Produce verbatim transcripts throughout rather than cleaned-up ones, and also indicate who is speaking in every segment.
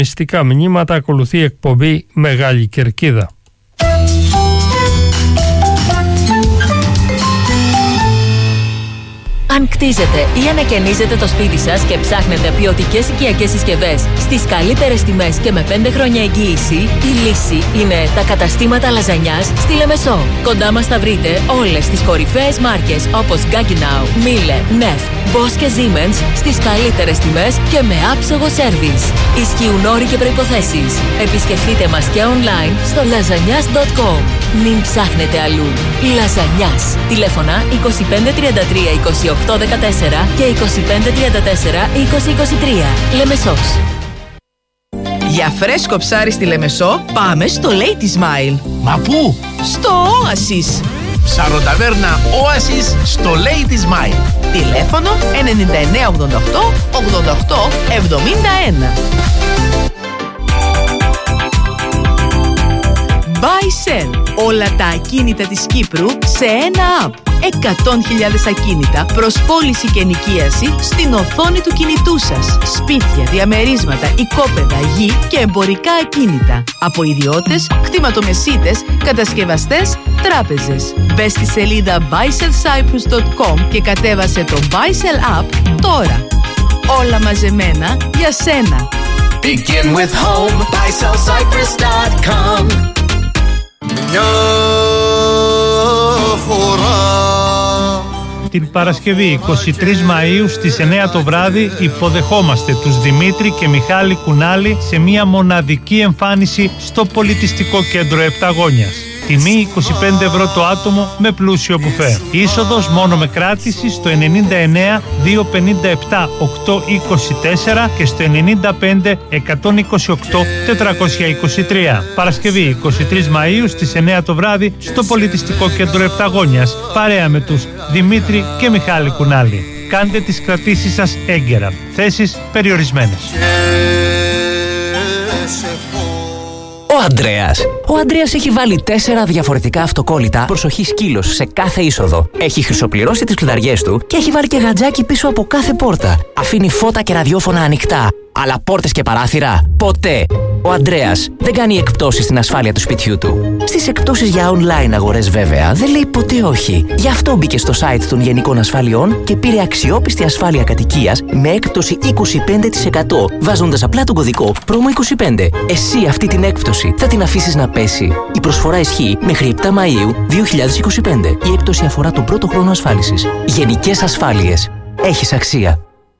Speaker 1: Μυστικά μηνύματα, ακολουθεί η εκπομπή Μεγάλη Κερκίδα.
Speaker 2: Αν κτίζετε ή ανακαινίζετε το σπίτι σας και ψάχνετε ποιοτικές οικιακές συσκευές στις καλύτερες τιμές και με πέντε χρόνια εγγύηση, η λύση είναι τα καταστήματα λαζανιάς στη Λεμεσό. Κοντά μας θα βρείτε όλες τις κορυφαίες μάρκες όπως Gaggenau, Miele, Neff, Bosch και Siemens στις καλύτερες τιμές και με άψογο σέρβις. Ισχύουν όροι και προϋποθέσεις. Επισκεφτείτε μας και online στο λαζανιάς τελεία κομ. Μην ψάχνετε αλλού. Λαζανιάς. Τηλέφωνα είκοσι πέντε τριάντα τρία είκοσι οκτώ δεκατέσσερα και είκοσι πέντε τριάντα τέσσερα είκοσι είκοσι τρία. Λεμεσός.
Speaker 3: Για φρέσκο ψάρι στη Λεμεσό πάμε στο Lady Smile.
Speaker 4: Μα πού?
Speaker 3: Στο Oasis.
Speaker 4: Ψαροταβέρνα Oasis στο Lady Smile.
Speaker 3: Τηλέφωνο ενενήντα εννέα ογδόντα οκτώ ογδόντα οκτώ εβδομήντα ένα. Buy Sell. Όλα τα ακίνητα της Κύπρου σε ένα app. εκατό χιλιάδες ακίνητα προς πώληση και ενοικίαση στην οθόνη του κινητού σας. Σπίτια, διαμερίσματα, οικόπεδα, γη και εμπορικά ακίνητα. Από ιδιώτες, κτηματομεσίτες, κατασκευαστές, τράπεζες. Μπες στη σελίδα buy sell cyprus τελεία com και κατέβασε το Buy Sell app τώρα. Όλα μαζεμένα για σένα.
Speaker 5: Begin with home, buy sell cyprus τελεία com.
Speaker 6: Μια φορά.
Speaker 7: Την Παρασκευή εικοστή τρίτη Μαΐου στις εννέα το βράδυ υποδεχόμαστε τους Δημήτρη και Μιχάλη Κουνάλη σε μια μοναδική εμφάνιση στο Πολιτιστικό Κέντρο Επταγόνιας. Τιμή είκοσι πέντε ευρώ το άτομο με πλούσιο μπουφέ. Είσοδος μόνο με κράτηση στο ενενήντα εννέα διακόσια πενήντα επτά οκτακόσια είκοσι τέσσερα και στο ενενήντα πέντε εκατόν είκοσι οκτώ τετρακόσια είκοσι τρία. Παρασκευή εικοστή τρίτη Μαΐου στις εννέα το βράδυ στο Πολιτιστικό Κέντρο Επταγόνιας, παρέα με τους Δημήτρη και Μιχάλη Κουνάλη. Κάντε τις κρατήσεις σας έγκαιρα. Θέσεις περιορισμένες.
Speaker 8: Ο Ανδρέας. Ο Ανδρέας έχει βάλει τέσσερα διαφορετικά αυτοκόλλητα προσοχή σκύλος σε κάθε είσοδο. Έχει χρυσοπληρώσει τις κλειδαριές του και έχει βάλει και γαντζάκι πίσω από κάθε πόρτα. Αφήνει φώτα και ραδιόφωνα ανοιχτά. Αλλά πόρτες και παράθυρα, ποτέ. Ο Ανδρέας δεν κάνει εκπτώσεις στην ασφάλεια του σπιτιού του. Στις εκπτώσεις για online αγορές βέβαια δεν λέει ποτέ όχι. Γι' αυτό μπήκε στο site των Γενικών Ασφαλιών και πήρε αξιόπιστη ασφάλεια κατοικίας με έκπτωση είκοσι πέντε τοις εκατό βάζοντας απλά τον κωδικό πρόμο είκοσι πέντε. Εσύ αυτή την έκπτωση θα την αφήσεις να πέσει? Η προσφορά ισχύει μέχρι επτά Μαΐου δύο χιλιάδες είκοσι πέντε. Η έκπτωση αφορά τον πρώτο χρόνο ασφάλισης. Γενικές Ασφάλειες. Έχεις αξία.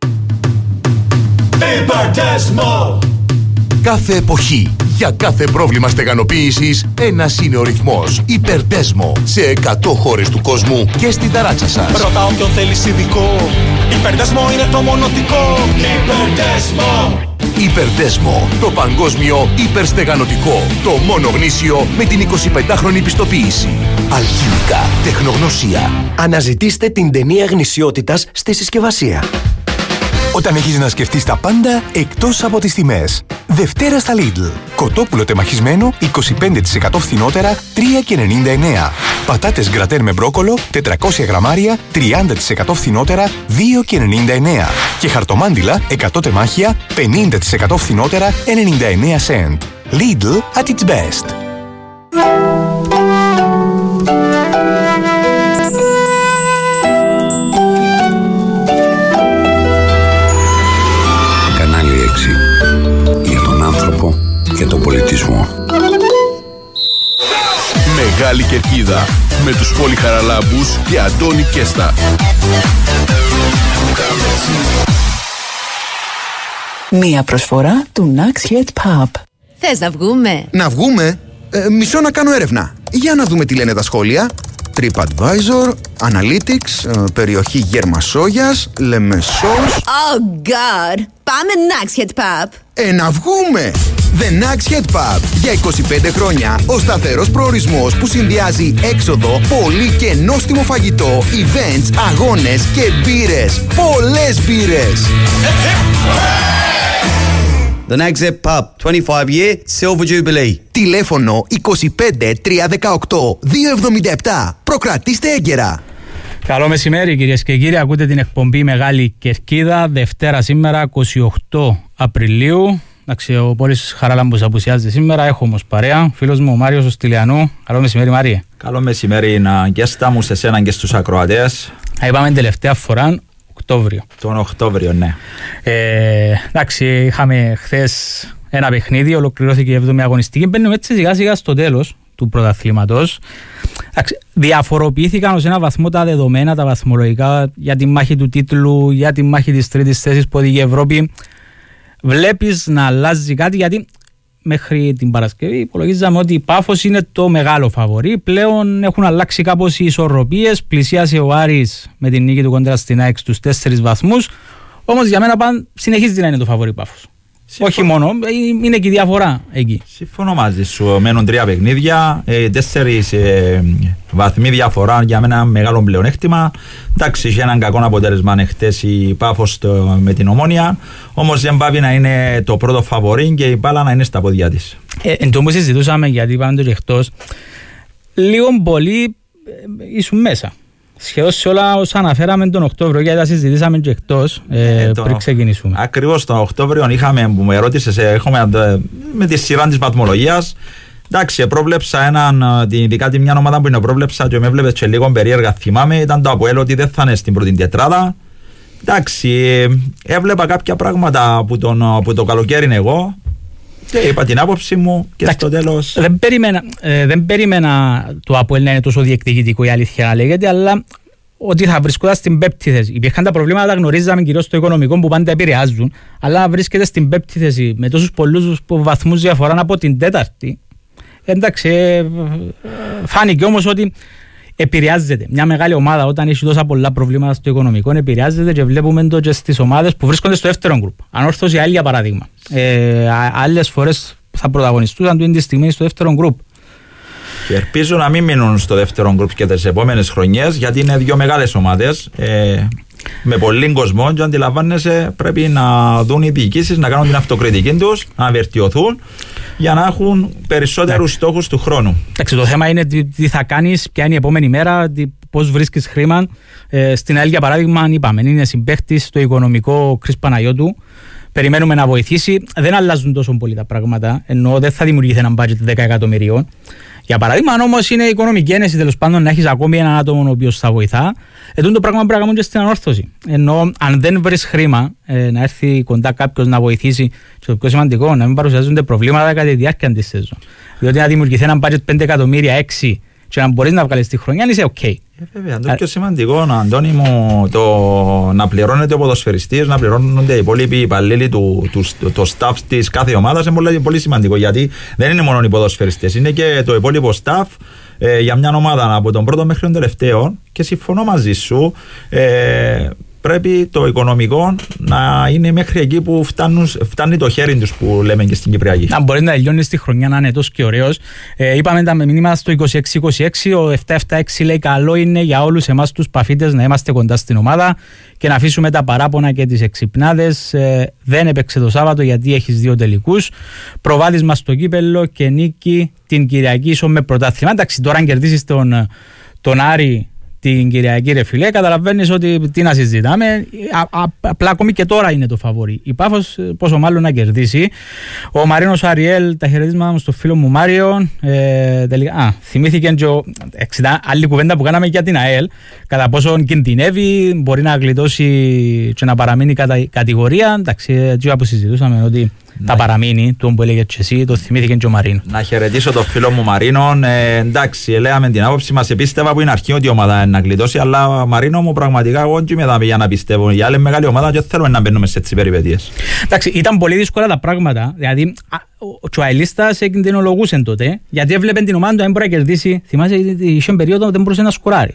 Speaker 9: Υπερτέσμο! Κάθε εποχή, για κάθε πρόβλημα στεγανοποίησης, ένας είναι ο ρυθμός. Υπερτέσμο, σε εκατό χώρες του κόσμου και στην ταράτσα σας.
Speaker 10: Ρωτάω ποιον θέλεις ειδικό. Υπερτέσμο είναι το μονοτικό. Υπερτέσμο!
Speaker 9: Υπερτέσμο, το παγκόσμιο υπερστεγανωτικό. Το μόνο γνήσιο με την εικοσιπεντάχρονη πιστοποίηση. Αλχημικά, τεχνογνωσία.
Speaker 11: Αναζητήστε την ταινία γνησιότητας στη συσκευασία.
Speaker 12: Όταν έχεις να σκεφτείς τα πάντα εκτός από τις τιμές. Δευτέρα στα Lidl. Κοτόπουλο τεμαχισμένο είκοσι πέντε τοις εκατό φθηνότερα τρία και ενενήντα εννέα. Πατάτες γκρατέν με μπρόκολο τετρακόσια γραμμάρια τριάντα τοις εκατό φθηνότερα δύο και ενενήντα εννέα. Και χαρτομάντιλα εκατό τεμάχια πενήντα τοις εκατό φθηνότερα ενενήντα εννέα σεντ. Lidl at its best.
Speaker 13: Για τον άνθρωπο και τον πολιτισμό.
Speaker 9: Μεγάλη Κερκίδα με τους Πολυχαραλάμπους και Αντώνη Κέστα.
Speaker 14: Μία προσφορά του Naxhead Pub.
Speaker 15: Θες να βγούμε?
Speaker 16: Να βγούμε? Ε, μισό να κάνω έρευνα. Για να δούμε τι λένε τα σχόλια. TripAdvisor, Analytics, περιοχή Γερμασόγιας, Λεμεσός.
Speaker 15: Oh God! Πάμε Naxhead Pub.
Speaker 16: Ε, να βγούμε! The Naxhead Pub. Για είκοσι πέντε χρόνια ο σταθερός προορισμός που συνδυάζει έξοδο, πολύ και νόστιμο φαγητό, events, αγώνες και μπύρες. Πολλές μπύρες!
Speaker 17: The Naxhead Pub, twenty-five year Silver Jubilee.
Speaker 16: Τηλέφωνο είκοσι πέντε τρία δεκαοκτώ δύο εβδομήντα επτά. Προκρατήστε έγκαιρα.
Speaker 18: Καλό μεσημέρι κυρίες και κύριοι, ακούτε την εκπομπή Μεγάλη Κερκίδα, Δευτέρα σήμερα εικοστή ογδόη Απριλίου. Εντάξει, ο Πόλης Χαράλαμπος απουσιάζει σήμερα. Έχω όμως παρέα. Φίλος μου ο Μάριος ο Στυλιανού. Καλό μεσημέρι, Μάριε.
Speaker 19: Καλό μεσημέρι και στα μου σε σένα και στους ακροατές.
Speaker 18: Είπαμε την τελευταία φορά Οκτώβριο.
Speaker 19: Τον Οκτώβριο, ναι.
Speaker 18: Ε, εντάξει, είχαμε χθες ένα παιχνίδι, ολοκληρώθηκε η έβδομη αγωνιστική. Μπαίνουμε έτσι σιγά σιγά στο τέλος του πρωταθλήματος. Διαφοροποιήθηκαν ως ένα βαθμό τα δεδομένα, τα βαθμολογικά για τη μάχη του τίτλου, για τη μάχη της τρίτης θέσης που οδηγεί η Ευρώπη. Βλέπεις να αλλάζει κάτι, γιατί μέχρι την Παρασκευή υπολογίζαμε ότι η Πάφος είναι το μεγάλο φαβορί. Πλέον έχουν αλλάξει κάπως οι ισορροπίες. Πλησίασε ο Άρης με την νίκη του κόντρα στην ΑΕΚ στους τέσσερις βαθμούς. Όμως για μένα παν, συνεχίζει να είναι το φαβορί Πάφος. Συμφωνώ. Όχι μόνο, είναι και η διαφορά εκεί.
Speaker 19: Συμφωνώ μαζί σου. Μένουν τρία παιχνίδια, ε, τέσσερις ε, βαθμοί διαφορά, για μένα μεγάλο πλεονέκτημα. Εντάξει, είχε έναν κακό αποτέλεσμα χτες η Πάφος το, με την Ομόνια. Όμως δεν πάβει να είναι το πρώτο φαβορί και η μπάλα να είναι στα πόδια της.
Speaker 18: Ε, εν τω που συζητούσαμε, γιατί πάμε το και εκτός, λίγο πολύ ε, ήσουν μέσα. Σχεδόν σε όλα όσα αναφέραμε τον Οκτώβριο, γιατί τα συζητήσαμε και εκτός ε, ε, το, πριν ξεκινήσουμε.
Speaker 19: Ακριβώς τον Οκτώβριο είχαμε, που με ερώτησες, έχουμε με τη σειρά της βαθμολογίας. Εντάξει, πρόβλεψα έναν, ειδικά τη μια ομάδα που είναι πρόβλεψα και με έβλεπες και λίγο περίεργα, θυμάμαι, ήταν το ΑΠΟΕΛ ότι δεν θα είναι στην πρώτη τετράδα. Εντάξει, έβλεπα κάποια πράγματα που, τον, που το καλοκαίρι είναι εγώ. Και είπα την άποψη μου και εντάξει, στο τέλος.
Speaker 18: Δεν περίμενα, ε, δεν περίμενα το ΑΠΟΕΛ να είναι τόσο διεκδικητικό, η αλήθεια να λέγεται, αλλά ότι θα βρισκόταν στην πέμπτη θέση. Υπήρχαν τα προβλήματα, τα γνωρίζαμε κυρίως στο οικονομικό που πάντα επηρεάζουν, αλλά βρίσκεται στην πέμπτη θέση με τόσους πολλούς βαθμούς διαφορά από την τέταρτη. Εντάξει, ε, φάνηκε όμως ότι επηρεάζεται. Μια μεγάλη ομάδα όταν έχει τόσα πολλά προβλήματα στο οικονομικό επηρεάζεται και βλέπουμε το και στις ομάδες που βρίσκονται στο δεύτερο γκρουπ. Ανόρθωση άλλη για παράδειγμα. Ε, άλλες φορές θα πρωταγωνιστούσαν του είναι τη στιγμή στο δεύτερο γκρουπ.
Speaker 19: Και ελπίζω να μην μείνουν στο δεύτερο γκρουπ και τις επόμενες χρονιές, γιατί είναι δύο μεγάλες ομάδες ε, με πολύ κόσμο και αντιλαμβάνεσαι πρέπει να δουν οι διοικήσεις να κάνουν την αυτοκριτική τους, να βελτιωθούν για να έχουν περισσότερους στόχους του χρόνου.
Speaker 18: Εντάξει, το θέμα είναι τι, τι θα κάνεις, ποια είναι η επόμενη μέρα, πώς βρίσκεις χρήμα. Ε, στην ΑΕΛ για παράδειγμα, είπαμε, είναι συμπαίχτης στο οικονομικό Κρίς Παναγιώτου. Περιμένουμε να βοηθήσει. Δεν αλλάζουν τόσο πολύ τα πράγματα, ενώ δεν θα δημιουργηθεί ένα budget δέκα εκατομμυρίων. Για παράδειγμα, αν όμως είναι οικονομική ένεση, τέλος πάντων, να έχεις ακόμη έναν άτομο ο οποίος θα βοηθά, ετούν το πράγμα πρέπει να κάνουν και στην ανόρθωση. Ενώ αν δεν βρεις χρήμα, ε, να έρθει κοντά κάποιος να βοηθήσει, και το πιο σημαντικό, να μην παρουσιάζονται προβλήματα κατά τη διάρκεια της σεζόν. Διότι να δημιουργηθεί ένα budget πέντε εκατομμύρια, έξι και να μπορείς να βγάλεις τη χρονιά, είσαι οκ. Okay.
Speaker 19: Ε, βέβαια, το πιο σημαντικό, Αντώνη μου, το να πληρώνεται ο ποδοσφαιριστής, να πληρώνονται οι υπόλοιποι υπαλλήλοι του, του, του, το staff της κάθε ομάδας είναι πολύ, πολύ σημαντικό, γιατί δεν είναι μόνο οι ποδοσφαιριστές, είναι και το υπόλοιπο staff ε, για μια ομάδα από τον πρώτο μέχρι τον τελευταίο. Και συμφωνώ μαζί σου, ε, πρέπει το οικονομικό να είναι μέχρι εκεί που φτάνουν, φτάνει το χέρι τους, που λέμε και στην Κυπριακή.
Speaker 18: Να μπορεί να τελειώνει τη χρονιά να είναι τόσο και ωραίος. Ε, είπαμε τα μηνύματα στο είκοσι έξι είκοσι έξι, ο επτά επτά έξι λέει καλό είναι για όλους εμάς τους παφίτες να είμαστε κοντά στην ομάδα και να αφήσουμε τα παράπονα και τις εξυπνάδες. Ε, δεν έπαιξε το Σάββατο γιατί έχεις δύο τελικούς. Προβάδισμα στο κύπελλο και νίκη την Κυριακή ίσο με πρωτάθλημα. Εντάξει, τώρα αν κερδίσεις τον, τον Άρη την Κυριακή, ρε φιλέ, καταλαβαίνεις ότι τι να συζητάμε. Α, α, απλά ακόμη και τώρα είναι το φαβορί. Η Πάφος πόσο μάλλον να κερδίσει. Ο Μαρίνος Αριέλ, τα χαιρετίσματα μου στο φίλο μου Μάριο. Ε, τελικά, α, θυμήθηκε και ο, εξητά, άλλη κουβέντα που κάναμε για την ΑΕΛ. Κατά πόσο κινδυνεύει, μπορεί να γλιτώσει και να παραμείνει κατά κατηγορία. Εντάξει, έτσι που συζητούσαμε ότι θα παραμείνει, το που έλεγε και εσύ, το θυμήθηκε και ο Μαρίνο.
Speaker 19: Να χαιρετήσω τον φίλο μου Μαρίνο. Ε, εντάξει, λέγαμε την άποψη μας. Επίστευα που είναι αρχή ότι η ομάδα να γλιτώσει, αλλά Μαρίνο μου πραγματικά εγώ δεν είμαι για να πιστεύω. Για άλλη μεγάλη ομάδα και θέλουμε να μπαίνουμε σε έτσι περιπέτειες.
Speaker 18: Εντάξει, ήταν πολύ δύσκολα τα πράγματα. Δηλαδή, ο αελίστας κινδυνολογούσε τότε, γιατί έβλεπε την ομάδα του να μην μπορεί να κερδίσει. Θυμάσαι, είχε περίοδο δεν μπορούσε να σκοράρει.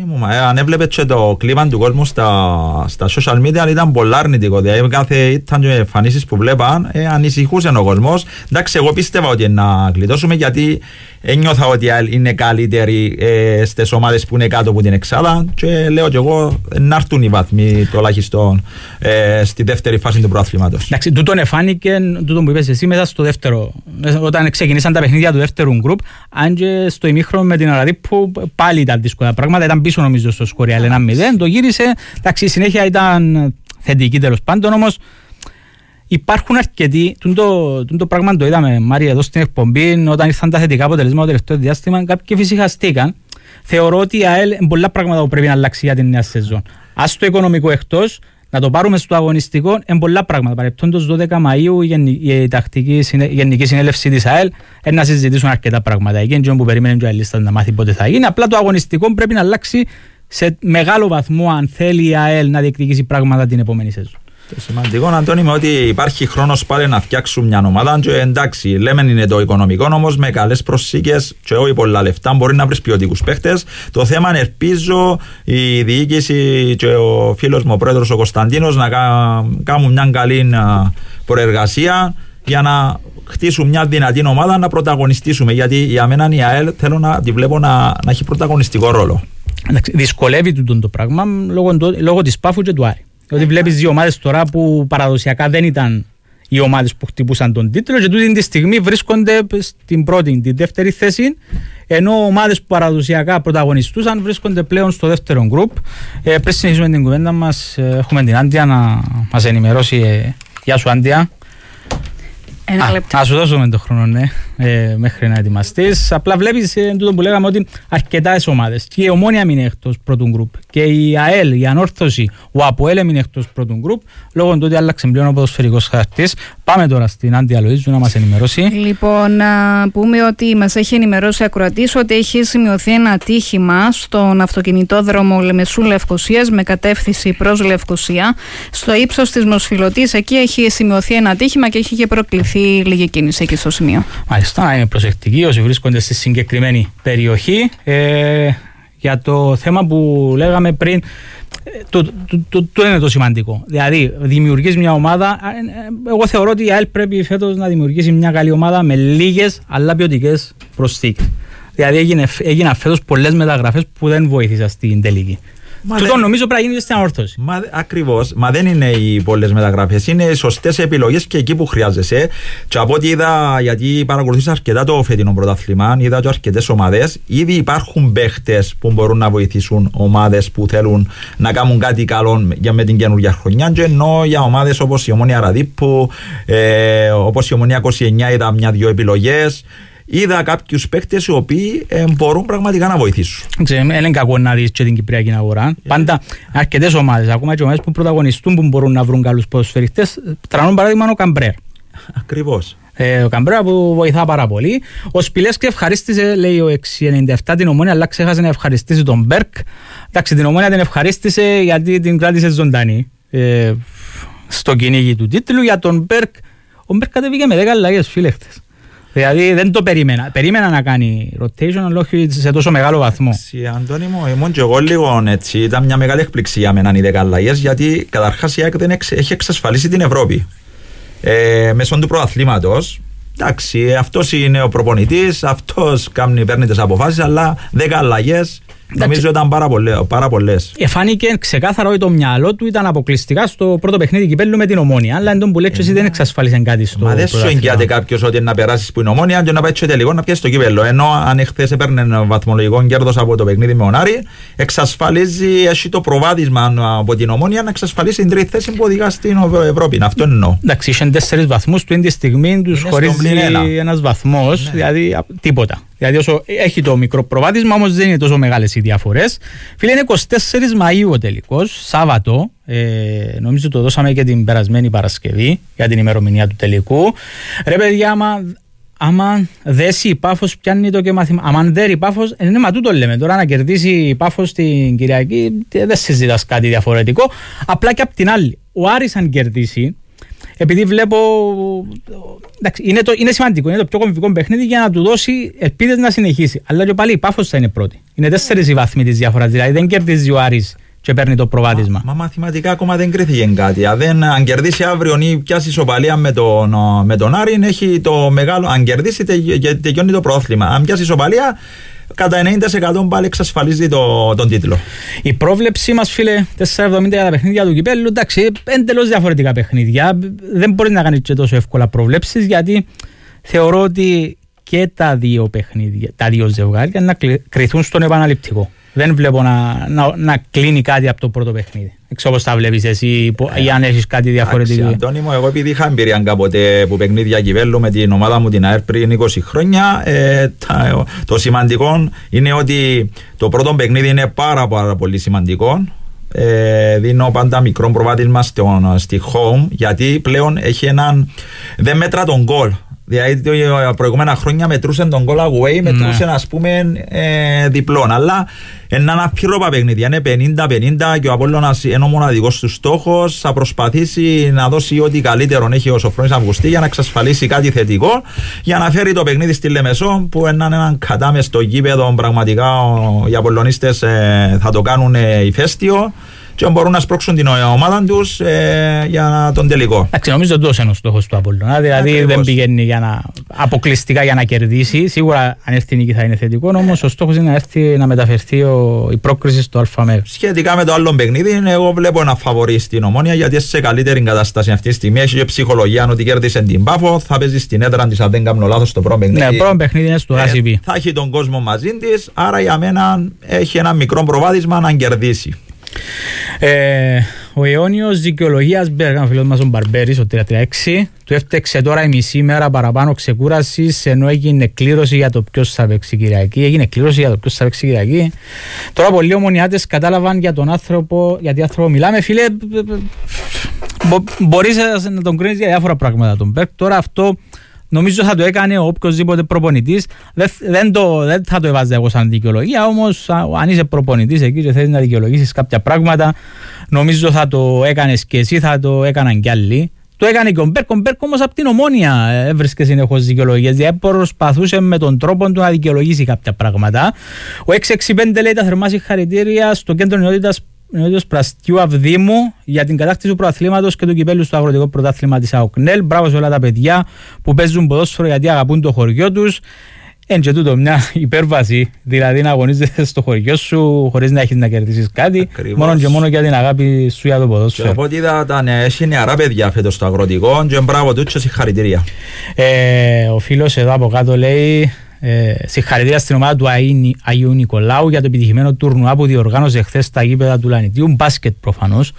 Speaker 19: Αν έβλεπε και το κλίμα του κόσμου στα, στα social media, ήταν πολύ αρνητικό. Δηλαδή, κάθε ήταν εμφανίσεις που βλέπαν, ε, ανησυχούσε ο κόσμος. Εντάξει, εγώ πίστευα ότι να γλιτώσουμε, γιατί ένιωθα ότι είναι καλύτεροι ε, στις ομάδες που είναι κάτω από την εξάδα και λέω και εγώ να έρθουν οι βαθμοί τουλάχιστον ε, στη δεύτερη φάση του πρωταθλήματος.
Speaker 18: Εντάξει, τούτον εφάνηκε, τούτον που είπες εσύ μέσα στο δεύτερο, όταν ξεκινήσαν τα παιχνίδια του δεύτερου γκρουπ, αν και στο ημίχρονο με την Αραδίππου πάλι ήταν δύσκολα πράγματα, ήταν πίσω νομίζω στο σκοριάλ ένα μηδέν, το γύρισε, εντάξει, η συνέχεια ήταν θετική τέλος πάντων, όμως υπάρχουν αρκετοί, το, το πράγμα το είδαμε Μάρια εδώ στην εκπομπή, όταν ήρθαν τα θετικά αποτελέσματα το τελευταίο διάστημα, κάποιοι φυσικαστήκαν. Θεωρώ ότι η ΑΕΛ είναι πολλά πράγματα που πρέπει να αλλάξει για την νέα σεζόν. Ας το οικονομικό εκτός, να το πάρουμε στο αγωνιστικό, είναι πολλά πράγματα. Παρεπτόντως δώδεκα Μαΐου η τακτική η Γενική Συνέλευση της ΑΕΛ να συζητήσουν αρκετά πράγματα. Εκείνοι που περιμένουν και η λίστα να μάθει πότε θα γίνει. Απλά το αγωνιστικό πρέπει να αλλάξει σε μεγάλο βαθμό αν θέλει η ΑΕΛ να διεκδικήσει πράγματα την επόμενη σεζόν.
Speaker 19: Το σημαντικό, Αντώνη, είναι ότι υπάρχει χρόνος πάλι να φτιάξουν μια ομάδα. Και εντάξει, λέμε είναι το οικονομικό, όμως με καλές προσήκες και όχι πολλά λεφτά μπορεί να βρεις ποιοτικούς παίχτες. Το θέμα είναι, ελπίζω η διοίκηση και ο φίλος μου ο πρόεδρος ο Κωνσταντίνος να κάνουν μια καλή προεργασία για να χτίσουν μια δυνατή ομάδα να πρωταγωνιστήσουμε. Γιατί για μένα η ΑΕΛ θέλω να τη βλέπω να, να έχει πρωταγωνιστικό ρόλο.
Speaker 18: Δυσκολεύει το, το πράγμα λόγω, λόγω της Πάφου και του Άρη. Ότι βλέπεις δύο ομάδες τώρα που παραδοσιακά δεν ήταν οι ομάδες που χτυπούσαν τον τίτλο και τούτη τη στιγμή βρίσκονται στην πρώτη, την δεύτερη θέση, ενώ ομάδες που παραδοσιακά πρωταγωνιστούσαν βρίσκονται πλέον στο δεύτερο γκρουπ. Ε, πριν συνεχίσουμε την κουβέντα μας, έχουμε την Άντια να μας ενημερώσει. Ε, γεια σου Άντια.
Speaker 20: Ένα λεπτό.
Speaker 18: Α σου δώσουμε τον χρόνο, ναι, ε, μέχρι να ετοιμαστείς. Απλά βλέπεις ε, τούτο που λέγαμε ότι αρκετές ομάδες. Και η Ομόνια έμεινε εκτός πρώτου γκρουπ. Και η ΑΕΛ, η Ανόρθωση, ο ΑΠΟΕΛ έμεινε εκτός πρώτου γκρουπ. Λόγω του ότι άλλαξε πλέον ο ποδοσφαιρικός χάρτης. Πάμε τώρα στην Άντια Λοΐζου να μας ενημερώσει.
Speaker 20: Λοιπόν, να πούμε ότι μας έχει ενημερώσει ακροατής ότι έχει σημειωθεί ένα ατύχημα στον αυτοκινητόδρομο Λεμεσού Λευκωσίας με κατεύθυνση προς Λευκωσία. Στο ύψος της Μοσφυλωτής, εκεί έχει σημειωθεί ένα ατύχημα και έχει και προκληθεί λίγη κίνηση εκεί στο σημείο.
Speaker 18: Μάλιστα, να είναι προσεκτικοί όσοι βρίσκονται στη συγκεκριμένη περιοχή. Ε, για το θέμα που λέγαμε πριν, το, το, το, το είναι το σημαντικό. Δηλαδή, δημιουργείς μια ομάδα. Εγώ θεωρώ ότι η ΑΕΛ πρέπει φέτος να δημιουργήσει μια καλή ομάδα με λίγες αλλά ποιοτικές προσθήκες. Δηλαδή, έγινε, έγιναν φέτος πολλές μεταγραφές που δεν βοήθησαν στην τελική. Και το νομίζω πρέπει να γίνει στην Ανόρθωση.
Speaker 19: Μα, ακριβώς, μα δεν είναι οι πολλές μεταγραφές, είναι οι σωστές επιλογές και εκεί που χρειάζεσαι. Και από ό,τι είδα, γιατί παρακολουθήσα αρκετά το φετινό πρωτάθλημα, είδα και αρκετές ομάδες. Ήδη υπάρχουν παίχτες που μπορούν να βοηθήσουν ομάδες που θέλουν να κάνουν κάτι καλό για με την καινούργια χρονιά. Και ενώ για ομάδες όπως η Ομόνια Ραδίππου, ε, όπως η Ομόνια είκοσι εννιά, είδα μια-δυο επιλογές. Είδα κάποιους παίκτες οι οποίοι ε, μπορούν πραγματικά να βοηθήσουν.
Speaker 18: Δεν είναι κακό να δεις και την Κυπριακή αγορά. Yeah. Πάντα αρκετές ομάδες, ακόμα και ομάδες που πρωταγωνιστούν που μπορούν να βρουν καλούς ποδοσφαιριστές. Τρανών παράδειγμα ο Καμπρέρ.
Speaker 19: Ακριβώς.
Speaker 18: Ε, ο Καμπρέρα που βοηθά πάρα πολύ. Ο Σπιλέσκι ευχαρίστησε, λέει ο έξι ενενήντα επτά, την Ομόνια, αλλά ξέχασε να ευχαριστήσει τον Μπέρκ. Εντάξει, την Ομόνια την ευχαρίστησε γιατί την κράτησε ζωντανή ε, στο κυνήγι του τίτλου. Για τον Μπέρκ, ο Μπέρκ κατέβηκε με δέκα αλλαγές, φίλε, χτες. Δηλαδή δεν το περίμενα. Περίμενα να κάνει rotation, αλλά όχι σε τόσο μεγάλο βαθμό.
Speaker 19: Sí, Αντώνη μου, ήμουν και εγώ λίγο έτσι. Ήταν μια μεγάλη έκπληξη για μένα οι δέκα αλλαγές, γιατί καταρχάς η ΑΕΚ δεν έχει εξασφαλίσει την Ευρώπη. Ε, μέσω του πρωταθλήματος. Εντάξει, αυτός είναι ο προπονητής, αυτός κάνει, παίρνει τις αποφάσεις, αλλά δέκα αλλαγές νομίζω ήταν πάρα, πολλές, πάρα πολλές.
Speaker 18: Εφάνηκε ξεκάθαρα ότι το μυαλό του ήταν αποκλειστικά στο πρώτο παιχνίδι κυπέλλου με την Ομόνια. Αλλά εν τω που λέξει, εσύ δεν εξασφάλισε κάτι στο.
Speaker 19: Μα δεν σου εγγυάται κάποιος ότι να περάσεις που είναι Ομόνια και να πάει και τελικό να πιάσει το κύπελλο. Ενώ αν εχθές έπαιρνε ένα βαθμολογικό κέρδος από το παιχνίδι με τον Άρη, εξασφαλίζει έχει το προβάδισμα από την Ομόνια να εξασφαλίσει την τρίτη θέση που οδηγά στην Ευρώπη. Αυτό εννοώ.
Speaker 18: Εντάξει, είχαν τέσσερις βαθμούς του, είναι τη στιγμή του χωρίζει ένας βαθμός, δηλαδή τίποτα. Δηλαδή όσο έχει το μικρό προβάδισμα, όμως δεν είναι τόσο μεγάλες οι διαφορές. Φίλε, είναι εικοστή τέσσερις Μαΐου ο τελικός, Σάββατο. Ε, νομίζω το δώσαμε και την περασμένη Παρασκευή για την ημερομηνία του τελικού. Ρε παιδιά, άμα, άμα δέσει η Πάφος πιάνει το και μαθημα... άμα δέρει η Πάφος, είναι μα τούτο λέμε. Τώρα να κερδίσει η Πάφος την Κυριακή δεν συζητάς κάτι διαφορετικό. Απλά και απ' την άλλη, ο Άρης αν κερδίσει, επειδή βλέπω. Εντάξει, είναι, το, είναι σημαντικό, είναι το πιο κομβικό παιχνίδι για να του δώσει ελπίδες να συνεχίσει. Αλλά και πάλι η Πάφος θα είναι πρώτη. Είναι τέσσερις οι βαθμοί της διαφοράς. Δηλαδή δεν κερδίζει ο Άρης και παίρνει το προβάδισμα.
Speaker 19: Μα, μα μαθηματικά ακόμα δεν κρίθηκε κάτι. Αν, δεν, αν κερδίσει αύριο ή πιάσει ισοπαλία με τον, με τον Άρη, έχει το μεγάλο. Αν κερδίσει, τελειώνει το πρόθλημα. Αν πιάσει ισοπαλία, κατά ενενήντα τοις εκατό πάλι εξασφαλίζει το, τον τίτλο.
Speaker 18: Η πρόβλεψή μας, φίλε, τέσσερα εβδομήντα για τα παιχνίδια του κυπέλλου, εντάξει, εντελώς διαφορετικά παιχνίδια. Δεν μπορεί να κάνει και τόσο εύκολα προβλέψεις, γιατί θεωρώ ότι και τα δύο παιχνίδια, τα δύο ζευγάρια να κρυθούν στον επαναληπτικό. Δεν βλέπω να, να, να κλείνει κάτι από το πρώτο παιχνίδι. Ξέρω πώς τα βλέπεις εσύ ή αν έχεις κάτι διαφορετικό.
Speaker 19: Αντώνη μου, εγώ επειδή είχα εμπειρία κάποτε που παιχνίδια κυβέλου με την ομάδα μου την ΑΕΡ πριν είκοσι χρόνια, ε, τα, το σημαντικό είναι ότι το πρώτο παιχνίδι είναι πάρα, πάρα πολύ σημαντικό. Ε, δίνω πάντα μικρό προβάδισμα στη home, γιατί πλέον έχει έναν, δεν μέτρα τον γκολ. Δηλαδή τα προηγούμενα χρόνια μετρούσε τον goal away, μετρούσε ας πούμε ε, διπλών. Αλλά είναι ένα πυρόπα παιχνίδια, είναι πενήντα πενήντα και ο Απόλλωνας είναι ο μοναδικός του στόχος. Θα προσπαθήσει να δώσει ό,τι καλύτερο έχει ο Σοφρόνης Αυγουστή για να εξασφαλίσει κάτι θετικό, για να φέρει το παιχνίδι στη Λεμεσό, που είναι έναν κατάμε στο γήπεδο. Πραγματικά οι Απολλωνίστες ε, θα το κάνουν ε, ηφαίστειο και μπορούν να σπρώξουν την ομάδα τους ε, για τον τελικό.
Speaker 18: Εντάξει, νομίζω ότι είναι ο στόχος του Απόλλωνα. Δηλαδή ακριβώς. Δεν πηγαίνει για να, αποκλειστικά για να κερδίσει. Σίγουρα αν έρθει η νίκη θα είναι θετικό, όμως ο στόχος είναι να, έρθει, να μεταφερθεί ο, η πρόκριση στο ΑΜΕ.
Speaker 19: Σχετικά με το άλλο παιχνίδι, εγώ βλέπω ένα φαβορί στην Ομόνια, γιατί σε καλύτερη κατάσταση αυτή τη στιγμή. Έχει και ψυχολογία ότι κέρδισε την Πάφο, θα παίζει στην έδρα της, αν δεν κάνω λάθος, στο πρώτο παιχνίδι.
Speaker 18: Ναι, πρώτο παιχνίδι είναι στο ε,
Speaker 19: θα έχει τον κόσμο μαζί της, άρα για μένα έχει ένα μικρό προβάδισμα να κερδίσει.
Speaker 18: Ε, ο αιώνιος δικαιολογίας Μπέργαν, ο φίλος μας ο Μπαρμπέρης, ο τρία τρία έξι, του έφταξε τώρα η μισή μέρα παραπάνω ξεκούρασης, ενώ έγινε κλήρωση για το ποιος θα παίξει Κυριακή. Έγινε κλήρωση για το ποιος θα παίξει Κυριακή. Τώρα πολλοί ομονιάτες κατάλαβαν για τον άνθρωπο, γιατί άνθρωπο μιλάμε, φίλε. Μπο, μπορείς να τον κρίνεις για διάφορα πράγματα τον Μπέργκ. Τώρα αυτό νομίζω θα το έκανε οποιοσδήποτε προπονητής. Δεν, δεν, το, δεν θα το έβαζα εγώ σαν δικαιολογία, όμως αν είσαι προπονητής εκεί και θέλεις να δικαιολογήσεις κάποια πράγματα, νομίζω θα το έκανες και εσύ, θα το έκαναν κι άλλοι. Το έκανε και ο Μπέρκ. Ο Μπέρκ όμως από την Ομόνια έβρισκε συνεχώς δικαιολογίες. Δηλαδή προσπαθούσε με τον τρόπο του να δικαιολογήσει κάποια πράγματα. Ο έξι έξι πέντε λέει τα θερμά συγχαρητήρια στο κέντρο νεότητας Νεότητος Πραστιού Αυδήμου για την κατάκτηση του πρωταθλήματος και του κυπέλλου στο αγροτικό πρωτάθλημα της ΑΟΚΝΕΛ. Μπράβο σε όλα τα παιδιά που παίζουν ποδόσφαιρο γιατί αγαπούν το χωριό τους. Εν και τούτο μια υπέρβαση, δηλαδή να αγωνίζεσαι στο χωριό σου χωρίς να έχεις να κερδίσεις κάτι. Ακριβώς. Μόνο και μόνο για την αγάπη σου για το ποδόσφαιρο.
Speaker 19: Και από ό,τι είδα τα έχει νεαρά παιδιά φέτος στο αγροτικό και μπράβο τους και συγχαρητήρια.
Speaker 18: Ε, ο φίλος εδώ από κάτω λέει ε, συγχαρητήρια στην ομάδα του Αγίου Νικολάου για το επιτυχημένο τουρνουά που διοργάνωσε χθες στα γήπεδα του Λανιτίου. Μπάσκετ προφανώς,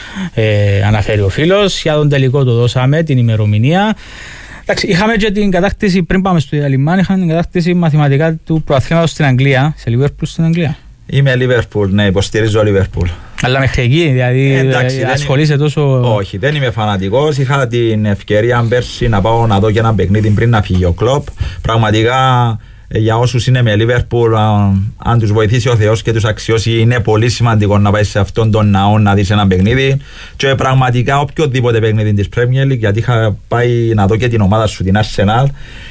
Speaker 18: ε, αναφέρει ο φίλος. Για τον τελικό το δώσαμε την ημερομηνία. Εντάξει, είχαμε και την κατάκτηση, πριν πάμε στο Ιαλιμάν, είχαμε την κατάκτηση μαθηματικά του προαθλήματος στην Αγγλία, σε Liverpool στην Αγγλία.
Speaker 19: Είμαι Liverpool, ναι, υποστηρίζω Liverpool.
Speaker 18: Αλλά μέχρι εκεί, δηλαδή ε, εντάξει, ασχολείσαι
Speaker 19: είμαι...
Speaker 18: τόσο...
Speaker 19: Όχι, δεν είμαι φανατικός, είχα την ευκαιρία πέρσι να πάω να δω και ένα παιχνίδι πριν να φύγει ο Κλοπ. Πραγματικά για όσους είναι με Liverpool, αν τους βοηθήσει ο Θεός και τους αξιώσει, είναι πολύ σημαντικό να πάει σε αυτόν τον ναό να δεις ένα παιχνίδι. Και πραγματικά οποιοδήποτε παιχνίδι της Premier League, γιατί είχα πάει να δω και την ομάδα σου, την Arsenal,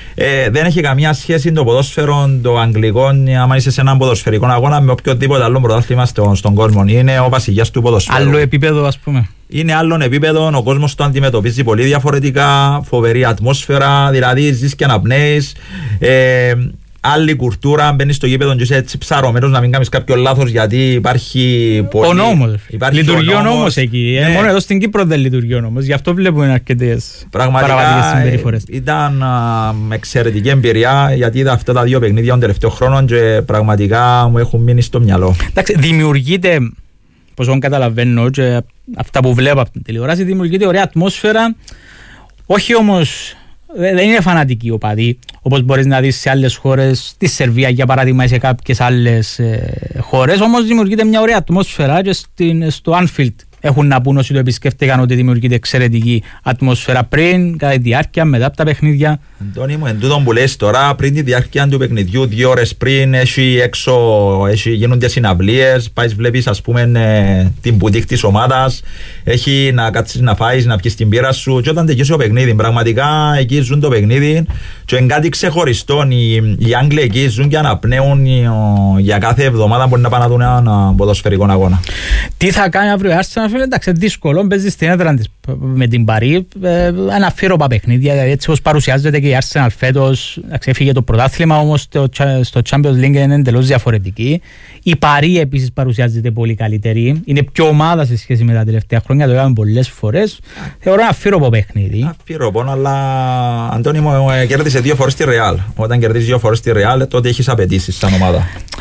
Speaker 19: ε, δεν έχει καμία σχέση το ποδόσφαιρο, το αγγλικό, άμα είσαι σε έναν ποδοσφαιρικό αγώνα, με οποιοδήποτε άλλο πρωτάθλημα στον, στον κόσμο. Είναι ο βασιλιάς του ποδοσφαίρου.
Speaker 18: Άλλο επίπεδο, ας πούμε.
Speaker 19: Είναι άλλον επίπεδο, ο κόσμος το αντιμετωπίζει πολύ διαφορετικά, φοβερή ατμόσφαιρα, δηλαδή ζεις και αναπνέεις. Ε, άλλη κουλτούρα, μπαίνεις στο γήπεδο και είσαι έτσι ψαρωμένος να μην κάνεις κάποιο λάθος, γιατί υπάρχει πολύ...
Speaker 18: Ο νόμος, λειτουργεί ο νόμος εκεί, ναι. Μόνο εδώ στην Κύπρο δεν λειτουργεί ο νόμος, γι' αυτό βλέπουμε αρκετές παραβατικές συμπεριφορές.
Speaker 19: Ήταν α, εξαιρετική εμπειρία, γιατί είδα αυτά τα δύο παιχνίδια των τελευταίων χρόνων και πραγματικά μου έχουν μείνει στο μυαλό.
Speaker 18: Εντάξει, δημιουργείται, πως εγώ καταλαβαίνω και αυτά που βλέπω από την τηλεόραση, δημιουργείται ωραία ατμόσφαιρα, όχι όμως... Δεν είναι φανατικοί οπαδοί, όπως μπορείς να δεις σε άλλες χώρες, στη Σερβία για παράδειγμα ή σε κάποιες άλλες ε, χώρες, όμως δημιουργείται μια ωραία ατμόσφαιρα και στην, στο Anfield έχουν να πούν όσοι το επισκέφτηκαν ότι δημιουργείται εξαιρετική ατμόσφαιρα πριν, κατά τη διάρκεια, μετά από τα παιχνίδια.
Speaker 19: Αντώνη μου, εν τούτον που λες τώρα, πριν τη διάρκεια του παιχνιδιού, δύο ώρες πριν, έχει έξω, έχει, γίνονται συναυλίες, πάεις βλέπεις ας πούμε ε, την μπουτίκ της ομάδας, έχει να κάτσεις να φάεις, να πιεις την πύρα σου και όταν τελειώσει το παιχνίδι, πραγματικά εκεί ζουν το παιχνίδι και είναι κάτι ξεχωριστό. Οι, οι Άγγλοι εκεί ζουν και αναπνέουν για κάθε εβδομάδα μπορεί να πάνε να δουν έναν ποδοσφαιρικό αγώνα.
Speaker 18: Τι θα κάνει αύριο η Arsenal, εντάξει, δύσκολο, παίζει στην έδρα της με την Παρί, ε, ένα φύρωπα παιχνίδια, δηλαδή έτσι όπως παρουσιάζεται και η Arsenal φέτος, εντάξει, έφυγε το πρωτάθλημα, όμως το, στο Champions League είναι εντελώς διαφορετική. Η Παρί επίσης παρουσιάζεται πολύ καλύτερη, είναι πιο ομάδα σε σχέση με τα τελευταία χρόνια, το είπαμε πολλές φορές. Θεωρώ ένα φύρωπο παιχνίδι.
Speaker 19: Ένα φύρωπο, αλλά Αντώνη μου, κέρδισε δύο φορές τη Real. Όταν κερδίζει δύο φορές τη Real, τότε έχεις απαιτήσεις σαν ομάδα.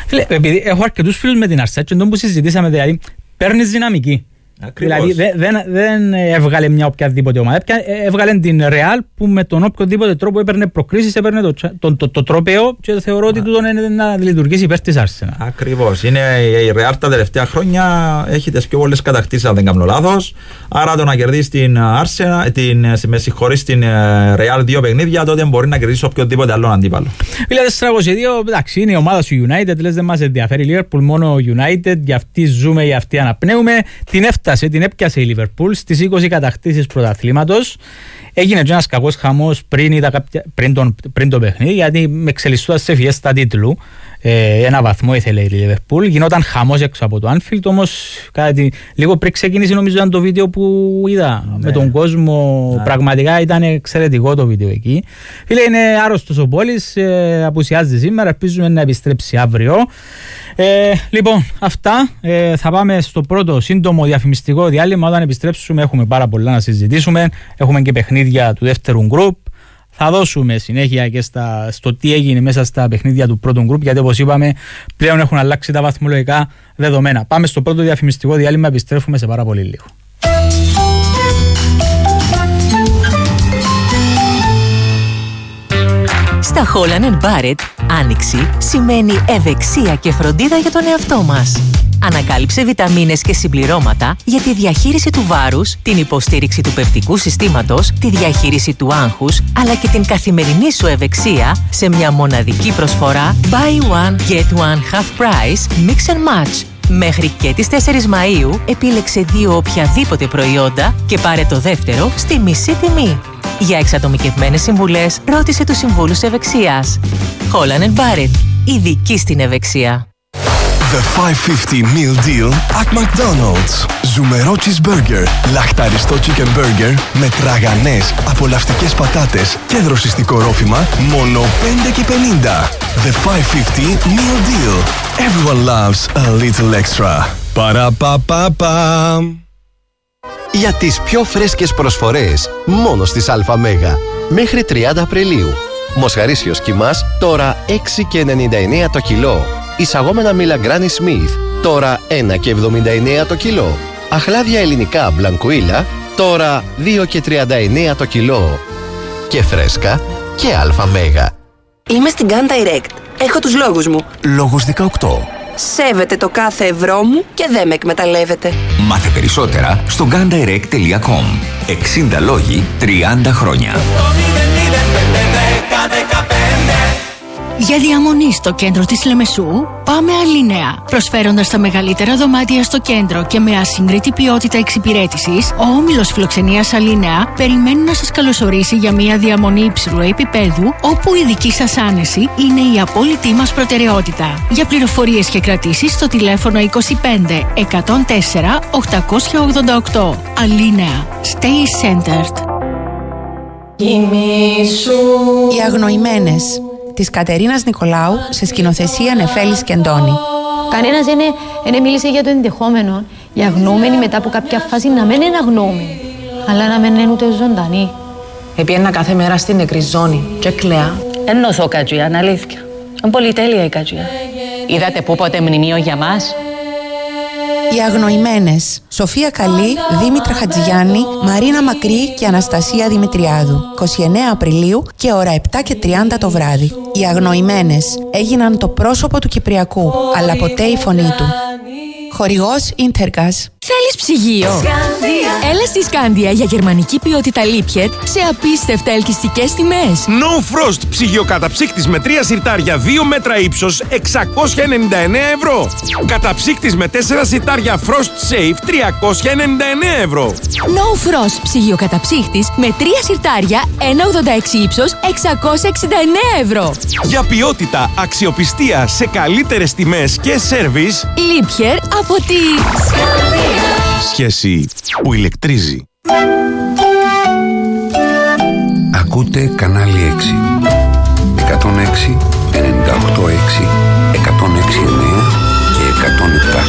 Speaker 18: Φίλε, επειδή έχω αρκετούς φίλους με την Arsenal και τον που συζητήσαμε, δηλαδή παίρνεις δυναμική. Ακριβώς. Δηλαδή δεν, δεν, δεν έβγαλε μια οποιαδήποτε ομάδα, έβγαλε την Real που με τον οποιοδήποτε τρόπο έπαιρνε προκρίσεις, έπαιρνε το, το, το, το τρόπαιο και θεωρώ ότι τούτον είναι να λειτουργήσει υπέρ της Arsenal. Ακριβώς. Είναι η Real τα τελευταία χρόνια έχει τις πιο πολλές κατακτήσεις, αν δεν κάνω λάθος. Άρα το να κερδίσει την Arsenal, την, με συγχωρείς την Real δύο παιχνίδια, τότε μπορεί να κερδίσει οποιοδήποτε άλλο αντίπαλο. Φίλε τετρακόσια δύο, εντάξει, είναι η ομάδα σου United, λες δεν μας ενδιαφέρει η Liverpool, μόνο United, για αυτή ζούμε, για αυτή αναπνέουμε. Την έφτασε, την έπιασε η Liverpool στις είκοσι κατακτήσεις πρωταθλήματος. Έγινε και ένας κακός χαμός πριν, κάποια, πριν, τον, πριν το παιχνίδι, γιατί με εξελισσούταν σε φιέστα τίτλου. Ε, ένα βαθμό ήθελε η Liverpool. Γινόταν χαμός έξω από το Anfield, όμως κάτι, λίγο πριν ξεκίνησε νομίζω ήταν το βίντεο που είδα ναι. με τον κόσμο. Ναι. Πραγματικά ήταν εξαιρετικό το βίντεο εκεί. Φίλε, είναι άρρωστος ο Πόλης, ε, απουσιάζει σήμερα, ελπίζουμε να επιστρέψει αύριο. Ε, λοιπόν, αυτά. Ε, θα πάμε στο πρώτο σύντομο διαφημιστικό διάλειμμα. Όταν επιστρέψουμε έχουμε πάρα πολλά να συζητήσουμε. Έχουμε και παιχνίδια του δεύτερου γκρουπ. Θα δώσουμε συνέχεια και στα, στο τι έγινε μέσα στα παιχνίδια του πρώτου γκρουπ, γιατί όπως είπαμε πλέον έχουν αλλάξει τα βαθμολογικά δεδομένα. Πάμε στο πρώτο διαφημιστικό διάλειμμα, επιστρέφουμε σε πάρα πολύ λίγο.
Speaker 2: Στα Holland and Barrett, άνοιξη σημαίνει ευεξία και φροντίδα για τον εαυτό μας. Ανακάλυψε βιταμίνες και συμπληρώματα για τη διαχείριση του βάρους, την υποστήριξη του πεπτικού συστήματος, τη διαχείριση του άγχους, αλλά και την καθημερινή σου ευεξία σε μια μοναδική προσφορά Buy One, Get One Half Price Mix and Match. Μέχρι και τις τέσσερις Μαΐου επίλεξε δύο οποιαδήποτε προϊόντα και πάρε το δεύτερο στη μισή τιμή. Για εξατομικευμένες συμβουλές ρώτησε τους συμβούλους ευεξίας. Holland and Barrett, ειδικοί στην ευεξία.
Speaker 21: The χιακόσια πενήντα meal deal at McDonald's. Ζουμερό cheeseburger, λαχταριστό chicken burger με τραγανές, απολαυστικές πατάτες και δροσιστικό ρόφημα, μόνο πέντε πενήντα. The χιακόσια πενήντα meal deal. Everyone loves a little extra. Παραπαπαπα.
Speaker 22: Για τις πιο φρέσκες προσφορές, μόνο στις ΑΜΕΓΑ. Μέχρι τριάντα Απριλίου. Μοσχαρίσιος κιμάς, τώρα έξι και ενενήντα εννέα το κιλό. Εισαγόμενα μήλα Granny Smith, τώρα ένα και εβδομήντα εννέα το κιλό. Αχλάδια ελληνικά Μπλανκουίλα, τώρα δύο και τριάντα εννέα το κιλό. Και φρέσκα και ΑΜΕΓΑ.
Speaker 23: Είμαι στην Gun Direct. Έχω τους λόγους μου.
Speaker 12: Λόγος δεκαοκτώ.
Speaker 23: Σέβεται το κάθε ευρώ μου και δεν με εκμεταλλεύεται.
Speaker 12: Μάθε περισσότερα στο gun direct τελεία com. εξήντα λόγοι, τριάντα χρόνια.
Speaker 24: Για διαμονή στο κέντρο της Λεμεσού, πάμε Αλίνεα. Προσφέροντας τα μεγαλύτερα δωμάτια στο κέντρο και με ασύγκριτη ποιότητα εξυπηρέτησης, ο όμιλος φιλοξενίας Αλίνεα περιμένει να σας καλωσορίσει για μια διαμονή υψηλού επίπεδου, όπου η δική σας άνεση είναι η απόλυτη μας προτεραιότητα. Για πληροφορίες και κρατήσεις στο τηλέφωνο είκοσι πέντε εκατόν τέσσερα οκτακόσια ογδόντα οκτώ. Αλίνεα. Stay centered.
Speaker 25: Οι αγνοημένες της Κατερίνας Νικολάου σε σκηνοθεσία Νεφέλης και Αντώνη.
Speaker 26: Κανένας δεν μίλησε για το ενδεχόμενο οι αγνοούμενοι μετά από κάποια φάση να μην είναι αγνοούμενοι, αλλά να μην είναι ούτε ζωντανοί.
Speaker 27: Επίαινα κάθε μέρα στην νεκρή ζώνη και κλαία.
Speaker 28: Εν νοθώ Κατζουιά, είναι αλήθεια. Είναι πολύ τέλεια η Κατζουιά. Είδατε πού ποτέ μνημείο για μας?
Speaker 25: Οι αγνοημένες. Σοφία Καλή, Δήμητρα Χατζηγιάννη, Μαρίνα Μακρύ και Αναστασία Δημητριάδου. είκοσι εννέα Απριλίου και ώρα επτά και τριάντα το βράδυ. Οι αγνοημένες έγιναν το πρόσωπο του Κυπριακού, αλλά ποτέ η φωνή του. Χορηγός Ίντεργκας.
Speaker 2: Θέλεις ψυγείο? Σκάνδια. Έλα στη Σκάνδια για γερμανική ποιότητα Liebherr σε απίστευτα ελκυστικές τιμές.
Speaker 29: No Frost ψυγείο καταψύκτης με τρία συρτάρια δύο μέτρα ύψος εξακόσια ενενήντα εννέα ευρώ. Καταψύκτης με τέσσερα συρτάρια Frost Safe τριακόσια ενενήντα εννέα ευρώ.
Speaker 2: No Frost ψυγείο καταψύκτης με τρία συρτάρια ένα ογδόντα έξι ύψος εξακόσια εξήντα εννέα ευρώ.
Speaker 29: Για ποιότητα, αξιοπιστία σε καλύτερες τιμές και σέρβις,
Speaker 2: Liebherr από τη Σκάνδια.
Speaker 29: Σχέση που ηλεκτρίζει.
Speaker 13: Ακούτε κανάλι έξι. εκατόν έξι, ενενήντα οκτώ έξι, εκατόν έξι εννέα και εκατόν επτά.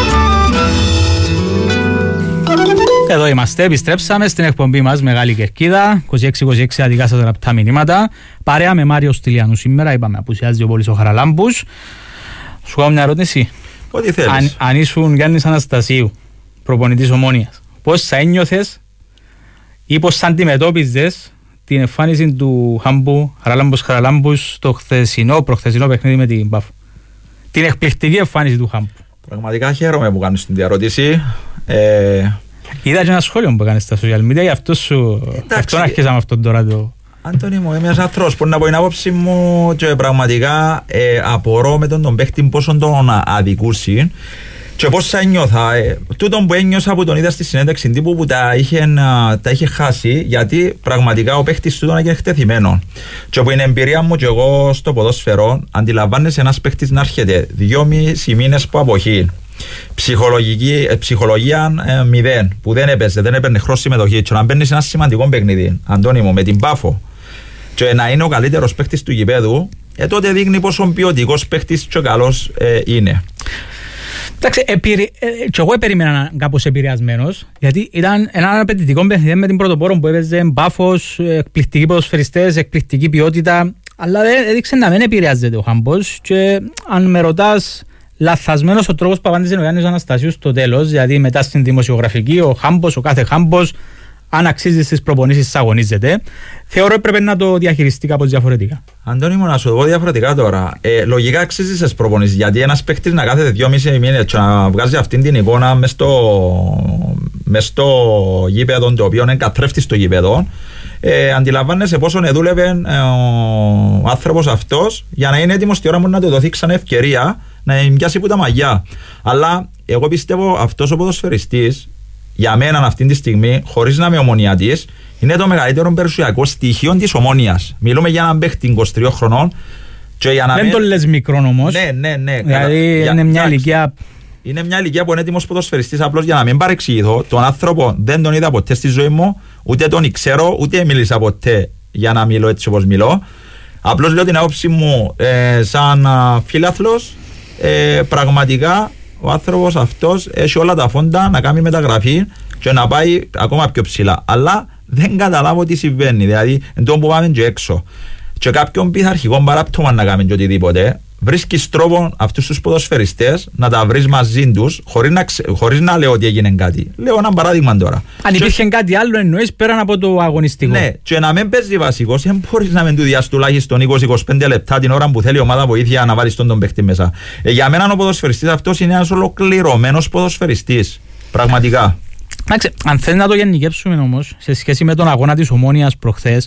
Speaker 18: Εδώ είμαστε, επιστρέψαμε στην εκπομπή μας Μεγάλη Κερκίδα, είκοσι έξι είκοσι έξι αδικά σας γραπτά μηνύματα. Παρέα με Μάριο Στυλιανού σήμερα, είπαμε απουσιάζει ο Πόλης ο Χαραλάμπους. Σου κάνω μια ερώτηση.
Speaker 19: Ό,τι θέλεις.
Speaker 18: Αν, αν ήσουν Γιάννης Αναστασίου, προπονητής Ομόνοιας, πώς θα ένιωθες ή πώς θα αντιμετώπιζες την εμφάνιση του Χάμπου Χαραλάμπους Χαραλάμπους στο χθεσινό, προχθεσινό παιχνίδι με την Πάφο? Την εκπληκτική εμφάνιση του Χάμπου.
Speaker 19: Πραγματικά χαίρομαι που κάνεις την διαρώτηση. Ε...
Speaker 18: Είδα και ένα σχόλιο που έκανες στα social media, γι' αυτό σου. Αυτό να αρχίσαμε αυτόν τώρα το.
Speaker 19: Αντώνη μου, είμαι ένας άνθρωπος που να πω την άποψη μου και πραγματικά ε, απορώ με τον τον παίχτη πόσο τον αδικούσει και πώς θα νιώθα. Ε, τούτον που ένιωσα που τον είδα στη συνέντευξη τύπου που τα είχε, τα είχε χάσει, γιατί πραγματικά ο παίχτης τούτον έγινε εκτεθειμένο. Και από την εμπειρία μου και εγώ στο ποδόσφαιρο, αντιλαμβάνεσαι ένας παίχτης να έρχεται δυόμισι μήνες από αποχή. Ψυχολογική, ε, ψυχολογία ε, μηδέν, που δεν έπαιζε, δεν έπαιρνε χρόνο συμμετοχή. Και να μπαίνει σε ένα σημαντικό παιχνίδι, Αντώνη μου, με την Πάφο, και να είναι ο καλύτερος παίχτης του γηπέδου, ε, τότε δείχνει πόσο ποιοτικός παίχτης και καλός ε, είναι.
Speaker 18: Εντάξει, επηρε... ε, και εγώ περίμενα κάπως επηρεασμένος, γιατί ήταν ένα απαιτητικό παιχνίδι με την Πρωτοπόρο που έπαιζε Πάφος, εκπληκτικοί ποδοσφαιριστές, εκπληκτική ποιότητα, αλλά έδειξε να μην επηρεάζεται ο Χάμπος. Και αν με ρωτάς, λαθασμένος ο τρόπος που απάντησε ο Γιάννης Αναστασίου στο τέλος, γιατί μετά στην δημοσιογραφική ο Χάμπος, ο κάθε Χάμπος, αν αξίζει στις προπονήσεις, αγωνίζεται. Θεωρώ έπρεπε να το διαχειριστεί κάπως διαφορετικά.
Speaker 19: Αντώνη μου, να σου το πω διαφορετικά τώρα. Ε, λογικά αξίζει στις προπονήσεις, γιατί ένας παίκτης να κάθεται δυόμισι μήνες και να βγάζει αυτήν την εικόνα μες στο, μες στο γήπεδο, το οποίο είναι καθρέφτης στο γήπεδο. Ε, αντιλαμβάνεσαι πόσο δούλευε ε, ο άνθρωπος αυτός για να είναι έτοιμος τη ώρα μου να του δοθεί ξανά ευκαιρία να πιάσει που τα μαγιά. Αλλά εγώ πιστεύω αυτός ο ποδοσφαιριστής, για μένα αυτή τη στιγμή, χωρίς να είμαι ομονιάτης, είναι το μεγαλύτερο περιουσιακό στοιχείο της Ομόνοιας. Μιλούμε για έναν παίχτη είκοσι τριών χρονών. Και για να
Speaker 18: δεν
Speaker 19: με...
Speaker 18: το λες μικρόν όμως.
Speaker 19: Ναι, ναι, ναι.
Speaker 18: Δηλαδή
Speaker 19: Κατα...
Speaker 18: είναι μια ηλικία.
Speaker 19: Είναι μια ηλικία που είναι έτοιμος ποδοσφαιριστής. Απλώς για να μην παρεξηγηθώ, τον άνθρωπο δεν τον είδα ποτέ στη ζωή μου, ούτε τον ξέρω, ούτε μίλησα ποτέ για να μιλώ έτσι όπως μιλώ. Απλώς λέω την άποψη μου ε, σαν φίλαθλος. Ε, πραγματικά ο άνθρωπος αυτός έχει όλα τα φόντα να κάνει μεταγραφή και να πάει ακόμα πιο ψηλά. Αλλά δεν καταλάβω τι συμβαίνει. Δηλαδή, εν τω που πάμε και έξω, και κάποιον πειθαρχικό παράπτωμα να κάνει και οτιδήποτε, βρίσκεις τρόπο αυτούς τους ποδοσφαιριστές να τα βρεις μαζί τους, χωρίς να, ξε... χωρίς να λέω ότι έγινε κάτι. Λέω ένα παράδειγμα τώρα.
Speaker 18: Αν υπήρχε και... κάτι άλλο, εννοείς πέραν από το αγωνιστικό.
Speaker 19: Ναι, και να μην παίζει βασικός, δεν μπορείς να μην του διάσει τουλάχιστον είκοσι με είκοσι πέντε λεπτά την ώρα που θέλει η ομάδα βοήθεια να βάλει τον τον παίχτη μέσα. Ε, για μένα ο ποδοσφαιριστής αυτός είναι ένας ολοκληρωμένος ποδοσφαιριστής. Πραγματικά.
Speaker 18: Εντάξει, αν θέλει να το γενικεύσουμε όμως, σε σχέση με τον αγώνα της Ομόνοιας προχθές,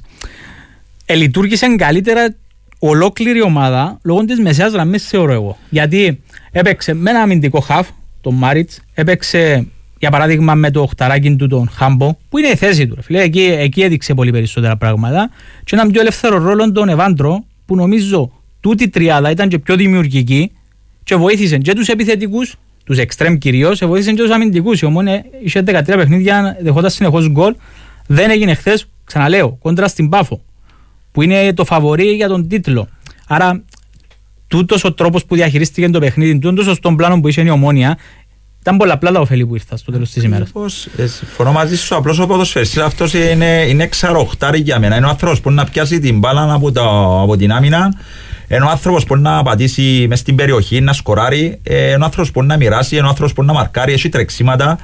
Speaker 18: ε, λειτουργήσε καλύτερα ολόκληρη ομάδα λόγω της μεσαίας γραμμής, θεωρώ εγώ. Γιατί έπαιξε με ένα αμυντικό χαφ, τον Μάριτς, έπαιξε για παράδειγμα με το οχταράκι του τον Χάμπο, που είναι η θέση του. Φίλε. Εκεί, εκεί έδειξε πολύ περισσότερα πράγματα. Και έναν πιο ελεύθερο ρόλο τον Εβάντρο, που νομίζω τούτη τριάδα ήταν και πιο δημιουργική και βοήθησε και τους επιθετικούς, τους εξτρέμ κυρίως, βοήθησε και τους αμυντικούς. Η Ομόνια είχε δεκατρία παιχνίδια, δεχόταν συνεχώς γκολ. Δεν έγινε χθες, ξαναλέω, κόντρα στην Πάφο, που είναι το φαβορί για τον τίτλο. Άρα, τούτος ο τρόπος που διαχειρίστηκε το παιχνίδι, τούτος ο στον πλάνο που είχε η Ομόνια, ήταν πολλαπλά τα ωφέλη που ήρθα στο τέλος της ημέρας.
Speaker 19: Συμφωνώ μαζί σου, απλώς ο ποδοσφαιριστής αυτός είναι, είναι ξαροχτάρι για μένα. Είναι ο άνθρωπος που να πιάσει την μπάλα από, τα, από την άμυνα, είναι ο άνθρωπος που να πατήσει μες στην περιοχή, να σκοράρει, είναι ο άνθρωπος που να μοιράσει, είναι ο άνθρωπος που να μαρκάρει, έχει τρεξίματα.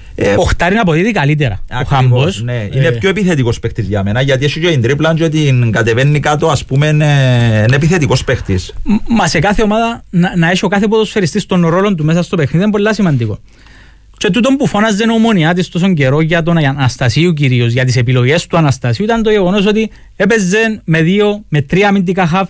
Speaker 18: Ο Χτάρι να αποδίδει καλύτερα.
Speaker 19: Ακριβώς, ο Χάμπος. Ναι. Είναι ε... πιο επιθετικός παίχτης για μένα, γιατί έχει και την τρίπλα και την κατεβαίνει κάτω, ας πούμε, είναι επιθετικός παίχτης.
Speaker 18: Μα σε κάθε ομάδα να, να έχει ο κάθε ποδοσφαιριστής τον ρόλο του μέσα στο παιχνίδι είναι πολύ σημαντικό. Και τούτον που φώναζε ο Ομονιάτης τόσο καιρό για τον Αναστασίου κυρίως, για τις επιλογές του Αναστασίου, ήταν το γεγονός ότι έπαιζε με δύο, με τρία αμυντικά χαφ.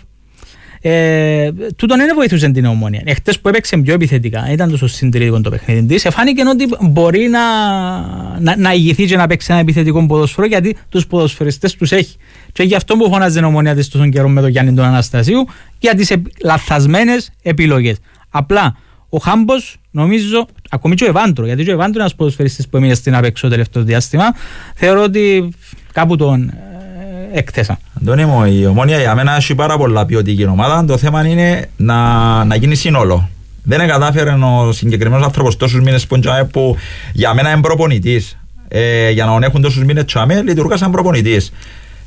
Speaker 18: Ε, τούτον δεν βοηθούσε την Ομόνια. Εχθές που έπαιξε πιο επιθετικά, ήταν τόσο συντηρητικό το παιχνίδι της, εφάνηκε ότι μπορεί να, να, να ηγηθεί και να παίξει ένα επιθετικό ποδοσφαιρό, γιατί τους ποδοσφαιριστές τους έχει. Και γι' αυτό που φωνάζει η Ομόνια της τόσο καιρό με τον Γιάννη τον Αναστασίου, για τις επι, λαθασμένες επιλογές. Απλά ο Χάμπος, νομίζω, ακόμη και ο Εβάντρο, γιατί και ο Εβάντρο είναι ένας ποδοσφαιριστής που έμεινε στην απέξω το τελευταίο διάστημα, θεωρώ ότι κάπου τον έκθεσα.
Speaker 19: Αντώνη μου, η Ομόνια για μένα έχει πάρα πολλά ποιοτική ομάδα. Το θέμα είναι να, να γίνει σύνολο. Δεν κατάφερε ο συγκεκριμένος άνθρωπος τόσους μήνες που για μένα είναι προπονητής. Ε, για να έχουν τόσους μήνες τσάμε, λειτουργά σαν προπονητής.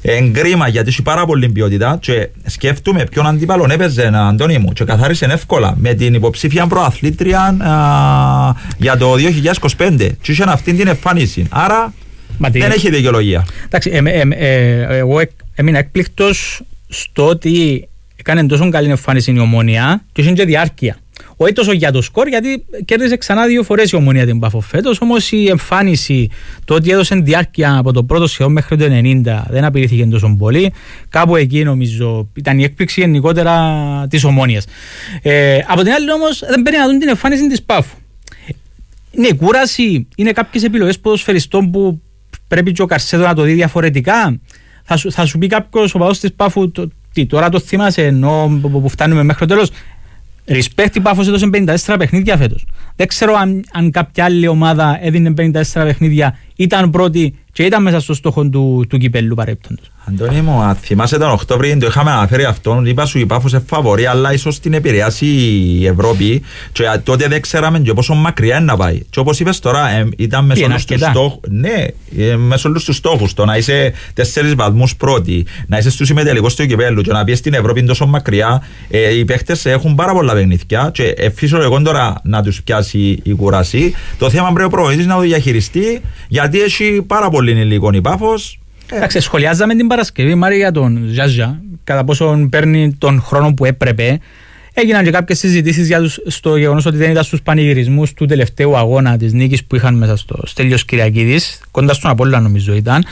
Speaker 19: Εγκρίμα γιατί έχει πάρα πολύ ποιότητα και σκέφτομαι ποιον αντίπαλον έπαιζε, Αντώνη μου, και καθάρισε εύκολα με την υποψήφια προαθλήτρια α, για το δύο χιλιάδες είκοσι πέντε. Και είχε αυτή την εμφάνιση. Άρα Μα δεν τι... έχει δικαιολογία.
Speaker 18: Εντάξει, ε, ε, ε, ε, εγώ έμεινα έκπληκτος στο ότι έκανε τόσο καλή εμφάνιση η Ομόνια και είχε και διάρκεια. Όχι τόσο για το σκορ, γιατί κέρδισε ξανά δύο φορές η Ομόνια την Πάφο φέτος. Όμως η εμφάνιση, το ότι έδωσε διάρκεια από το πρώτο σχεδόν μέχρι το ενενήντα, δεν απειρήθηκε τόσο πολύ. Κάπου εκεί νομίζω ήταν η έκπληξη γενικότερα της Ομόνιας. Ε, από την άλλη όμως δεν πρέπει να δουν την εμφάνιση της Πάφου. Είναι κούραση, είναι κάποιες επιλογές ποδοσφαιριστών που πρέπει και ο Καρσέτο να το δει διαφορετικά. Θα σου, θα σου πει κάποιος ο παδός της Πάφου, το, τι, τώρα το θυμάσαι ενώ που φτάνουμε μέχρι το τέλος. Respect, η Πάφος έδωσε πενήντα τέσσερα παιχνίδια φέτος. Δεν ξέρω αν, αν κάποια άλλη ομάδα έδινε πενήντα τέσσερα παιχνίδια, ήταν πρώτη και ήταν μέσα στο στόχο του, του κυπέλλου παρέπτοντος.
Speaker 19: Αντώνη μου, αν θυμάσαι τον Οκτώβριο, το είχαμε αναφέρει αυτόν, είπα σου η Πάφος είναι φαβορή, αλλά ίσως την επηρεάσει η Ευρώπη και τότε δεν ξέραμε και πόσο μακριά είναι να πάει. Και όπως είπες τώρα, ε, ήταν μέσω στους στόχους, ναι, ε, μέσω στους στόχους, το να είσαι τέσσερις βαθμούς πρώτη, να είσαι στους ημιτελικούς του κυπέλλου και να πιες στην Ευρώπη τόσο μακριά, ε, οι παίχτες έχουν πάρα πολλά παιχνίδια και εφίσο εγώ τώρα να τους πιάσει η κουράση. Το θέμα πρέπει ο προπονητής να το διαχειριστεί, γιατί έχει πάρα πολύ υλικό η Πάφος.
Speaker 18: Εντάξει, σχολιάζαμε την Παρασκευή, Μάρη, για τον Ζάζα, κατά πόσο παίρνει τον χρόνο που έπρεπε. Έγιναν και κάποιες συζητήσεις για τους, στο γεγονός ότι δεν ήταν στους πανηγυρισμούς του τελευταίου αγώνα της νίκης που είχαν μέσα στο Στέλιος Κυριακίδης, κοντά στον Απόλλωνα νομίζω ήταν.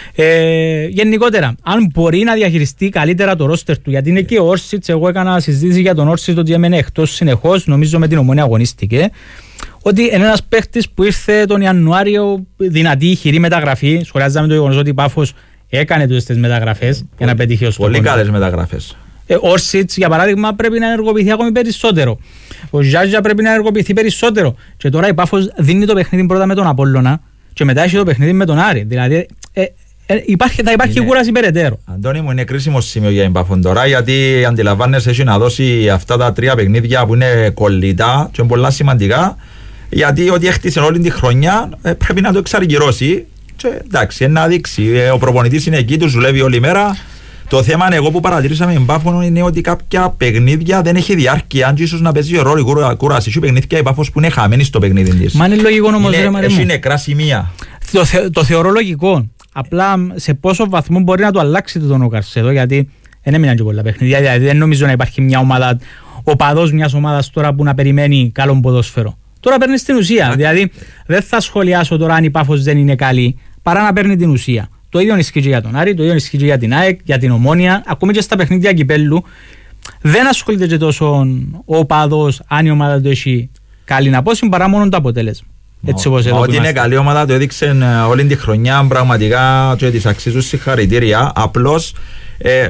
Speaker 18: Ε, γενικότερα, αν μπορεί να διαχειριστεί καλύτερα το ρόστερ του, γιατί είναι και ο Όρσιτς, εγώ έκανα συζήτηση για τον Όρσιτς ότι έμενε εκτός συνεχώς, νομίζω με την Ομόνια αγωνίστηκε. Ότι είναι ένας παίχτης που ήρθε τον Ιανουάριο δυνατή, χειρή μεταγραφή. Σχολιάζαμε το γεγονός ότι η Πάφος έκανε τις μεταγραφές πολύ, για να πετύχει ο στόχος.
Speaker 19: Πολύ καλές μεταγραφές.
Speaker 18: Ε, ο Όρσιτς, για παράδειγμα, πρέπει να ενεργοποιηθεί ακόμη περισσότερο. Ο Ζάζα πρέπει να ενεργοποιηθεί περισσότερο. Και τώρα η Πάφος δίνει το παιχνίδι πρώτα με τον Απόλλωνα και μετά έχει το παιχνίδι με τον Άρη. Δηλαδή ε, ε, υπάρχει, θα υπάρχει είναι, κούραση περαιτέρω.
Speaker 19: Αντώνη μου, είναι κρίσιμο σημείο για την Πάφο τώρα, γιατί αντιλαμβάνεσαι έχει να δώσει αυτά τα τρία παιχνίδια που είναι κολλητά και πολλά σημαντικά. Γιατί ό,τι έχτισε όλη τη χρονιά ε, πρέπει να το εξαργυρώσει. Και εντάξει, να δείξει. Ε, ο προπονητής είναι εκεί, του δουλεύει όλη μέρα. Το θέμα εγώ που παρατηρήσαμε με Πάφο είναι ότι κάποια παιχνίδια δεν έχει διάρκεια. Αν και ίσως να παίζει ρόλο η κούραση. Έχει παιχνίδια η Πάφος που είναι χαμένη στο παιχνίδι της.
Speaker 18: Μα είναι λογικό όμως, ρε Μαρέ μου.
Speaker 19: Έχει νεκρά σημεία.
Speaker 18: Το, θε, το θεωρώ λογικό. Απλά σε πόσο βαθμό μπορεί να το αλλάξει τον ο Καρσέτο, γιατί δεν έμειναν και πολλά παιχνίδια. Δηλαδή δεν νομίζω να υπάρχει μια ομάδα, ο παδός μιας ομάδας τώρα που να περιμένει καλό ποδόσφαιρο. Τώρα παίρνει την ουσία. Α, δηλαδή δεν θα σχολιάσω τώρα αν η Πάφος δεν είναι καλή, παρά να παίρνει την ουσία. Το ίδιο ισχύει για τον Άρη, το ίδιο ισχύει για την ΑΕΚ, για την Ομόνια, ακόμη και στα παιχνίδια κυπέλλου. Δεν ασχολείται και τόσο ο παδός αν η ομάδα του έχει καλή απόσταση, παρά μόνο το αποτέλεσμα. Έτσι όπως εδώ.
Speaker 19: Ότι είναι καλή ομάδα το έδειξε όλη τη χρονιά, πραγματικά και της αξίζουν συγχαρητήρια. Απλώς ε,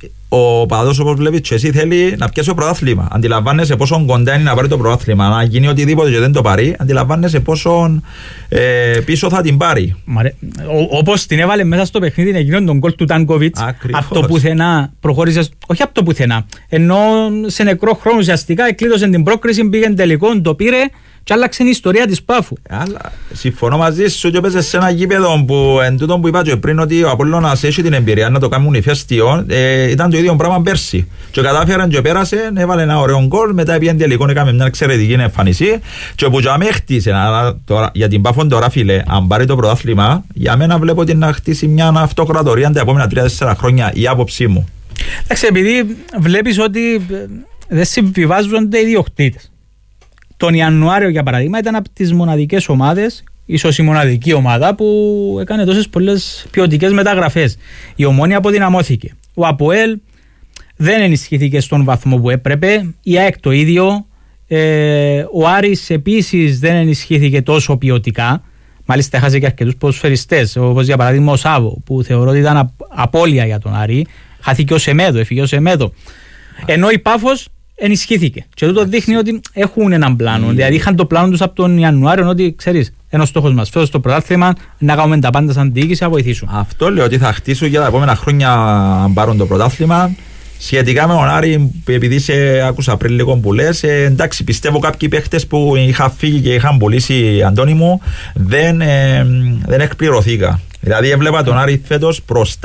Speaker 19: ο παδός, όπως βλέπεις και εσύ, θέλει να πιάσει το πρωτάθλημα. Αντιλαμβάνεσαι πόσο κοντά είναι να πάρει το πρωτάθλημα. Να γίνει οτιδήποτε και δεν το πάρει, αντιλαμβάνεσαι πόσο ε, πίσω θα την πάρει.
Speaker 18: Όπως την έβαλε μέσα στο παιχνίδι εκείνον τον γκολ του Τάνκοβιτς, από το πουθενά προχώρησε, όχι από το πουθενά, ενώ σε νεκρό χρόνο ουσιαστικά εκλείδωσε την πρόκριση, πήγε τελικό, το πήρε. Και άλλαξε η ιστορία της Πάφου.
Speaker 19: Αλλά συμφωνώ μαζί σου και παίζεις σε ένα γήπεδο που εν τούτο που είπα και πριν ότι ο Απόλλωνας έχει την εμπειρία να το κάνουν ηφαίστειο, ε, ήταν το ίδιο πράγμα πέρσι. Και κατάφεραν και πέρασε, έβαλε ένα ωραίο γκολ, μετά πήγαινε τελικό, έκαμε μια εξαιρετική εμφανισή. Και που για με χτίσε, τώρα, για την Πάφο τώρα φίλε, αν πάρει το πρωτάθλημα, για μένα βλέπω ότι να χτίσει μια αυτοκρατορία τα επόμενα τρία τέσσερα χρόνια, η άποψή μου.
Speaker 18: Εντάξει, επειδή βλέπεις ότι δεν συμβιβάζονται οι ιδιοκτήτες. Τον Ιανουάριο, για παράδειγμα, ήταν από τις μοναδικές ομάδες, ίσως η μοναδική ομάδα που έκανε τόσες πολλές ποιοτικές μεταγραφές. Η Ομόνια αποδυναμώθηκε. Ο ΑΠΟΕΛ δεν ενισχύθηκε στον βαθμό που έπρεπε. Η ΑΕΚ το ίδιο. Ε, ο Άρης επίσης δεν ενισχύθηκε τόσο ποιοτικά. Μάλιστα, έχασε και αρκετούς ποδοσφαιριστές, όπως για παράδειγμα ο Σάβο, που θεωρώ ότι ήταν απώλεια για τον Άρη. Χάθηκε ο Σεμέδο, έφυγε ο Σεμέδο. Ενώ η Πάφος ενισχύθηκε. Και τούτο δείχνει ότι έχουν έναν πλάνο. Mm. Δηλαδή είχαν το πλάνο τους από τον Ιανουάριο, ότι ξέρεις, ένας στόχος μας φέτος στο πρωτάθλημα, να κάνουμε τα πάντα σαν διοίκηση, να βοηθήσουμε.
Speaker 19: Αυτό λέω ότι θα χτίσουν για τα επόμενα χρόνια αν πάρουν το πρωτάθλημα. Σχετικά με τον Άρη, επειδή σε άκουσα πριν λίγο που λες, ε, εντάξει, πιστεύω κάποιοι παίχτες που είχαν φύγει και είχαν πουλήσει, Αντώνη μου, δεν, ε, δεν εκπληρωθήκα. Δηλαδή έβλεπα τον Άρη φέτος μπροστά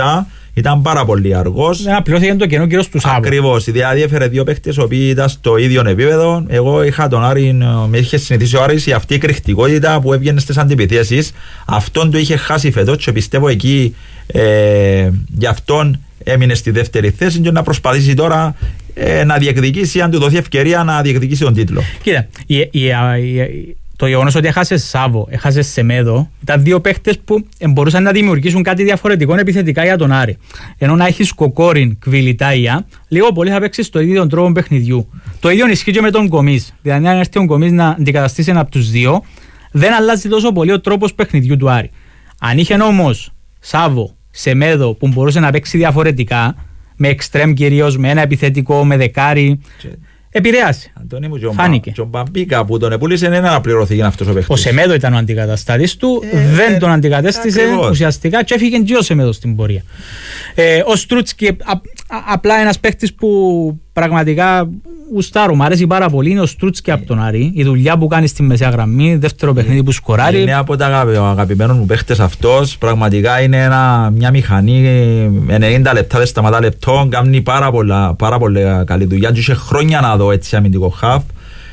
Speaker 19: ήταν πάρα πολύ αργός.
Speaker 18: Δεν απλώθηκε το κενό κύριο του Σάββου.
Speaker 19: Ακριβώς. Δηλαδή έφερε δύο παίχτες οι οποίοι ήταν στο ίδιο επίπεδο. Εγώ είχα τον Άρη, με είχε συνηθίσει ο Άρης η αυτή η κρυκτικότητα που έβγαινε στις αντιπιθέσεις. Αυτόν το είχε χάσει φέτος και πιστεύω εκεί ε, γι' αυτόν έμεινε στη δεύτερη θέση και να προσπαθήσει τώρα ε, να διεκδικήσει, αν του δοθεί ευκαιρία να διεκδικήσει τον τίτλο.
Speaker 18: Κοίτα, η, η, η, η, το γεγονός ότι έχασε Σάββο, έχασε Σεμέδο, ήταν δύο παίχτες που μπορούσαν να δημιουργήσουν κάτι διαφορετικό επιθετικά για τον Άρη. Ενώ να έχει Κοκόριν, Κβιλιτάια, λίγο πολύ θα παίξει στο ίδιο τρόπο παιχνιδιού. Το ίδιο ισχύει και με τον Κομίς. Δηλαδή, αν έρθει ο Κομίς να αντικαταστήσει ένα από τους δύο, δεν αλλάζει τόσο πολύ ο τρόπος παιχνιδιού του Άρη. Αν είχε όμως Σάββο, Σεμέδο που μπορούσε να παίξει διαφορετικά, με εξτρέμ κυρίως, με ένα επιθετικό, με δεκάρι. Και... επηρεάσει.
Speaker 19: Αντώνη μου, φάνηκε. Και ο Μπαμπίκα που τον επούλησε δεν αναπληρωθήκε αυτός ο παίχτης.
Speaker 18: Ο Σεμέδο ήταν ο αντικαταστάτης του, ε, δεν ε, τον αντικατέστησε ακριβώς. Ουσιαστικά και έφυγε και ο Σεμέδο στην πορεία. Ε, ο Στρούτσκι, α, α, απλά ένας παίχτης που πραγματικά γουστάρω, μου αρέσει πάρα πολύ, είναι ο Στρούτσκι από τον Άρη. Η δουλειά που κάνει στη μεσαία γραμμή, δεύτερο παιχνίδι που σκοράρει.
Speaker 19: Είναι από τα αγαπημένους μου παίχτες αυτός. Πραγματικά είναι ένα, μια μηχανή ενενήντα λεπτά, δεν σταματά λεπτό. Κάνει πάρα, πολλά, πάρα πολλά καλή δουλειά. Και είχε χρόνια να δω έτσι αμυντικό χαφ.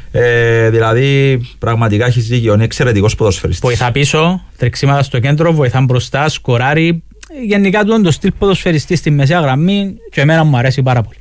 Speaker 19: Ε, δηλαδή πραγματικά έχει δίκιο. Είναι εξαιρετικός ποδοσφαιριστής.
Speaker 18: Βοηθά πίσω, τρεξίματα στο κέντρο, βοηθά μπροστά, σκοράρει. Γενικά του το στυλ ποδοσφαιριστή στη μεσαία γραμμή και εμένα μου αρέσει πάρα πολύ.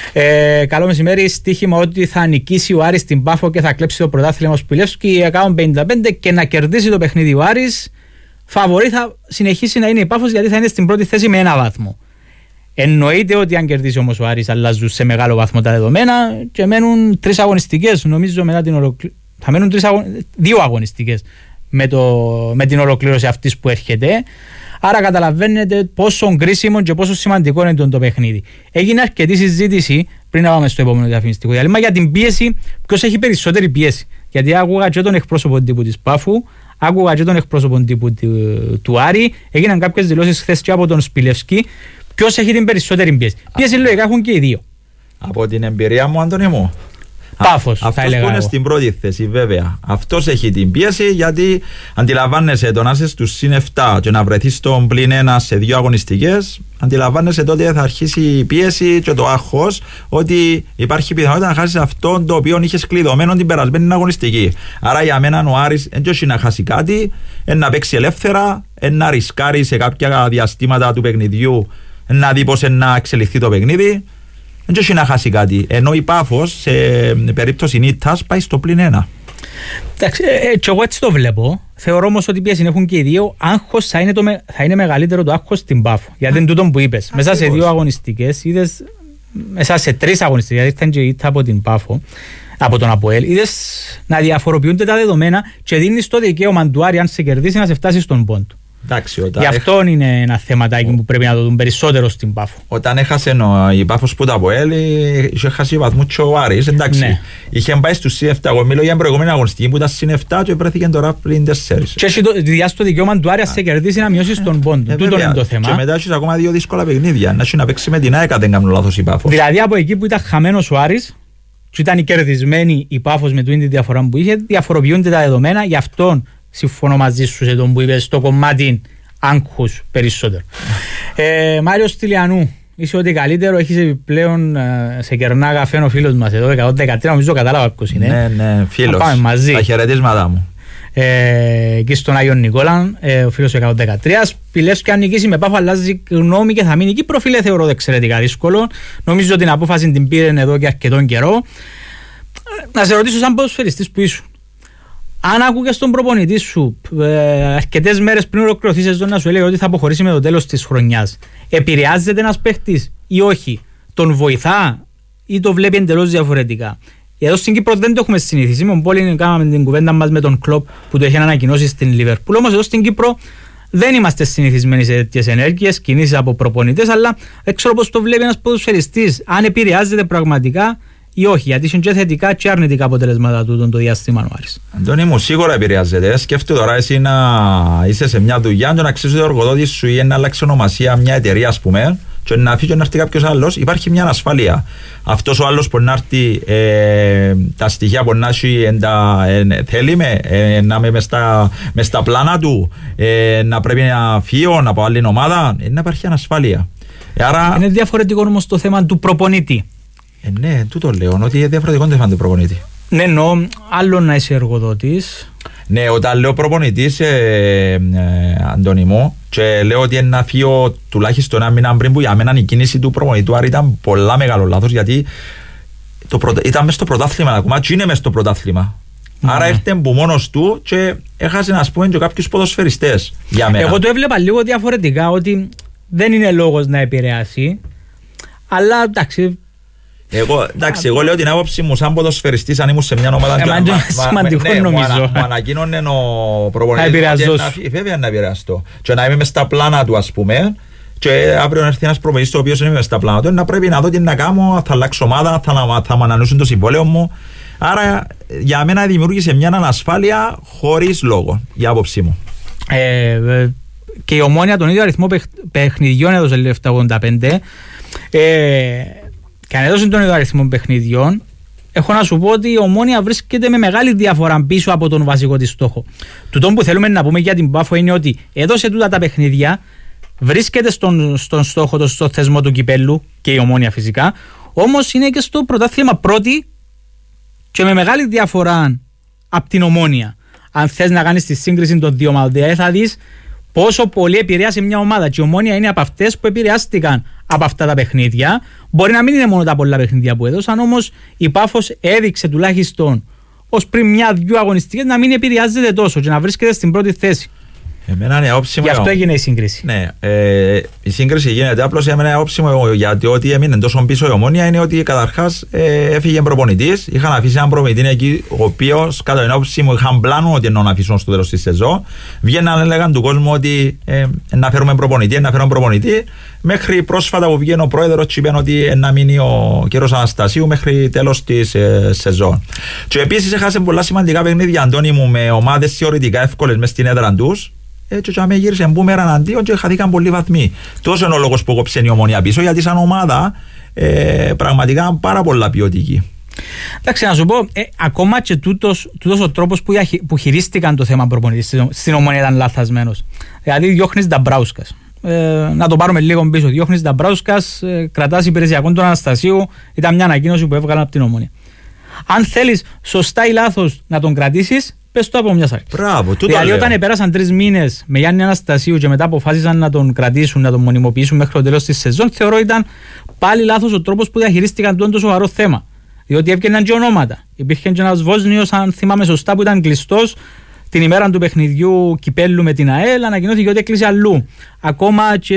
Speaker 18: Ε, καλό μεσημέρι, στοίχημα ότι θα νικήσει ο Άρης την Πάφο και θα κλέψει το πρωτάθλημα ο Σπιλεύσκι εκατόν πενήντα πέντε και να κερδίσει το παιχνίδι ο Άρης. Φαβορί θα συνεχίσει να είναι η Πάφος γιατί θα είναι στην πρώτη θέση με ένα βαθμό. Εννοείται ότι αν κερδίσει όμως ο Άρης αλλάζουν σε μεγάλο βαθμό τα δεδομένα και μένουν τρεις αγωνιστικές. Νομίζω μετά την ολοκλήρωση. Θα μένουν τρεις αγων... δύο αγωνιστικές με, το... με την ολοκλήρωση αυτής που έρχεται. Άρα καταλαβαίνετε πόσο κρίσιμο και πόσο σημαντικό είναι το, το παιχνίδι. Έγινε αρκετή συζήτηση πριν να πάμε στο επόμενο διαφημιστικό διάλειμμα για την πίεση, ποιος έχει περισσότερη πίεση. Γιατί άκουγα και τον εκπρόσωπο τύπου της Πάφου, άκουγα και τον εκπρόσωπο τύπου του, του Άρη, έγιναν κάποιες δηλώσεις χθες και από τον Σπιλεύσκι. Ποιος έχει την περισσότερη πίεση. Πίεση λογικά έχουν και οι δύο.
Speaker 19: Από την εμπειρία μου, Αντώνη μου.
Speaker 18: Πάφος,
Speaker 19: αυτός που είναι εγώ. Στην πρώτη θέση, βέβαια. Αυτός έχει την πίεση γιατί αντιλαμβάνεσαι το να είσαι στους συν επτά και να βρεθείς στον πλην ένα σε δύο αγωνιστικές. Αντιλαμβάνεσαι τότε θα αρχίσει η πίεση και το άγχος ότι υπάρχει πιθανότητα να χάσεις αυτό το οποίο είχες κλειδωμένο την περασμένη αγωνιστική. Άρα για μένα ο Άρης δεν έχει να χάσει κάτι, να παίξει ελεύθερα, να ρισκάρει σε κάποια διαστήματα του παιχνιδιού, να δει πώς να εξελιχθεί το παιχνίδι. Δεν έχει να χάσει κάτι. Ενώ η Πάφος σε περίπτωση νύχτας πάει στο πλην ένα.
Speaker 18: Εντάξει, ε, και εγώ έτσι το βλέπω. Θεωρώ όμως ότι πίεση έχουν και οι δύο. Άγχος θα είναι, το με, θα είναι μεγαλύτερο το άγχος στην Πάφο. Γιατί είναι τούτο που είπες. Μέσα σε δύο αγωνιστικές, είδες, μέσα σε τρεις αγωνιστικές, γιατί ήταν και ήττα από την Πάφο, από τον Αποέλ, είδες να διαφοροποιούνται τα δεδομένα και δίνεις το δικαίωμα του Άρη, αν σε κερδίσει, να σε φτάσει στον πόντο.
Speaker 19: Εντάξει,
Speaker 18: γι' αυτό έχ... είναι ένα θεματάκι που πρέπει να το δουν περισσότερο στην Πάφο.
Speaker 19: Όταν έχασε νο, η Πάφος που τα Αποέλ, είχε χάσει βαθμού και ο Άρης, εντάξει. Ναι. Είχε πάει στους συν επτά. Εγώ μιλώ για προηγούμενη αγωνιστική που ήταν συν επτά και βρέθηκε τώρα πλην τέσσερις.
Speaker 18: Και έχει το διάστο δικαίωμα του Άρη σε κερδίσει να μειώσει τον πόντο.
Speaker 19: Ε, Τούτο είναι το θέμα. Και μετά έχεις ακόμα δύο δύσκολα παιχνίδια. Να έχει να παίξει με την ΑΕΚ, δεν κάνω λάθος η Πάφος.
Speaker 18: Δηλαδή από εκεί που ήταν χαμένος ο Άρης και ήταν κερδισμένη η Πάφος με την διαφορά που είχε, διαφοροποιούνται τα δεδομένα, γι' αυτόν. Συμφωνώ μαζί σου σε τον που είπες στο κομμάτι άγχους περισσότερο. ε, Μάριος Τηλιανού, είσαι ότι καλύτερο, έχεις επιπλέον ε, σε κερνά καφέ ο φίλος μας εδώ, εκατόν δεκατρία, νομίζω κατάλαβα ποιος είναι.
Speaker 19: Ναι, ναι, φίλος. Πάμε μαζί. Τα χαιρετίσματα μου.
Speaker 18: Ε, εκεί στον Άγιο Νικόλα, ε, ο φίλος εκατόν δεκατρία. Πηλεύς και αν νικήσει με Πάφο, αλλάζει γνώμη και θα μείνει εκεί. Προφίλε θεωρώ εξαιρετικά δύσκολο. Νομίζω ότι την απόφαση την πήρε εδώ και αρκετόν καιρό. Ε, να σε ρωτήσω, σαν ποδοσφαιριστής που ήσουν. Αν άκουγες τον προπονητή σου ε, αρκετές μέρες πριν ολοκληρωθεί σεζόν να σου έλεγε ότι θα αποχωρήσει με το τέλος της χρονιάς, επηρεάζεται ένας παίχτης ή όχι, τον βοηθά ή το βλέπει εντελώς διαφορετικά? Εδώ στην Κύπρο δεν το έχουμε συνηθίσει. Με πολύ κάναμε την κουβέντα μας με τον Κλοπ που το είχε ανακοινώσει στην Λίβερπουλ. Όμως εδώ στην Κύπρο δεν είμαστε συνηθισμένοι σε τέτοιες ενέργειες, κινήσεις από προπονητές, αλλά δεν ξέρω πώς το βλέπει ένας ποδοσφαιριστής, αν επηρεάζεται πραγματικά ή όχι, γιατί είναι και θετικά και αρνητικά αποτελέσματα του το διάστημα ο Άρης.
Speaker 19: Αντώνη μου, σίγουρα επηρεάζεται. Σκέφτομαι τώρα εσύ να είσαι σε μια δουλειά και να ξέρεις ότι ο εργοδότης σου ή να αλλάξει ονομασία μια εταιρεία, ας πούμε, και να φύγει και να έρθει κάποιος άλλος, υπάρχει μια ανασφάλεια. Αυτός ο άλλος μπορεί να έρθει, ε, τα στοιχεία μπορεί να έχει, ε, ε, θέλει με, ε, να είμαι μες στα, μες στα πλάνα του, ε, να πρέπει να φύγω, να πάω άλλη ομάδα, ε, να υπάρχει ανασφάλεια. Άρα...
Speaker 18: Είναι διαφορετικό όμως το θέμα του προπονητή.
Speaker 19: Ε, ναι, τούτο λέω, ότι είναι διαφορετικό το θέμα του προπονητή.
Speaker 18: Ναι, εννοώ άλλο να είσαι εργοδότης.
Speaker 19: Ναι, όταν λέω προπονητής, ε, ε, Αντώνη μου, και λέω ότι να φύγω τουλάχιστον ένα μήνα πριν, που για μένα η κίνηση του προπονητού άρα ήταν πολλά μεγάλο λάθος, γιατί το πρωτα... ήταν μες στο πρωτάθλημα ακόμα και είναι μες στο πρωτάθλημα. Mm. Άρα ήρθε που μόνος του και έχασε, να πούμε, και κάποιους ποδοσφαιριστές για μένα.
Speaker 18: Εγώ το έβλεπα λίγο διαφορετικά, ότι δεν είναι λόγος να επηρεάσει, αλλά εντάξει.
Speaker 19: Εγώ, εντάξει, εγώ λέω την άποψη μου σαν ποδοσφαιριστής, αν ήμουν σε μια ομάδα.
Speaker 18: Εμάς είναι σημαντικό, νομίζω.
Speaker 19: Μου ανακοίνωνε ο προπονητής. Βέβαια να επηρεαστώ. Και να είμαι μες στα πλάνα του, ας πούμε, και αύριο να έρθει ένας προπονητής, ο οποίος είναι μες στα πλάνα του, να πρέπει να δω τι να κάνω, θα αλλάξω ομάδα, θα, θα μου ανανούσουν το συμβόλαιο μου. Άρα για μένα δημιούργησε μια ανασφάλεια χωρίς λόγο, η άποψή μου.
Speaker 18: Ε, και η Ομόνοια τον ίδιο αριθμό παιχνιδιών έδωσε το επτακόσια ογδόντα πέντε. Ε, και αν έδωσε τον ίδιο αριθμό παιχνιδιών, έχω να σου πω ότι η Ομόνοια βρίσκεται με μεγάλη διαφορά πίσω από τον βασικό της στόχο. Τούτο που θέλουμε να πούμε για την Πάφο είναι ότι έδωσε τούτα τα παιχνίδια, βρίσκεται στον, στον στόχο, στο θεσμό του κυπέλλου, και η Ομόνοια φυσικά, όμως είναι και στο πρωτάθλημα πρώτη και με μεγάλη διαφορά από την Ομόνοια. Αν θες να κάνεις τη σύγκριση των δύο ομάδων, θα δεις πόσο πολύ επηρέασε μια ομάδα. Και η Ομόνοια είναι από αυτές που επηρεάστηκαν από αυτά τα παιχνίδια. Μπορεί να μην είναι μόνο τα πολλά παιχνίδια που έδωσαν, όμως η Πάφος έδειξε τουλάχιστον ως πριν μια-δυο αγωνιστικές να μην επηρεάζεται τόσο και να βρίσκεται στην πρώτη θέση.
Speaker 19: Εμένα είναι άποψη μου.
Speaker 18: Γι' αυτό έγινε η σύγκριση.
Speaker 19: Ναι, ε, η σύγκριση γίνεται. Απλώς εμένα είναι άποψη μου, γιατί ότι έμεινε τόσο πίσω η Ομόνοια είναι ότι καταρχάς ε, έφυγε προπονητής. Είχαν αφήσει έναν προπονητή εκεί, ο οποίος κατά την άποψη μου είχαν πλάνο ότι εννοώ να αφήσουν στο τέλος της σεζόν. Βγαίναν, έλεγαν του κόσμου ότι ε, να φέρουμε προπονητή, να φέρουμε προπονητή. Μέχρι πρόσφατα που βγαίνει ο πρόεδρος και είπαν ότι ε, να μείνει ο Κέρος Αναστασίου μέχρι τέλος της ε, σεζόν. Και επίσης έχασε πολλά σημαντικά παιχνίδια, Αντώνη μου, με ομάδες θεωρητικά εύκολες μες στην έδρα τους. Έτσι και γύρισε μπούμεραν αντίον και χαθήκαν πολλοί βαθμοί. Τόσο είναι ο λόγος που κόψε η Ομόνοια πίσω, γιατί σαν ομάδα ε, πραγματικά πάρα πολλά ποιοτική.
Speaker 18: Εντάξει, να σου πω, ε, ακόμα και τούτος, τούτος ο τρόπος που, που χειρίστηκαν το θέμα προπονητής στην Ομόνοια ήταν λάθασμένος. Δηλαδή διώχνεις Νταμπράουσκας. Ε, να το πάρουμε λίγο πίσω. Διώχνεις Νταμπράουσκας, ε, κρατάς υπηρεσιακόν του Αναστασίου, ήταν μια ανακοίνωση που έβγαλαν από την Ομόνοια. Αν θέλεις σωστά ή λάθος να τον κρατήσεις, πες το από μιας αρχής.
Speaker 19: Μπράβο, τούτο
Speaker 18: δηλαδή,
Speaker 19: λέω.
Speaker 18: όταν πέρασαν τρεις μήνες με Γιάννη Αναστασίου και μετά αποφάσισαν να τον κρατήσουν, να τον μονιμοποιήσουν μέχρι το τέλος της σεζόν, θεωρώ ήταν πάλι λάθος ο τρόπος που διαχειρίστηκαν το σοβαρό θέμα. Διότι έβγαιναν και ονόματα. Υπήρχε και ένας Βόσνιος, αν θυμάμαι σωστά, που ήταν κλειστός την ημέρα του παιχνιδιού κυπέλλου με την ΑΕΛ, ανακοινώθηκε ότι έκλεισε αλλού. Ακόμα και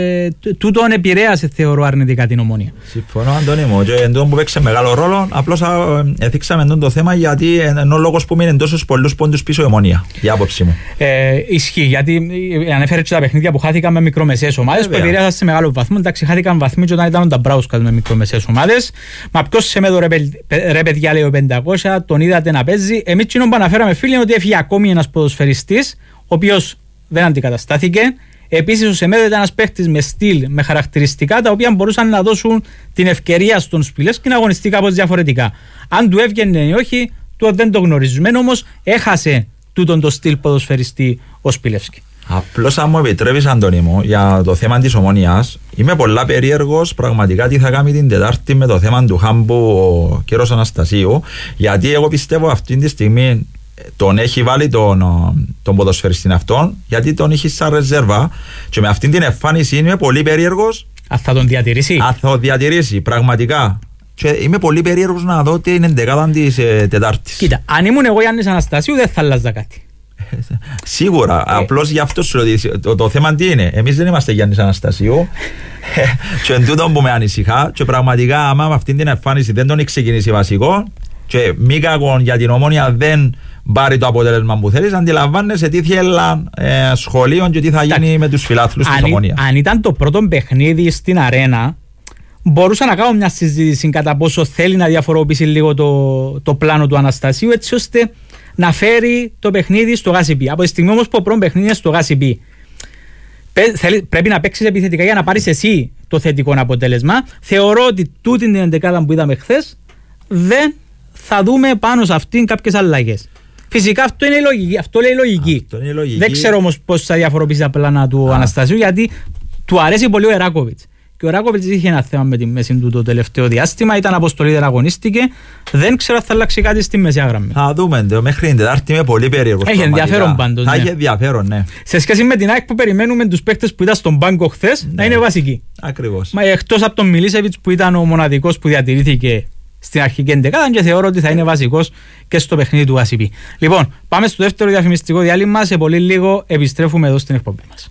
Speaker 18: τούτον επηρέασε, θεωρώ, αρνητικά την Ομόνοια.
Speaker 19: Συμφωνώ, Αντώνη μου. Και εντός που παίξε μεγάλο ρόλο, απλώς έθιξαμε το θέμα γιατί είναι ο λόγος που μείνει τόσους πολλούς πόντους πίσω η Ομόνοια. Η άποψη μου.
Speaker 18: Ε, ισχύει, γιατί ανέφερε και τα παιχνίδια που χάθηκαν με μικρομεσαίες ομάδες που επηρέασαν σε μεγάλο βαθμό. Εντάξει, χάθηκαν βαθμοί και όταν ήταν τα Μπράουσκα με μικρομεσαίες ομάδες. Μα ποιος σε μέδο, ρε παιδιά, λέει ο πεντακόσια, τον είδατε να παίζει. Εμείς κοινό που αναφέραμε, φίλοι, ότι έφυγε ακόμη ένας ποδοσφαιριστής, ο οποίος δεν αντικαταστάθηκε. Επίσης, ο Σεμέδο ήταν ένας παίχτης με στυλ, με χαρακτηριστικά τα οποία μπορούσαν να δώσουν την ευκαιρία στον Σπιλεύσκι να αγωνιστεί κάπως διαφορετικά. Αν του έβγαινε ή όχι, του δεν το γνωρίζουμε, όμως έχασε τούτον το στυλ ποδοσφαιριστή ο Σπιλεύσκι.
Speaker 19: Απλώς, αν μου επιτρέπεις, Αντώνη μου, για το θέμα της Ομόνοιας, είμαι πολλά περίεργος πραγματικά τι θα κάνει την Τετάρτη με το θέμα του Χάμπου ο Κέρος Αναστασίου, γιατί εγώ πιστεύω αυτή τη στιγμή τον έχει βάλει τον, τον ποδοσφαιριστή αυτόν, γιατί τον έχει σαν ρεζέρβα και με αυτή την εμφάνιση είμαι πολύ περίεργος.
Speaker 18: Αν θα τον διατηρήσει.
Speaker 19: Αν θα τον διατηρήσει, πραγματικά. Και είμαι πολύ περίεργος να δω τι είναι δεκάδα της ε, Τετάρτης.
Speaker 18: Κοίτα, αν ήμουν εγώ Γιάννης Αναστασίου δεν θα αλλάζα κάτι.
Speaker 19: Σίγουρα, ε. απλώς γι' αυτό σου λέω το, το θέμα τι είναι. Εμείς δεν είμαστε Γιάννης Αναστασίου και εν τούτον που με ανησυχά και πραγματικά άμα με αυτή την εμφάνιση δεν τον έχει ξεκινήσει βασικό και μη κακόν για την Ομόνοια δεν πάρει το αποτέλεσμα που θέλεις, αντιλαμβάνεσαι τι θέλαν ε, σχολείων και τι θα γίνει Τάκ. με τους φιλάθλους της Ομόνοιας.
Speaker 18: Αν ήταν το πρώτο παιχνίδι στην αρένα, μπορούσα να κάνω μια συζήτηση κατά πόσο θέλει να διαφοροποιήσει λίγο το, το πλάνο του Αναστασίου, έτσι ώστε να φέρει το παιχνίδι στο ΓΑΣΥΠΗ. Από τη στιγμή όμως που το πρώτο παιχνίδι είναι στο ΓΑΣΥΠΗ, πρέπει να παίξεις επιθετικά για να πάρεις εσύ το θετικό αποτέλεσμα. Θεωρώ ότι τούτη την εντεκάδα που είδαμε χθες δεν θα δούμε πάνω σε αυτήν κάποιες αλλαγές. Φυσικά αυτό είναι η λογική. Αυτό λέει η λογική.
Speaker 19: Αυτό είναι η λογική.
Speaker 18: Δεν ξέρω όμως πώς θα διαφοροποιήσει τα πλάνα του
Speaker 19: Α.
Speaker 18: Αναστασίου, γιατί του αρέσει πολύ ο Εράκοβιτς. Και Και ο Ράκοβιτς είχε ένα θέμα με τη μέση του το τελευταίο διάστημα. Ήταν αποστολή, δεν αγωνίστηκε. Δεν ξέρω αν θα αλλάξει κάτι στη μεσαία γραμμή.
Speaker 19: Θα δούμε. Μέχρι την Τετάρτη είμαι πολύ περίεργος.
Speaker 18: Έχει ενδιαφέρον πάντως.
Speaker 19: Θα έχει ενδιαφέρον, ναι.
Speaker 18: Σε σχέση με την ΑΕΚ που περιμένουμε τους παίκτες που ήταν στον πάγκο χθες ναι. να είναι βασικοί.
Speaker 19: Ακριβώς.
Speaker 18: Μα εκτός από τον Μιλίσεβιτς που ήταν ο μοναδικός που διατηρήθηκε στην αρχική εντεκάδα και θεωρώ ότι θα είναι βασικός και στο παιχνίδι του Ασιπή. Λοιπόν, πάμε στο δεύτερο διαφημιστικό διάλειμμα. Σε πολύ λίγο επιστρέφουμε εδώ στην εκπομπή μας.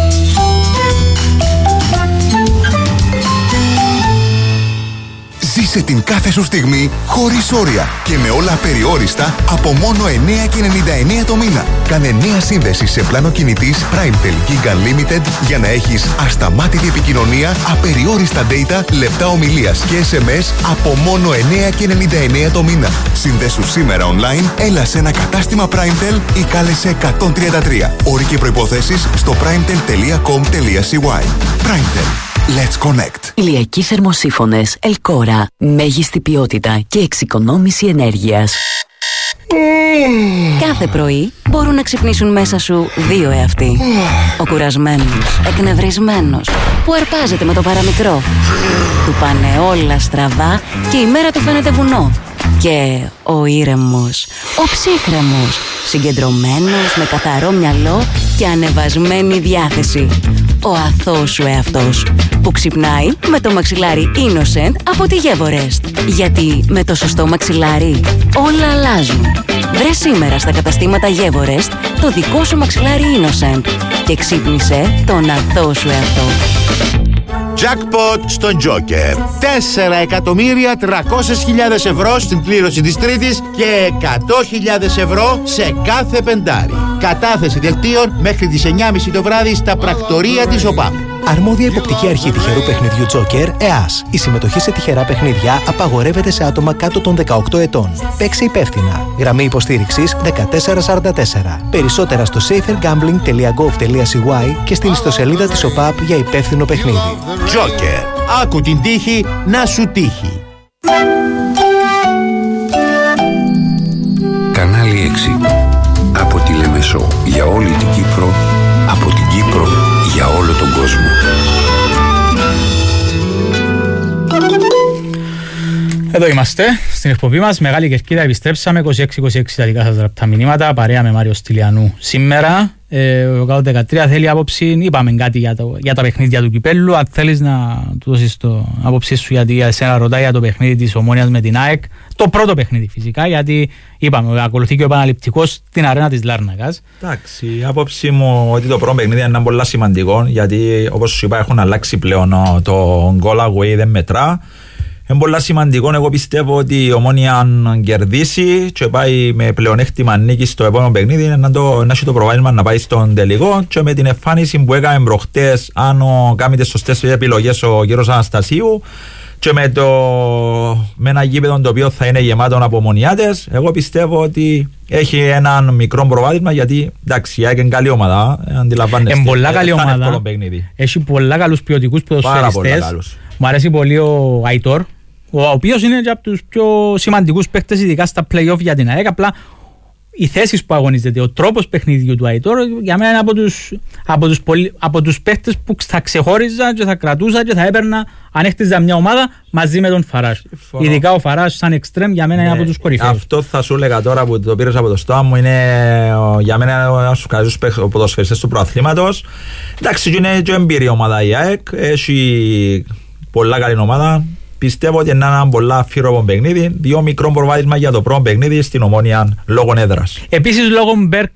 Speaker 9: Ζήσε την κάθε σου στιγμή χωρίς όρια και με όλα περιόριστα από μόνο εννέα και ενενήντα εννέα το μήνα. Κάνε νέα σύνδεση σε πλάνο κινητής Primetel Gig Unlimited για να έχεις ασταμάτητη επικοινωνία, απεριόριστα data, λεπτά ομιλίας και ες εμ ες από μόνο εννέα και ενενήντα εννέα το μήνα. Συνδέσου σήμερα online, έλα σε ένα κατάστημα Primetel ή κάλεσε εκατόν τριάντα τρία. Όροι και προϋποθέσεις στο primetel τελεία κομ τελεία σι γουάι. Primetel. Let's connect.
Speaker 1: Ηλιακοί θερμοσύφωνες Ελκόρα. Μέγιστη ποιότητα και εξοικονόμηση ενέργειας. Κάθε πρωί μπορούν να ξυπνήσουν μέσα σου δύο εαυτοί. Ο κουρασμένος, εκνευρισμένος, που αρπάζεται με το παραμικρό. Του πάνε όλα στραβά και η μέρα του φαίνεται βουνό. Και ο ήρεμος, ο ψύχρεμος, συγκεντρωμένος με καθαρό μυαλό και ανεβασμένη διάθεση. Ο αθώος σου εαυτός που ξυπνάει με το μαξιλάρι Innocent από τη Γεύορεστ. Γιατί με το σωστό μαξιλάρι όλα αλλάζουν. Βρε σήμερα στα καταστήματα Γεύορεστ το δικό σου μαξιλάρι Innocent και ξύπνησε τον αθώο σου εαυτό.
Speaker 3: Jackpot στον Joker. τέσσερα εκατομμύρια τριακόσιες χιλιάδες ευρώ στην κλήρωση της Τρίτης και εκατό χιλιάδες ευρώ σε κάθε πεντάρι. Κατάθεση δελτίων μέχρι τις εννιά και μισή το βράδυ στα πρακτορία της ΟΠΑΠ.
Speaker 4: Αρμόδια υποπτική αρχή τυχερού παιχνιδιού Joker, ΕΑΣ. Η συμμετοχή σε τυχερά παιχνίδια απαγορεύεται σε άτομα κάτω των δεκαοκτώ ετών. Παίξε υπεύθυνα. Γραμμή υποστήριξης δεκατέσσερα σαράντα τέσσερα. Περισσότερα στο safer gambling τελεία gov τελεία σι γουάι και στην ιστοσελίδα της ΟΠΑΠ για υπεύθυνο παιχνίδι.
Speaker 3: Joker. Άκου την τύχη να σου τύχει.
Speaker 13: Κανάλι έξι. Από τη Λεμεσό για όλη την Κύπρο, από την Κύπρο για όλο τον κόσμο.
Speaker 18: Εδώ είμαστε στην εκπομπή μας. Μεγάλη Κερκίδα, επιστρέψαμε. είκοσι έξι είκοσι έξι τα δικά σας τα μηνύματα. Παρέα με Μάριο Στυλιανού σήμερα. Ε, ο εκατόν δεκατρία θέλει άποψη. Είπαμε κάτι για, το, για τα παιχνίδια του κυπέλλου. Αν θέλεις να του δώσεις το άποψή σου, γιατί για εσένα ρωτάει για το παιχνίδι της Ομόνοιας με την ΑΕΚ. Το πρώτο παιχνίδι φυσικά, γιατί είπαμε, ακολουθεί και ο επαναληπτικός στην αρένα της Λάρνακας.
Speaker 19: Εντάξει, η άποψή μου ότι το πρώτο παιχνίδι είναι πολύ σημαντικό, γιατί όπως σου είπα έχουν αλλάξει πλέον το goal away δεν μετρά. Είναι πολύ σημαντικό. Εγώ πιστεύω ότι η Ομόνια αν κερδίσει και πάει με πλεονέκτημα νίκη στο επόμενο παιχνίδι να, το, να έχει το προβάδισμα να πάει στον τελικό, και με την εμφάνιση που έκαμε προχτές, αν κάνει τις σωστές επιλογές ο κύριος Αναστασίου και με, το, με ένα γήπεδο το οποίο θα είναι γεμάτο από ομονιάτες, εγώ πιστεύω ότι έχει έναν μικρό προβάδισμα, γιατί εντάξει, έχει καλή ομάδα, αντιλαμβάνεστε.
Speaker 18: Είναι πολλά καλή ομάδα, έχει πολλά καλούς ποιοτικούς ποδοσφαιριστές. Μου αρέσει πολύ ο Αϊτόρ, ο οποίος είναι και από τους πιο σημαντικούς παίκτες, ειδικά στα play-off για την ΑΕΚ. Απλά οι θέσεις που αγωνίζεται, ο τρόπος παιχνιδιού του Αϊτόρ, για μένα είναι από τους, από τους, πολυ, από τους παίκτες που θα ξεχώριζα και θα κρατούσα και θα έπαιρνα αν έχτιζα μια ομάδα μαζί με τον Φαράζ. Φορώ. Ειδικά ο Φαράζ σαν εξτρέμ για μένα ναι, είναι από τους κορυφαίους.
Speaker 19: Αυτό θα σου έλεγα τώρα που το πήρες από το στόμα μου, είναι για μένα ένας από τους καλύτερους ποδοσφαιριστές του προαθλήματος. Εντάξει, είναι και εμπειρή ομάδα η ΑΕΚ, έχει πολλά καλή ομάδα. Πιστεύω ότι είναι ένα πολλά αφήρωμο παιχνίδι. Δύο μικρό προβάδισμα για το πρώτο παιχνίδι στην Ομόνια λόγω έδρας.
Speaker 18: Επίσης, λόγω Μπέρκ,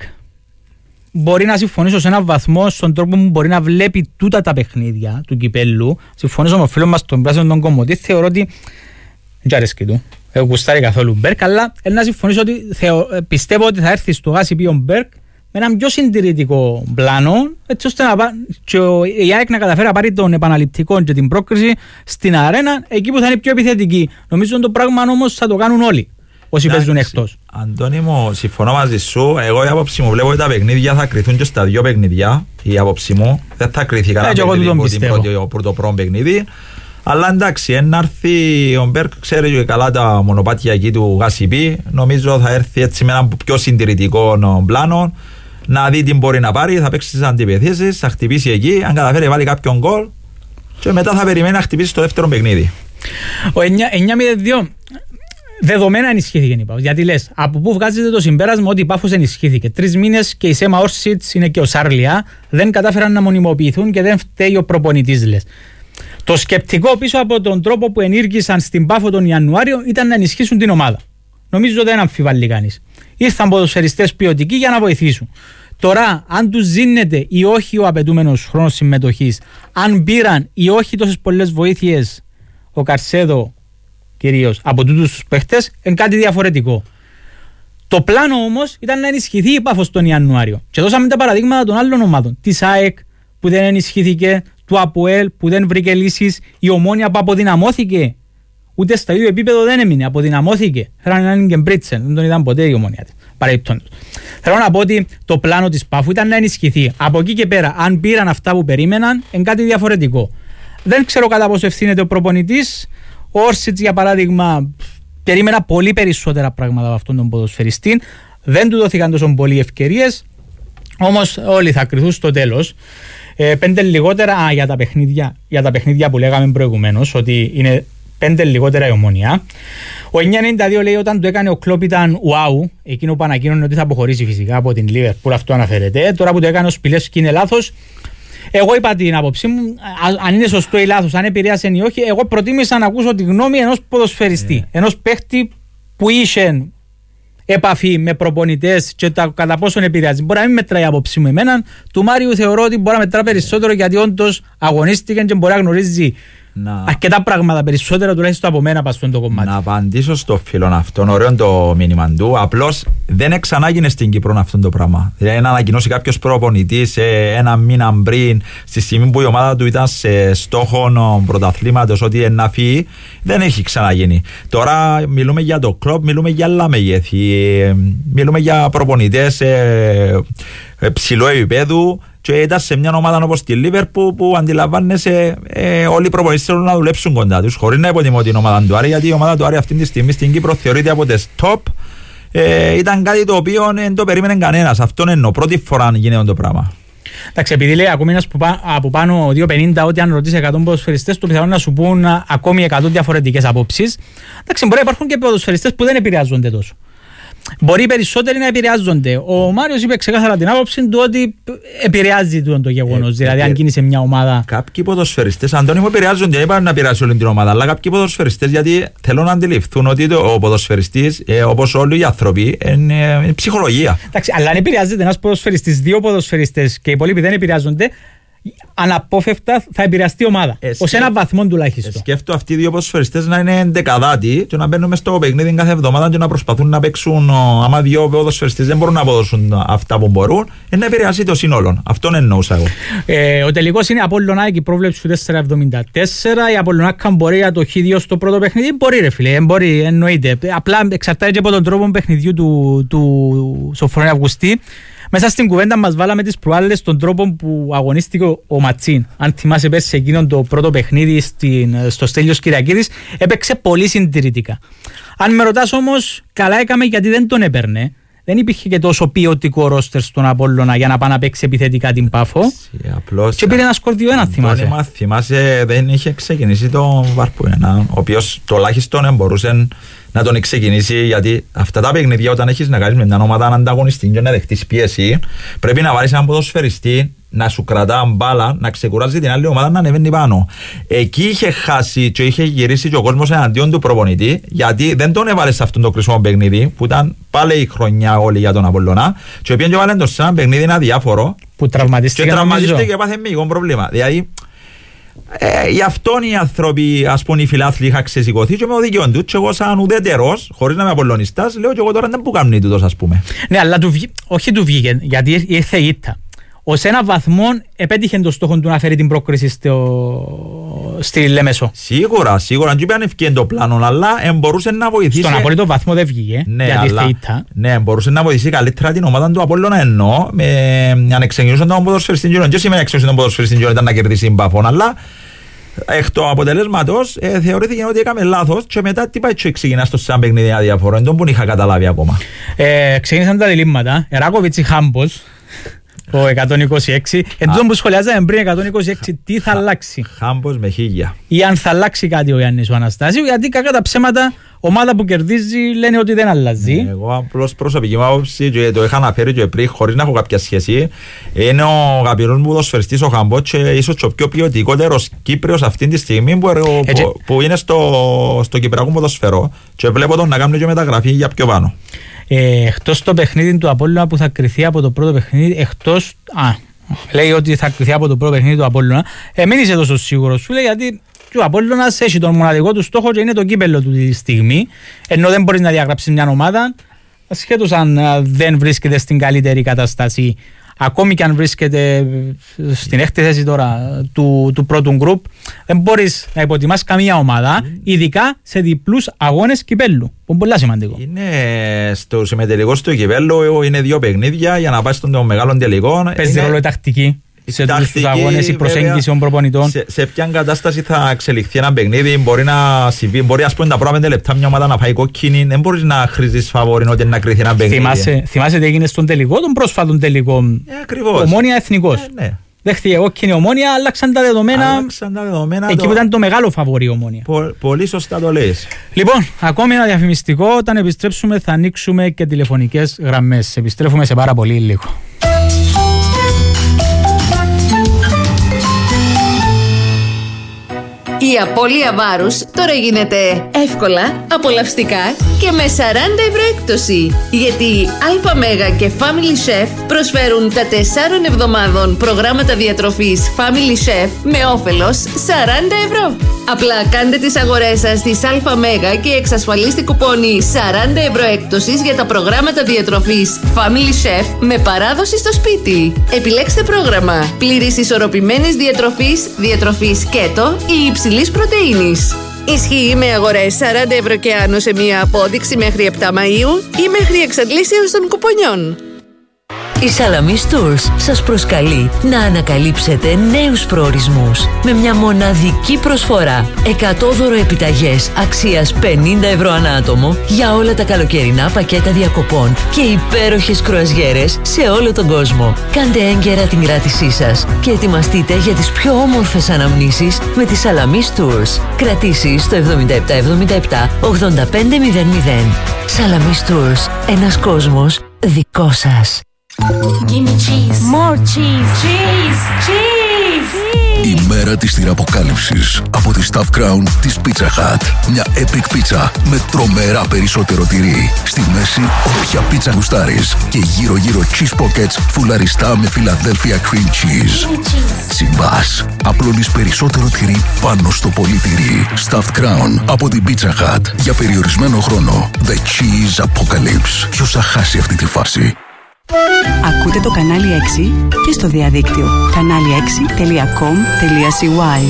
Speaker 18: μπορεί να συμφωνήσω σε έναν βαθμό στον τρόπο που μπορεί να βλέπει τούτα τα παιχνίδια του κυπέλλου. Συμφωνήσω με ο φίλος μας τον Πράσινο τον Κομμωτή. Θεωρώ ότι δεν αρέσκει του. Δεν γουστάρει καθόλου Μπέρκ, αλλά να συμφωνήσω ότι θεω... πιστεύω ότι θα έρθει στο γάσι πει ο Μπέρκ με έναν πιο συντηρητικό πλάνο, έτσι ώστε να πά... και η ΑΕΚ να καταφέρει να πάρει τον επαναληπτικό και την πρόκριση στην αρένα, εκεί που θα είναι πιο επιθετική. Νομίζω το πράγμα όμως θα το κάνουν όλοι όσοι παίζουν εκτός.
Speaker 19: Αντώνη μου, συμφωνώ μαζί σου. Εγώ η άποψη μου βλέπω ότι τα παιχνίδια θα κρυθούν και στα δύο παιχνίδια. Η άποψη μου δεν θα κρυθεί κανένα παιχνίδι από την πρώτη, το πρώτο παιχνίδι. Αλλά εντάξει, εν έρθει ο Μπέρκ, ξέρει και καλά τα μονοπάτια εκεί του Γασιπί. Νομίζω θα έρθει έτσι με ένα πιο συντηρητικό πλάνο. Να δει τι μπορεί να πάρει, θα παίξει τις αντιπιθέσεις, θα χτυπήσει εκεί. Αν καταφέρει βάλει κάποιον γκολ, και μετά θα περιμένει να χτυπήσει το δεύτερο παιχνίδι.
Speaker 18: Ο εννιά μηδέν δύο δεδομένα ενισχύθηκε η Πάφος. Γιατί λες, από πού βγάζετε το συμπέρασμα ότι η Πάφος ενισχύθηκε? Τρεις μήνες και η Σέμα Όρσιτς είναι και ο Σάρλια δεν κατάφεραν να μονιμοποιηθούν και δεν φταίει ο προπονητής, λες. Το σκεπτικό πίσω από τον τρόπο που ενήργησαν στην Πάφο τον Ιανουάριο ήταν να ενισχύσουν την ομάδα. Νομίζω δεν αμφιβάλλει κανείς. Ήρθαν ποδοσφαιριστές ποιοτικοί για να βοηθήσουν. Τώρα, αν τους ζήνεται ή όχι ο απαιτούμενος χρόνος συμμετοχής, αν πήραν ή όχι τόσες πολλές βοήθειες ο Καρσέδο κυρίως από τούτους τους παίχτες, είναι κάτι διαφορετικό. Το πλάνο όμως ήταν να ενισχυθεί η Πάφος τον Ιανουάριο. Και δώσαμε τα παραδείγματα των άλλων ομάδων. Της ΑΕΚ που δεν ενισχύθηκε, του ΑΠΟΕΛ που δεν βρήκε λύσεις, η Ομόνια που αποδυναμώθηκε. Ούτε στο ίδιο επίπεδο δεν έμεινε, αποδυναμώθηκε. Φέραν έναν Γκεμπρίτσεν, δεν τον είδαν ποτέ η Ομόνια. Παρεπτόντως. Θέλω να πω ότι το πλάνο της Πάφου ήταν να ενισχυθεί. Από εκεί και πέρα, αν πήραν αυτά που περίμεναν, είναι κάτι διαφορετικό. Δεν ξέρω κατά πόσο ευθύνεται ο προπονητής. Ο Όρσιτς, για παράδειγμα, περίμενα πολύ περισσότερα πράγματα από αυτόν τον ποδοσφαιριστή. Δεν του δόθηκαν τόσο πολλοί ευκαιρίες. Όμως όλοι θα κριθούν στο τέλος. Ε, πέντε λιγότερα α, για, τα παιχνίδια, για τα παιχνίδια που λέγαμε προηγουμένως, ότι είναι πέντε λιγότερα η Ομόνια. Ο εννιά ενενήντα δύο λέει όταν το έκανε ο Κλόπ ήταν wow, εκείνο που ανακοίνωνε ότι θα αποχωρήσει φυσικά από την Λίβερπουλ, αυτό αναφέρεται. Τώρα που το έκανε ο Σπιλεύσκι είναι λάθος. Εγώ είπα την άποψή μου, αν είναι σωστό ή λάθος, αν επηρέασε ή όχι. Εγώ προτίμησα να ακούσω τη γνώμη ενός ποδοσφαιριστή, yeah. ενός παίχτη που είχε επαφή με προπονητές και τα, κατά πόσον επηρεάζει. Μπορεί να μην μετράει η άποψή μου εμένα. Του Μάριου θεωρώ ότι μπορεί να μετρά περισσότερο γιατί όντως αγωνίστηκε και μπορεί να γνωρίζει να... αρκετά πράγματα περισσότερα τουλάχιστον από μένα πας στο κομμάτι.
Speaker 19: Να απαντήσω στο φίλον αυτόν, ωραίο το μήνυμα του. Απλώς δεν ξανάγινε στην Κύπρο αυτό το πράγμα. Δηλαδή να ανακοινώσει κάποιος προπονητής ένα μήνα πριν, στη στιγμή που η ομάδα του ήταν σε στόχο πρωταθλήματος ότι να φύγει, δεν έχει ξαναγίνει. Τώρα μιλούμε για το κλοπ, μιλούμε για άλλα μεγέθη, μιλούμε για προπονητές ψηλού επίπεδου. Και ήταν σε μια ομάδα όπως τη Λίβερπουλ που, που αντιλαμβάνεσαι ε, όλοι οι προπονητές θέλουν να δουλέψουν κοντά τους, χωρίς να υποτιμώ την ομάδα του Άρη, γιατί η ομάδα του Άρη αυτή τη στιγμή στην Κύπρο θεωρείται από τις top. Ε, ήταν κάτι το οποίο δεν το περίμενε κανένας. Αυτόν εννοώ. Πρώτη φορά γίνεται το πράγμα.
Speaker 18: Εντάξει, επειδή λέει ακόμη ένας που πά, από πάνω δύο πενήντα, ότι αν ρωτήσει εκατό ποδοσφαιριστές, του πιθανόν να σου πούν ακόμη εκατό διαφορετικές απόψεις. Εντάξει, μπορεί να υπάρχουν και ποδοσφαιριστές που δεν επηρεάζονται τόσο. Μπορεί οι περισσότεροι να επηρεάζονται. Ο Μάριος είπε ξεκάθαρα την άποψη του ότι επηρεάζει το, το γεγονός. Ε, δηλαδή, ε, αν κινείσαι μια ομάδα.
Speaker 19: Κάποιοι ποδοσφαιριστές, Αντώνη μου, επηρεάζονται. Δεν είπαν να επηρεάσει όλη την ομάδα. Αλλά κάποιοι ποδοσφαιριστές, γιατί θέλω να αντιληφθούν ότι το, ο ποδοσφαιριστής, ε, όπως όλοι οι άνθρωποι, είναι, είναι ψυχολογία.
Speaker 18: Εντάξει, αλλά αν επηρεάζεται ένας ποδοσφαιριστής, δύο ποδοσφαιριστές και οι υπόλοιποι δεν επηρεάζονται, αναπόφευκτα θα επηρεαστεί η ομάδα. Ε, ως έναν βαθμό τουλάχιστον.
Speaker 19: Ε, σκέφτομαι αυτοί οι δύο ποδοσφαιριστές να είναι δεκαδάτοι και να μπαίνουν μες στο παιχνίδι κάθε εβδομάδα και να προσπαθούν να παίξουν. Άμα δύο ποδοσφαιριστές δεν μπορούν να αποδώσουν αυτά που μπορούν, ε, να επηρεάσει το σύνολο. Αυτόν εννοούσα εγώ.
Speaker 18: Ε, ο τελικός είναι Απολλωνάκη, η πρόβλεψη του τέσσερα εβδομήντα τέσσερα. Η Απολλωνάκη μπορεί για το χ δύο στο πρώτο παιχνίδι. Μπορεί, ρε φίλε, μπορεί, εννοείται. Απλά εξαρτάται και από τον τρόπο παιχνιδιού του, του Σοφρόνη Αυγουστή. Μέσα στην κουβέντα μας βάλαμε τις προάλλες τον τρόπο που αγωνίστηκε ο Ματσίν. Αν θυμάσαι πέρσι σε εκείνον το πρώτο παιχνίδι στην, στο Στέλιος Κυριακίδης, έπαιξε πολύ συντηρητικά. Αν με ρωτάς όμως, καλά έκαμε γιατί δεν τον έπαιρνε. Δεν υπήρχε και τόσο ποιοτικό ρόστερ στον Απόλλωνα για να πάει να παίξει επιθετικά την Πάφο. Απλώς, και πήρε ένα σκορ δύο ένα, θυμάσαι.
Speaker 19: Μα, θυμάσαι, δεν είχε ξεκινήσει το Βαρπούενα, ο οποίος τουλάχιστον μπορούσε να τον ξεκινήσει, γιατί αυτά τα παιχνίδια όταν έχεις να κάνεις με μια ομάδα ανταγωνιστή και να δεχτείς πίεση, πρέπει να βάλεις έναν ποδοσφαιριστή να σου κρατά μπάλα, να ξεκουράζει την άλλη ομάδα να ανεβαίνει πάνω. Εκεί είχε χάσει και είχε γυρίσει και ο κόσμος εναντίον του προπονητή, γιατί δεν τον έβαλε σε αυτόν το κρίσιμο παιχνίδι που ήταν πάλι η χρονιά όλη για τον Απολλώνα. Και πήγαινε και βάλε το σε ένα παιχνίδι αδιάφορο.
Speaker 18: Που τραυματίστηκε.
Speaker 19: Και τραυματίστηκε και έπαθε μείγον πρόβλημα. Δηλαδή, ε, γι' αυτόν οι άνθρωποι, ας πούμε, οι φιλάθλοι είχαν ξεσηκωθεί και με οδηγιόν του. Και εγώ, σαν ουδέτερος, χωρίς να είμαι Απολλωνιστάς, λέω και εγώ τώρα δεν που κάνει τούτος, ας πούμε.
Speaker 18: Ναι, αλλά του, όχι του βγήκε, γιατί ήρθε η ήττα. Ως ένα βαθμό επέτυχε το στόχο του να φέρει την πρόκριση στο... στη Λέμεσο.
Speaker 19: Σίγουρα, σίγουρα. Αν δεν ευκαιρία το πλάνο, αλλά μπορούσε να βοηθήσει.
Speaker 18: Στον απόλυτο βαθμό δεν βγήκε.
Speaker 19: Ναι,
Speaker 18: γιατί
Speaker 19: αλλά,
Speaker 18: ήρθε
Speaker 19: ναι, μπορούσε να βοηθήσει καλύτερα την ομάδα του Απόλλωνα, ενώ αν εξεγγιούσαν τον ποδοσφαιριστή Γιώργο. Και σήμερα εξεγγιούσαν τον ποδοσφαιριστή Γιώργο ήταν να κερδίσει μπαφόν, αλλά εκ του αποτελέσματος ε, θεωρήθηκε ότι έκαμε λάθος και μετά τι πάει και ξεκινά στο σαν παιχνίδι αδιαφορό. Δεν τον είχα καταλάβει ακόμα.
Speaker 18: Ε, ξεκίνησαν τα διλήμματα. Εράκοβιτς ή Χάμπος. ο εκατόν είκοσι έξι. Εν τούτο που σχολιάζαμε πριν, εκατόν είκοσι έξι, τι θα αλλάξει.
Speaker 19: Χάμπος με χίλια.
Speaker 18: Ή αν θα αλλάξει κάτι ο Γιάννης ο Αναστάσιου, γιατί κακά τα ψέματα, ομάδα που κερδίζει λένε ότι δεν αλλάζει.
Speaker 19: Εγώ απλώς προσωπική μου άποψη και το είχα αναφέρει και πριν, χωρίς να έχω κάποια σχέση, είναι ο αγαπητός μου ποδοσφαιριστής ο Χάμπος και ίσως και ο πιο ποιοτικότερος Κύπριος αυτή τη στιγμή που, που, που είναι στο, στο Κυπριακό ποδοσφαιρό και βλέπω τον να κάνει και μεταγραφή για πιο πάνω.
Speaker 18: Ε, εκτός το παιχνίδι του Απόλλωνα που θα κριθεί από το πρώτο παιχνίδι, εκτός. Α, λέει ότι θα κριθεί από το πρώτο παιχνίδι του Απόλλωνα. Ε, μην είσαι τόσο σίγουρος, σου λέει, γιατί ο Απόλλωνας έχει τον μοναδικό του στόχο και είναι το κύπελλο του τη στιγμή. Ενώ δεν μπορείς να διαγράψεις μια ομάδα, ασχέτως αν δεν βρίσκεται στην καλύτερη κατάσταση. Ακόμη και αν βρίσκεται στην έκτη θέση τώρα του, του πρώτου γκρουπ, δεν μπορείς να υποτιμάς καμία ομάδα, mm. ειδικά σε διπλούς αγώνες κυπέλλου, που είναι πολύ σημαντικό.
Speaker 19: Είναι στο συμμετελικό του κυπέλλου, είναι δύο παιχνίδια για να πάει στον μεγάλο τελικό.
Speaker 18: Παίζει είναι... ρόλο η τακτική. Σε τακτική, τους αγώνες, η προσέγγιση των προπονητών.
Speaker 19: Σε, σε ποια κατάσταση θα εξελιχθεί ένα παιχνίδι, μπορεί να συμβεί, μπορεί ας πούμε τα πρώτα πέντε λεπτά μια ομάδα να πάει κόκκινη, δεν μπορείς να χρήσεις φαβόριν ότι να κρυθεί ένα παιχνίδι.
Speaker 18: Θυμάσαι, θυμάσαι τι έγινε στον τελικό, τον πρόσφατον τελικό.
Speaker 19: Ε, ακριβώς.
Speaker 18: Ομόνια Εθνικός. Ε, ναι. Δέχτηκε κόκκινη Ομόνια, άλλαξαν τα δεδομένα.
Speaker 19: Άλλαξαν τα δεδομένα
Speaker 18: εκεί
Speaker 19: το...
Speaker 18: που ήταν το μεγάλο φαβόρι Ομόνια.
Speaker 19: Πο, πολύ σωστά το λες.
Speaker 18: Λοιπόν, ακόμη ένα διαφημιστικό. Όταν επιστρέψουμε, θα ανοίξουμε και τηλεφωνικές γραμμές. Επιστρέφουμε σε πάρα πολύ λίγο.
Speaker 5: Η απώλεια βάρους τώρα γίνεται εύκολα, απολαυστικά και με σαράντα ευρώ έκπτωση. Γιατί Αλφα Μέγα και Family Chef προσφέρουν τα τεσσάρων εβδομάδων προγράμματα διατροφής Family Chef με όφελος σαράντα ευρώ. Απλά κάντε τις αγορές σας στις Αλφα Μέγα και εξασφαλίστε κουπόνι σαράντα ευρώ έκπτωσης για τα προγράμματα διατροφής Family Chef με παράδοση στο σπίτι. Επιλέξτε πρόγραμμα πλήρης ισορροπημένης διατροφής, διατροφής κέτο ή υψηλής πρωτεΐνης. Ισχύει με αγορές σαράντα ευρώ και άνω σε μία απόδειξη μέχρι επτά Μαΐου ή μέχρι εξαντλήσεως των κουπονιών.
Speaker 2: Η Salamis Tours σας προσκαλεί να ανακαλύψετε νέους προορισμούς με μια μοναδική προσφορά. εκατό δώρο επιταγές αξίας πενήντα ευρώ ανά άτομο για όλα τα καλοκαιρινά πακέτα διακοπών και υπέροχες κρουαζιέρες σε όλο τον κόσμο. Κάντε έγκαιρα την κράτησή σας και ετοιμαστείτε για τις πιο όμορφες αναμνήσεις με τη Salamis Tours. Κρατήσεις στο εβδομήντα επτά εβδομήντα επτά ογδόντα πέντε μηδέν μηδέν. Salamis Tours. Ένας κόσμος δικό σας.
Speaker 6: Give me cheese. More cheese. Cheese. Cheese.
Speaker 7: Η μέρα της τυραποκάλυψης από τη Stuffed Crown της Pizza Hut. Μια epic pizza με τρομερά περισσότερο τυρί. Στη μέση όποια πίτσα γουστάρεις και γύρω γύρω cheese pockets φουλαριστά με Philadelphia cream cheese. Συμπάς, απλώνεις περισσότερο τυρί πάνω στο πολύ τυρί. Stuffed Crown από την Pizza Hut για περιορισμένο χρόνο. The Cheese Apocalypse. Ποιος θα χάσει αυτή τη φάση?
Speaker 8: Ακούτε το κανάλι έξι και στο διαδίκτυο κανάλι έξι τελεία κομ τελεία σι γουάι.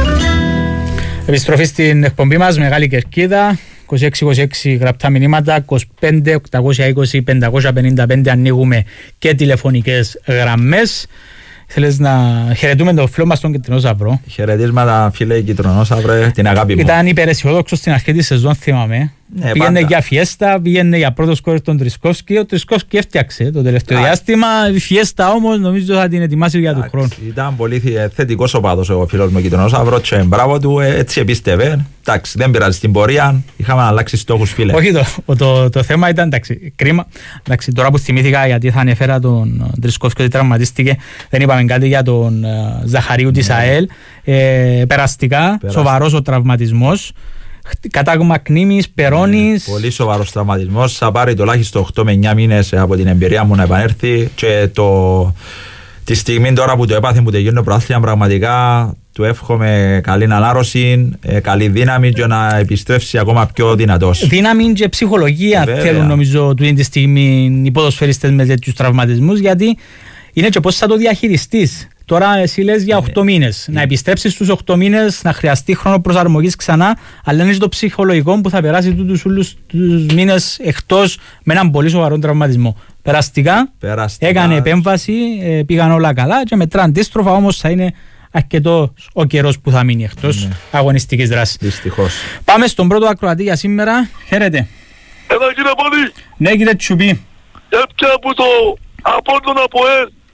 Speaker 18: Επιστροφή στην εκπομπή μας, Μεγάλη Κερκίδα. είκοσι έξι είκοσι έξι γραπτά μηνύματα, είκοσι πέντε οκτακόσια είκοσι πεντακόσια πενήντα πέντε ανοίγουμε και τηλεφωνικές γραμμές. Θέλεις να χαιρετούμε τον φίλο μας τον Κιτρινόσαυρο.
Speaker 19: Χαιρετίσματα φίλε Κιτρινόσαυρο, την αγάπη μου.
Speaker 18: Ήταν υπεραισιόδοξος στην αρχή της σεζόν, θυμάμαι. Ναι, πήγαινε πάντα για φιέστα, πήγαινε για πρώτο σκόρ τον Τρισκόφσκι. Ο Τρισκόφσκι έφτιαξε το τελευταίο Ά. διάστημα. Η φιέστα όμως νομίζω θα την ετοιμάσει για τον χρόνο.
Speaker 19: Ήταν πολύ θετικός οπαδός ο φίλος μου Κιτρινόσαυρο και μπράβο του, έτσι επίστευε. Εντάξει, δεν πειράζει στην πορεία, είχαμε αλλάξει στόχους φίλε.
Speaker 18: Όχι, το, το, το θέμα ήταν εντάξει, κρίμα. Εντάξει, τώρα που θυμήθηκα, γιατί θα ανέφερα τον Τρισκόφσκι ότι τραυματίστηκε, δεν είπαμε κάτι για τον uh, Ζαχαρίου της ναι. ΑΕΛ. Ε, περαστικά, σοβαρός ο τραυματισμός. Κατάγμα κνήμης, περώνης.
Speaker 19: Πολύ σοβαρός τραυματισμός. Θα πάρει τουλάχιστον οκτώ με εννιά μήνες από την εμπειρία μου να επανέλθει. Και το, τη στιγμή τώρα που το έπαθε που τελειώνει το πρωτάθλημα, πραγματικά του εύχομαι καλή ανάρρωση, καλή δύναμη και να επιστρέψει ακόμα πιο δυνατός.
Speaker 18: Δύναμη και ψυχολογία Βέβαια. θέλουν νομίζω του τη στιγμή οι ποδοσφαιριστές με τέτοιους τραυματισμούς, γιατί είναι και πώς θα το διαχειριστείς. Τώρα εσύ λες για οκτώ μήνες. Να επιστρέψεις στους οκτώ μήνες, να χρειαστεί χρόνο προσαρμογής ξανά, αλλά είναι το ψυχολογικό που θα περάσει τους όλους τους μήνες εκτός με έναν πολύ σοβαρό τραυματισμό. Περαστικά, Περαστικά. έκανε επέμβαση, πήγαν όλα καλά και μετά αντίστροφα όμως θα είναι αρκετός ο καιρός που θα μείνει εκτός ναι. αγωνιστικής δράσης.
Speaker 19: Δυστυχώς.
Speaker 18: Πάμε στον πρώτο ακροατή για σήμερα. Χαίρετε.
Speaker 10: Έλα κύριε Πόλη.
Speaker 18: Ναι κύριε Τσουπί.
Speaker 10: Έπια από το Απόλλωνα από ΕΡ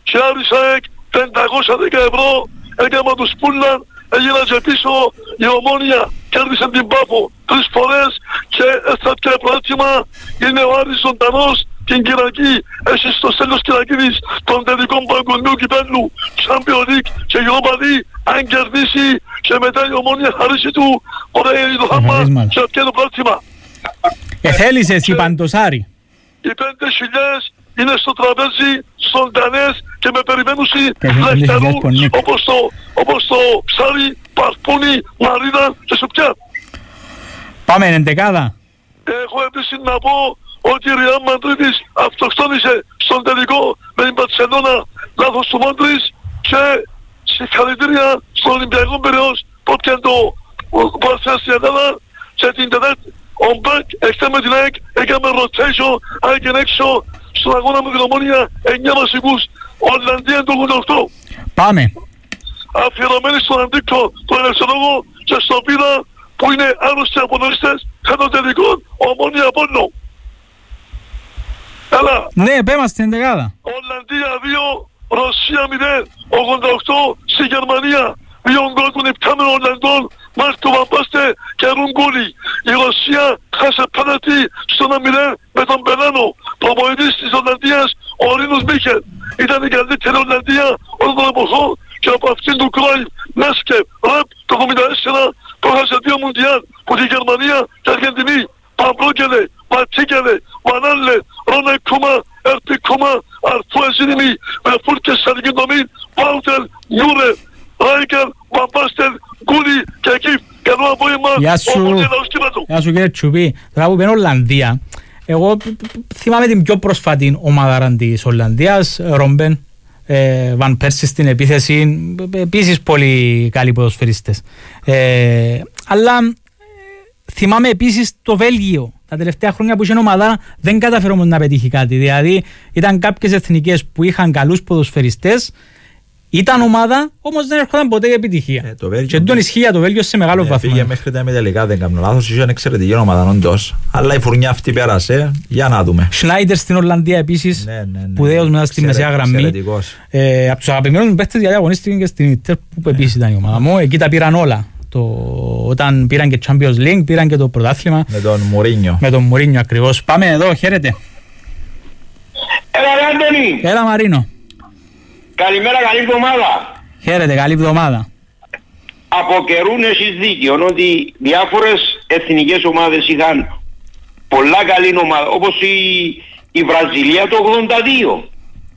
Speaker 10: και Άρης ΑΕΚ πεντακόσια δέκα ευρώ, έκαμα τους Πούλαν, έγινα και πίσω, η Ομόνια κέρδισε την Πάφο τρεις φορές και έστραπε πρόθυμα, είναι ο Άρης ζωντανός την Κυριακή, έχει στο Στέλιος Κυριακίδης των τελικών παγκοσμίου κυπέλλου, Champions League και Europa League, αν κερδίσει και μετά η Ομόνια χαρίσει του, ωραία είναι το χάμα και αυτό το πρόθυμα.
Speaker 18: Εθέλησες η Παντοσάρη.
Speaker 10: Οι πέντε χιλιάδες είναι στο τραπέζι, ζωντανές και με περιμένουν λαχταρού όπως το, όπως το ψάρι, παρπούνι, μαρίδα και σουπιά.
Speaker 18: Πάμε εντεκάδα.
Speaker 10: Έχω επίσης να πω ότι η Real Madrid αυτοκτόνησε στον τελικό με την Μπαρσελόνα, λάθος του Μόντρης, και συγχαρητήρια στον Ολυμπιακό Πειραιώς που έπιανε το Παρσέλα στην Ελλάδα και την Τετάρτη. Ο Μπακ εχθές με την ΑΕΚ έκαμε rotation, ΑΕΚ έξω στον αγώνα με την Ομόνια εννιά βασικούς, Ολλανδία το ογδόντα οκτώ.
Speaker 18: Πάμε.
Speaker 10: Αφιερωμένοι στον αντίκτο, τον ελευθερόγο και στον πίδα που είναι άρρωστοι απονορίστες και των τελικών Ομόνια Απόλλων. Έλα.
Speaker 18: Ναι, πέμα στην εντεκάδα.
Speaker 10: Ολλανδία δύο, Ρωσία μηδέν, ογδόντα οκτώ στη Γερμανία. Δύο γκολ των υπτάμενων Ολλανδών, Μάρκο Βαμπάστε και Ρουγκούλη. Η Ρωσία χάσε πέναλτι στο ένα μηδέν με τον Πελάνο. Προπονητής της Ολλανδίας, ο Ρίνος Μίχελ. Ήταν η καλύτερη Ολλανδία όλων των εποχών και από αυτήν του Κρόιφ, Μέσκε, Ρεπ το εβδομήντα τέσσερα που έχασε δύο Μουντιάλ που τη Γερμανία και Αργεντινή. Παμπρόκελε, Ματσίκελε, Βανάλε, Ρόνε Κούμα, Ερπι Κούμα, Αρθού Εζίνιμι, με φούρκες σαν γινδομήν, Πάουτελ, Νιούρε, Ράικερ, Βαμπάστελ, Γκούλη και Κιφ. Καλό απόγευμα, Ομόνια λαός κύματο.
Speaker 18: Γεια σου κύριε Τσουπί. Τώρα που είπαν Ολλανδία, εγώ θυμάμαι την πιο πρόσφατη ομάδα της Ολλανδίας, Ρομπεν, ε, Βαν Πέρσι στην επίθεση, επίσης πολύ καλοί ποδοσφαιριστές. Ε, αλλά ε, θυμάμαι επίσης το Βέλγιο. Τα τελευταία χρόνια που είχε ομάδα δεν καταφέρω να πετύχει κάτι. Δηλαδή ήταν κάποιες εθνικές που είχαν καλούς ποδοσφαιριστές, ήταν ομάδα, όμως δεν έρχονταν ποτέ η επιτυχία. Ε, το Βέλγιο, και τον ισχύει για το Βέλγιο σε μεγάλο ναι, βαθμό.
Speaker 19: Πήγε μέχρι τα ημιτελικά, δεν κάνω λάθος, είχε εξαιρετική ομάδα όντως. Αλλά η φουρνιά αυτή πέρασε, για να δούμε.
Speaker 18: Σνάιντερ στην Ολλανδία επίσης, ναι, ναι, ναι, σπουδαίος μέσα στη μεσαία γραμμή. Ε, από τους αγαπημένους μου παίχτες γιατί αγωνίστηκε και στην Ιντερ που επίσης ήταν η ομάδα μου. Εκεί τα πήραν όλα. Το, όταν πήραν και Champions League, πήραν και το πρωτάθλημα.
Speaker 19: Με τον Μουρίνιο.
Speaker 18: Με τον Μουρίνιο ακριβώς. Πάμε εδώ, χαίρετε.
Speaker 11: Έλα, Άντωνη.
Speaker 18: Έλα, Μαρίνο.
Speaker 11: Καλημέρα, καλή εβδομάδα.
Speaker 18: Χαίρετε, καλή εβδομάδα.
Speaker 11: Από καιρούν εσείς δίκαιο ότι διάφορες εθνικές ομάδες είχαν πολλά καλή ομάδα, όπως η, η Βραζιλία το ογδόντα δύο.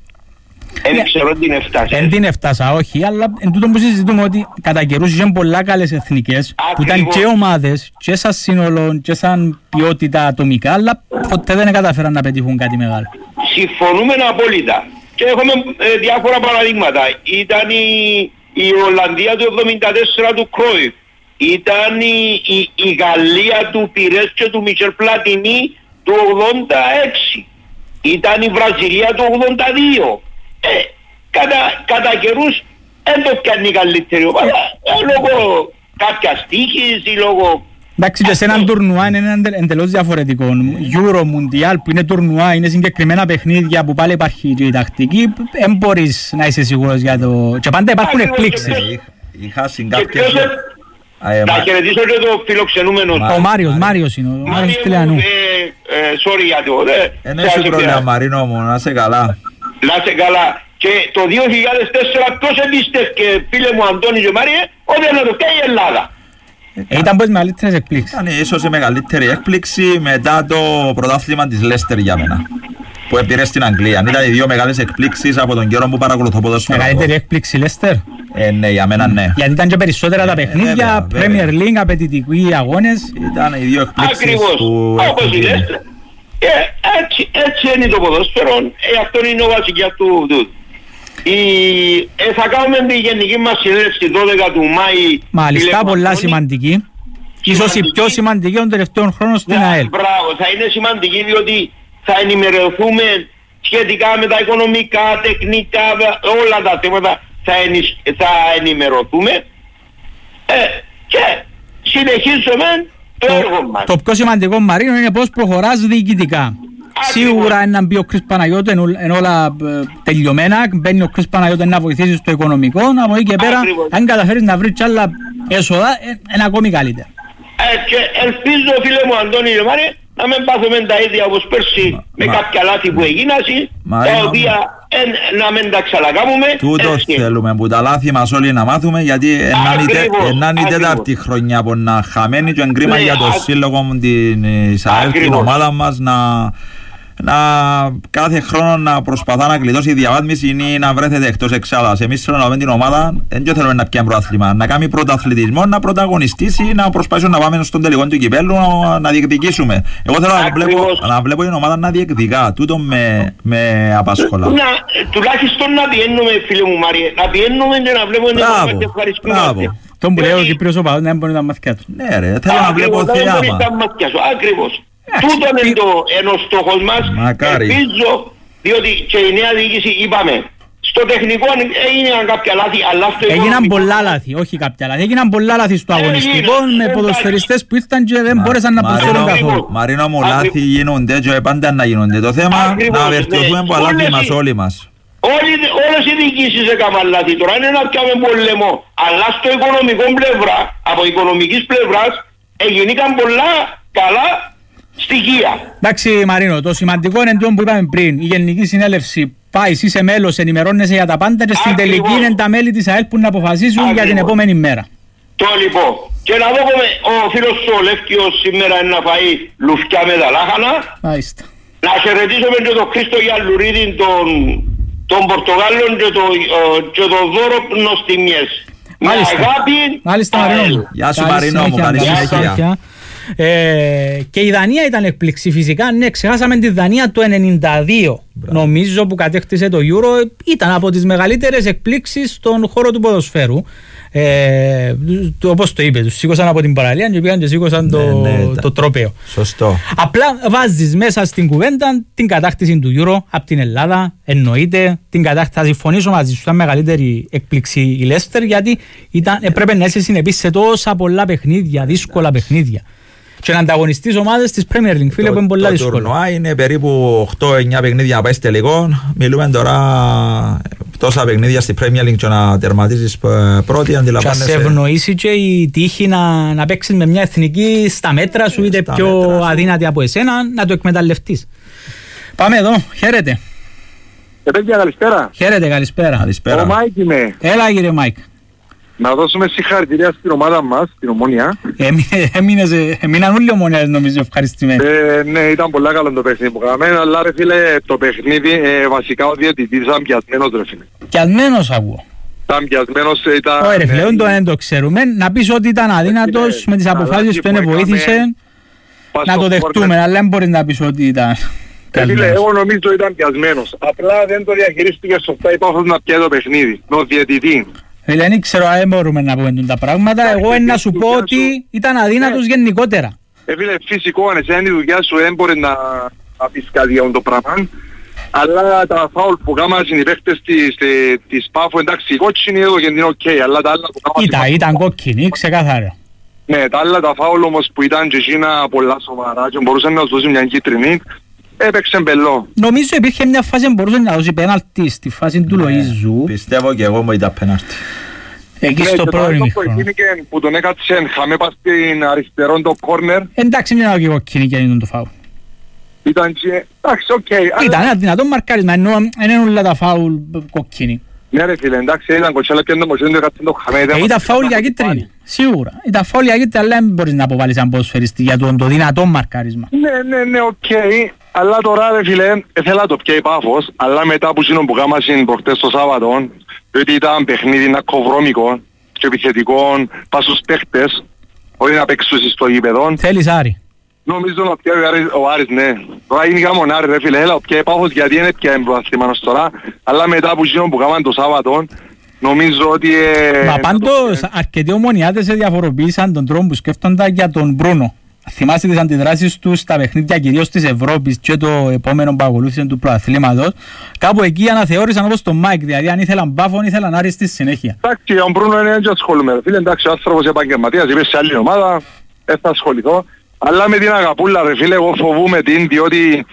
Speaker 11: Δεν ναι. ξέρω την έφτασα.
Speaker 18: Δεν την έφτασα, όχι, αλλά εν τούτο που συζητούμε ότι κατά καιρούς είχαν πολλά καλές εθνικές που ήταν και ομάδες και σαν σύνολο και σαν ποιότητα ατομικά, αλλά ποτέ δεν καταφέραν να πετύχουν κάτι μεγάλο.
Speaker 11: Συμφωνούμε απόλυτα. Και έχουμε ε, διάφορα παραδείγματα. Ήταν η, η Ολλανδία του εβδομήντα τέσσερα του Κρόιφ. Ήταν η, η, η Γαλλία του Πυρές και του Μισελ Πλατινί του ογδόντα έξι. Ήταν η Βραζιλία του ογδόντα δύο. Ε, κατά, κατά καιρούς δεν το πιάνει η καλύτερη ομάδα. Ε, λόγω κάποια στίχης ή λόγω...
Speaker 18: Εντάξει, και σε έναν τουρνουά είναι εντελώς διαφορετικό. Euro, Mundial που είναι τουρνουά, είναι συγκεκριμένα παιχνίδια που πάλι υπάρχει και η τακτική, δεν μπορείς να είσαι σίγουρος για το... Και πάντα υπάρχουν εκπλήξεις.
Speaker 19: Είχα συγκάπτες...
Speaker 11: Θα χαιρετήσω και το φιλοξενούμενο.
Speaker 18: Ο Μάριος, Μάριος είναι, ο Μάριος του Τηλεανού.
Speaker 11: Sorry για το...
Speaker 19: Εν έχει πρόβλημα Μαρίνο μου, να είσαι καλά.
Speaker 11: Να είσαι καλά. Και το δύο χιλιάδες τέσσερα ποιος εμπίστευκε, φίλε μου Αντώνη και Μάριε, ότι να το φταίει η Ελλάδα.
Speaker 18: Ε, ήταν από τις μεγαλύτερες εκπλήξεις.
Speaker 19: Ήταν ίσως η μεγαλύτερη έκπληξη μετά το πρωτάθλημα της Λέστερ για μένα, που έπαιρε στην Αγγλία. Ήταν οι δύο μεγάλες εκπλήξεις από τον καιρό που παρακολουθώ ποδόσφαιρο.
Speaker 18: Μεγαλύτερη έκπληξη Λέστερ.
Speaker 19: Ε, ναι, για μένα ναι.
Speaker 18: Γιατί ήταν και περισσότερα ε, τα παιχνίδια, ε, Premier League, απαιτητικοί αγώνες.
Speaker 19: Ήταν οι δύο εκπλήξεις.
Speaker 11: Ακριβώς,
Speaker 19: που
Speaker 11: όπως η Λέστερ. Ε, έτσι, έτσι είναι το ποδόσφαιρο, ε, αυτό είναι ο βασικιάς του τούτου. Η... Ε, θα κάνουμε τη γενική μας συνέλευση δώδεκα του Μάη.
Speaker 18: Μάλιστα, πολλά σημαντική. Ίσως η πιο σημαντική των τελευταίων χρόνων στην
Speaker 11: ναι,
Speaker 18: ΑΕΛ.
Speaker 11: Μπράβο, θα είναι σημαντική διότι θα ενημερωθούμε σχετικά με τα οικονομικά, τεχνικά, όλα τα θέματα θα, ενισ... θα ενημερωθούμε ε, και συνεχίζουμε το, το έργο μας.
Speaker 18: Το πιο σημαντικό, Μαρίνο, είναι πώς προχωράς διοικητικά. Σίγουρα να μπει ο Κρίς Παναγιώτου είναι όλα τελειωμένα, μπαίνει ο Κρίς Παναγιώτου να βοηθήσει στο οικονομικό, από εκεί και πέρα αν καταφέρεις να βρεις άλλα έσοδα είναι ακόμη καλύτερα.
Speaker 11: Και ελπίζω φίλε μου Αντώνη Μάρε να μην πάθουμε τα ίδια όπως πέρσι με κάποια λάθη που έγινασαι, τα οποία να μην τα ξανακάμουμε.
Speaker 19: Τούτο θέλουμε που τα λάθη μας όλοι να μάθουμε, γιατί είναι η τέταρτη χρονιά που να χαμένει και εγκρίμα για το σύλλογο της ΑΕΛ, την ομάδα μας, να να κάθε χρόνο να προσπαθά να κλειδώσει η διαβάθμιση ή να βρέθεται εκτός εξάδας. Εμείς θέλουμε να δούμε την ομάδα, δεν θέλουμε να πιάνει πρωτάθλημα, να κάνει πρωταθλητισμό, να πρωταγωνιστήσει, να προσπαθήσουμε να πάμε στον τελικό του κυπέλλου, να διεκδικήσουμε. Εγώ θέλω να βλέπω, να βλέπω την ομάδα να διεκδικά, τούτο με, με απασχολά.
Speaker 11: Να, τουλάχιστον να πιένουμε φίλε μου Μάριε, να πιένουμε και να βλέπουμε την ομάδα και ευχαριστούμε.
Speaker 18: Τον που λέει ο Κύπριος ο Παδός δεν μπορεί να μαθηκά του.
Speaker 19: Ναι ρε, θέλω να βλέπω θέαμα.
Speaker 11: Ακριβώς. Τούτον είναι το στόχος μας. Ελπίζω, διότι και η νέα διοίκηση είπαμε, στο τεχνικό έγιναν κάποια λάθη, αλλά στο οικονομικό...
Speaker 18: Έγιναν πολλά λάθη, όχι κάποια λάθη. Έγιναν πολλά λάθη στο αγωνιστικό με ποδοσφαιριστές που ήρθαν και δεν μπόρεσαν να προσφέρουν καθόλου.
Speaker 19: Μαρίνο μου, λάθη γίνονται και πάντα να γίνονται. Το θέμα να βελτιωθούμε από λάθη μας όλοι μας.
Speaker 11: Όλες οι διοικήσεις έκαναν λάθη. Τώρα είναι να πιάμε πολεμό. Αλλά στο οικονομικό πλευρά, από οικονομικής πλευράς, έγιναν πολλά καλά στοιχεία.
Speaker 18: Εντάξει Μαρίνο, το σημαντικό είναι το που είπαμε πριν. Η Γενική Συνέλευση πάει, εσύ είσαι μέλος, ενημερώνεσαι για τα πάντα και στην τελική είναι τα μέλη της ΑΕΛ που να αποφασίσουν Ακριβώς. για την επόμενη μέρα.
Speaker 11: Το λοιπόν. Και να δω ο φίλος σου ο Λεύκιος σήμερα είναι να φάει λουφκιά με τα λάχανα.
Speaker 18: Μάλιστα.
Speaker 11: Να χαιρετήσουμε και τον Χρήστο Γιαλουρίδη των, των Πορτογάλων και τον το, το δώρο νοστιμιές.
Speaker 18: Μάλιστα.
Speaker 11: Με αγάπη.
Speaker 18: Μάλιστα Μαρίνο.
Speaker 19: Γεια σου Μαρίνο μου, καλή συνέχεια.
Speaker 18: Ε, και η Δανία ήταν εκπληξή φυσικά, ναι, ξεχάσαμε τη Δανία του ενενήντα δύο. Μπράβο. Νομίζω που κατέκτησε το Euro, ήταν από τις μεγαλύτερες εκπλήξεις στον χώρο του ποδοσφαίρου. Ε, όπως το είπε, τους σήκωσαν από την παραλία και πήγαν και σήκωσαν ναι, το, ναι, το τρόπαιο.
Speaker 19: Σωστό.
Speaker 18: Απλά βάζεις μέσα στην κουβέντα την κατάκτηση του Euro από την Ελλάδα, εννοείται την κατάκτηση. Θα συμφωνήσω μαζί σου, ήταν μεγαλύτερη εκπλήξη η Leicester, γιατί ήταν, έπρεπε να είσαι συνεπής σε τόσα πολλά παιχνίδια, δύσκολα παιχνίδια. Και να ανταγωνιστείς ομάδες της Premier League, φίλε, το, που είναι πολλά δύσκολο.
Speaker 19: Το τουρνουά είναι περίπου οκτώ εννιά παιχνίδια να πάει τελικό. Μιλούμε τώρα τόσα παιχνίδια στη Premier League και να τερματίζεις πρώτη, αντιλαμβάνεσαι. Και σε
Speaker 18: ευνοήσει και η τύχη να, να παίξεις με μια εθνική στα μέτρα σου, είτε στα πιο μέτρα, αδύνατη από εσένα, να το εκμεταλλευτείς. Πάμε εδώ, χαίρετε.
Speaker 12: Ε, παιδιά, καλησπέρα.
Speaker 18: Χαίρετε, καλησπέρα.
Speaker 12: καλησπέρα. Ο Μάικ είμαι.
Speaker 18: Έλα κύριε Μάικ.
Speaker 12: Να δώσουμε συγχαρητήρια στην ομάδα μας, την Ομόνια.
Speaker 18: Έμειναν όλοι οι Ομόνιας νομίζω ευχαριστημένοι.
Speaker 12: Ε, ναι, ήταν πολύ καλό το παιχνίδι που κάναμε, αλλά ρε φίλε το παιχνίδι ε, βασικά ο διαιτητής ήταν πιασμένος ρε φίλε.
Speaker 18: Πιασμένος ακούω.
Speaker 12: Ήταν πιασμένος, ήταν...
Speaker 18: Ωραία φίλε, δεν ναι, το ξέρουμε. Να πεις ότι ήταν αδύνατος με τις αποφάσεις που είναι βοήθησε. Να το δεχτούμε, αλλά δεν μπορείς να πεις ότι ήταν...
Speaker 12: Ε, φίλε, εγώ νομίζω ότι ήταν πιασμένος. Απλά δεν το διαχειρίστηκε σωστά, είπα να πιάσει το παιχνίδι. Με ο διαιτητή.
Speaker 18: Φίλε, δεν ξέρω αν μπορούμε να πούμε τα πράγματα. Εγώ να σου πω ότι ήταν αδύνατος γενικότερα.
Speaker 12: Ε, φίλε, φυσικό, αν εσένα η δουλειά σου δεν μπορεί να πεις κάτι για το πράγμα. Αλλά τα φάουλ που κάμασαν οι παίχτες της Πάφου, εντάξει, η κόκκινη εδώ και είναι οκ, αλλά τα άλλα που
Speaker 18: κάμασαν... Ήταν κόκκινη, ξεκάθαρα.
Speaker 12: Ναι, τα άλλα τα φάουλ όμως που ήταν και εκείνα πολλά σοβαρά και μπορούσαν να δώσει μια κίτρινη, έπαιξε μπελό.
Speaker 18: Νομίζω υπήρχε μια φάση που μπορούσε να δώσει πέναλτι στη φάση του Λοΐζου.
Speaker 19: Πιστεύω και εγώ μου ήταν πέναλτι.
Speaker 18: Εκεί στο πρώτο ημίχρονο.
Speaker 12: Που τον έκατσε χαμέ πας στην αριστερόν το κόρνερ.
Speaker 18: Εντάξει, δεν είναι κόκκινη και είναι το φάουλ.
Speaker 12: Ήταν και... εντάξει, οκ.
Speaker 18: Ήταν ένα δυνατό μαρκάρισμα, ενώ είναι όλα τα φάουλ κόκκινη.
Speaker 12: Ναι ρε φίλε, εντάξει, ήταν κοτσέλα και δεν το χαμέ.
Speaker 18: Ήταν φάουλ για κίτρινη, σίγουρα. Ήταν φάουλ για κίτρινη, αλλά δεν μπορείς να αποβάλεις αν ποδοσφαιριστή για το δυνατό μαρκάρισμα.
Speaker 12: Ναι, ναι, ναι, οκ. Αλλά τώρα ρε φίλε, ήθελα το πιάει Πάφος, αλλά μετά που γίνον που κάμασαν προχτές το Σάββατο, διότι ήταν παιχνίδι νακοβρώμικο και επιθετικό πας στους παίχτες, όχι να παίξουν στο γήπεδο.
Speaker 18: Θέλεις Άρη.
Speaker 12: Νομίζω να πιάει ο Άρης, ναι. Τώρα είναι γάμον Άρη ρε φίλε, έλα πιάει Πάφος γιατί είναι πια εμπροαθήμανος τώρα, αλλά μετά που γίνον που κάμαν το Σάββατο, νομίζω ότι...
Speaker 18: Μα πάντως αρκετοί ομονιάτες διαφοροποίησαν τον τρόπο που σκέφτονταν για τον Μπρούνο. Θυμάστε τις αντιδράσεις του στα παιχνίδια κυρίως της Ευρώπης και το επόμενο που ακολούθησε του προαθλήματος. Κάπου εκεί αναθεώρησαν όπως τον Μάικ, δηλαδή αν ήθελαν Πάφον ήθελαν Άρη στη συνέχεια.
Speaker 12: Εντάξει, ο Μπρούνο είναι έτσι ασχολούμενο. Φίλε, εντάξει, ο άνθρωπος επαγγελματίας, είπε σε άλλη ομάδα, δεν θα ασχοληθώ. Αλλά με την αγαπούλα ρε φίλε, εγώ φοβούμαι την, διότι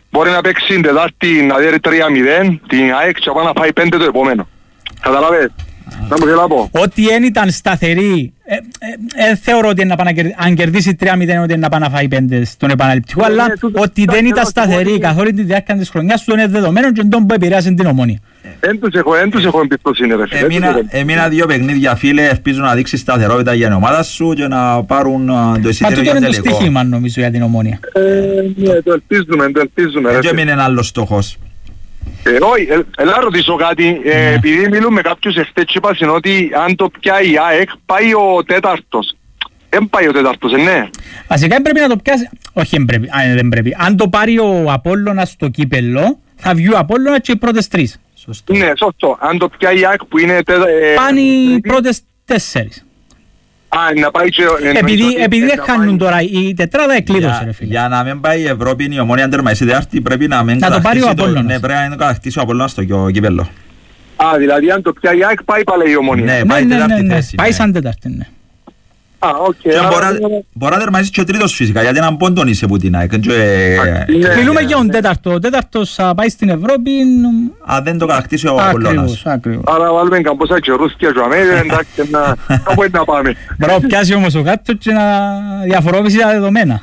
Speaker 12: μπορεί να παίξει την Τετάρτη να δέρει τρία μηδέν, την ΑΕΚ και να φάει πέντε το επόμενο. Καταλαβες. Να μου θέλω να πω.
Speaker 18: Ότι δεν ήταν σταθερή, ε, ε, ε, θεωρώ ότι να κερδί, αν κερδίσει τρία μηδέν ότι να πάει να φάει πέντε στον επαναληπτικό, ε, αλλά ε, τούτο, ότι δεν ήταν σταθερή καθ' όλη τη διάρκεια της χρονιάς του είναι δεδομένο και τον που επηρεάζει την Ομόνια.
Speaker 12: Εν τους έχω, εν τους έχω εμπιστοσύνη ρε φίλε.
Speaker 19: Έμεινα δύο παιχνίδια φίλε, ελπίζω να δείξει σταθερότητα για την ομάδα σου και να πάρουν το εισιτήριο για τελικό.
Speaker 18: Μα τούτο είναι το στοίχημα νομίζω για την Ομόνια.
Speaker 12: Ναι, το ελπίζουμε, το ελπίζουμε.
Speaker 19: Και έμεινε ένα άλλο στόχος.
Speaker 12: Όχι, έλα ρωτήσω κάτι, επειδή μιλούν με κάποιους εχθές και είπασαν ότι αν το πιάει η ΑΕΚ πάει ο τέταρτος. Δεν πάει ο τέταρτος, ναι.
Speaker 18: Βασικά πρέπει να το πιάσει, όχι δεν πρέπει, αν το πάρει ο Απόλλωνας στο κύπελλο θα βγει ο Απόλλωνας και οι πρώτες τρεις.
Speaker 12: Σωστό. Ναι, σωστό, αν το πιάει η ΑΕΚ που είναι...
Speaker 18: Πάνε οι πρώτες τέσσερις.
Speaker 12: Α, να πάει και...
Speaker 18: Επειδή, επειδή δεν χάνουν τώρα, η τετράδα εκλείδωσε ρε φίλε.
Speaker 19: Για να μην πάει η Ευρώπη, η Ομόνια τερματίσει Τετάρτη, πρέπει να μην κατακτήσει το... Ναι, πρέπει να κατακτήσει ο Απόλλωνας στο κύπελλο.
Speaker 12: Α, δηλαδή αν το πιάει η ΑΕΚ πάει πάλι η Ομόνια.
Speaker 19: Ναι, πάει Τετάρτη θέση.
Speaker 18: Πάει σαν Τετάρτη, ναι.
Speaker 12: Α, οκ.
Speaker 19: Μπορεί να τερματίσει και ο τρίτος φυσικά, γιατί έναν πόντον είσαι που την ΑΕΚ.
Speaker 18: Μιλούμε για τον τέταρτο. Ο τέταρτος θα πάει στην Ευρώπη...
Speaker 19: Αν δεν το κατακτήσει ο Απόλλωνας.
Speaker 12: Άρα βάλουμε καμπόσα και ρούσκια και αμέσως, εντάξει, να πάμε.
Speaker 18: Μπορεί να πιάσει όμως ο κάτω και να διαφοροποιήσει τα δεδομένα.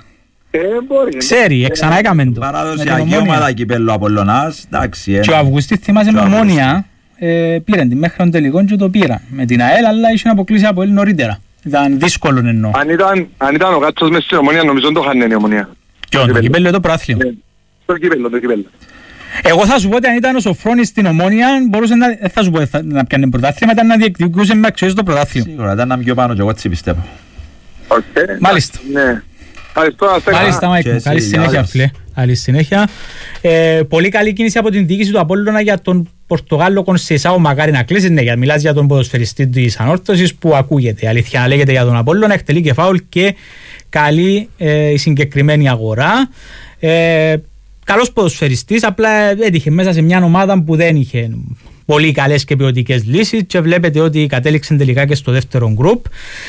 Speaker 18: Ξέρει, ξανά έκαμε το.
Speaker 19: Παραδοσιακή ομάδα κυπέλλου Απόλλωνας, εντάξει.
Speaker 18: Και ο Αυγουστής θυμάσαι με Ομόνια, πήραν τη μέχρι τον τελικό και το πήραν. Με την ΑΕΛ, αλλά είχε αποκλείσει από ελ νωρίτερα. Ήταν δύσκολο εννοώ.
Speaker 12: Αν ήταν, αν ήταν ο Κάτσος μες στην Ομόνια, νομίζω το χάνε η Ομόνια.
Speaker 18: Ποιο, το κυπέλλο ή το πρωτάθλημα?
Speaker 12: Το κυπέλλο, το κυπέλλο.
Speaker 18: Εγώ θα σου πω ότι αν ήταν ο Σοφρόνης στην Ομόνια, μπορούσε να, δεν θα σου πω να πιάνε πρωτάθλημα, ήταν να διεκδικούσε με αξιώσεις το πρωτάθλημα.
Speaker 19: Σίγουρα, ήταν να πιο πάνω και εγώ έτσι πιστεύω.
Speaker 12: Okay.
Speaker 18: Μάλιστα.
Speaker 12: Ναι.
Speaker 18: Μάλιστα, Μάικ μου. Καλή συνέχεια, φίλε. Καλή συνέχεια. Ε, πολύ καλή κίνηση από την διοίκηση του Απόλλωνα για τον Πορτογάλο Κονσεϊσάο. Μακάρι να κλείσει. Ναι, μιλάς για τον ποδοσφαιριστή της Ανόρθωσης που ακούγεται. Αλήθεια να λέγεται για τον Απόλλωνα. Εκτελεί και φάουλ και καλή ε, η συγκεκριμένη αγορά. Ε, καλός ποδοσφαιριστής. Απλά έτυχε μέσα σε μια ομάδα που δεν είχε πολύ καλές και ποιοτικές λύσεις και βλέπετε ότι κατέληξε τελικά και στο δεύτερο γκρουπ.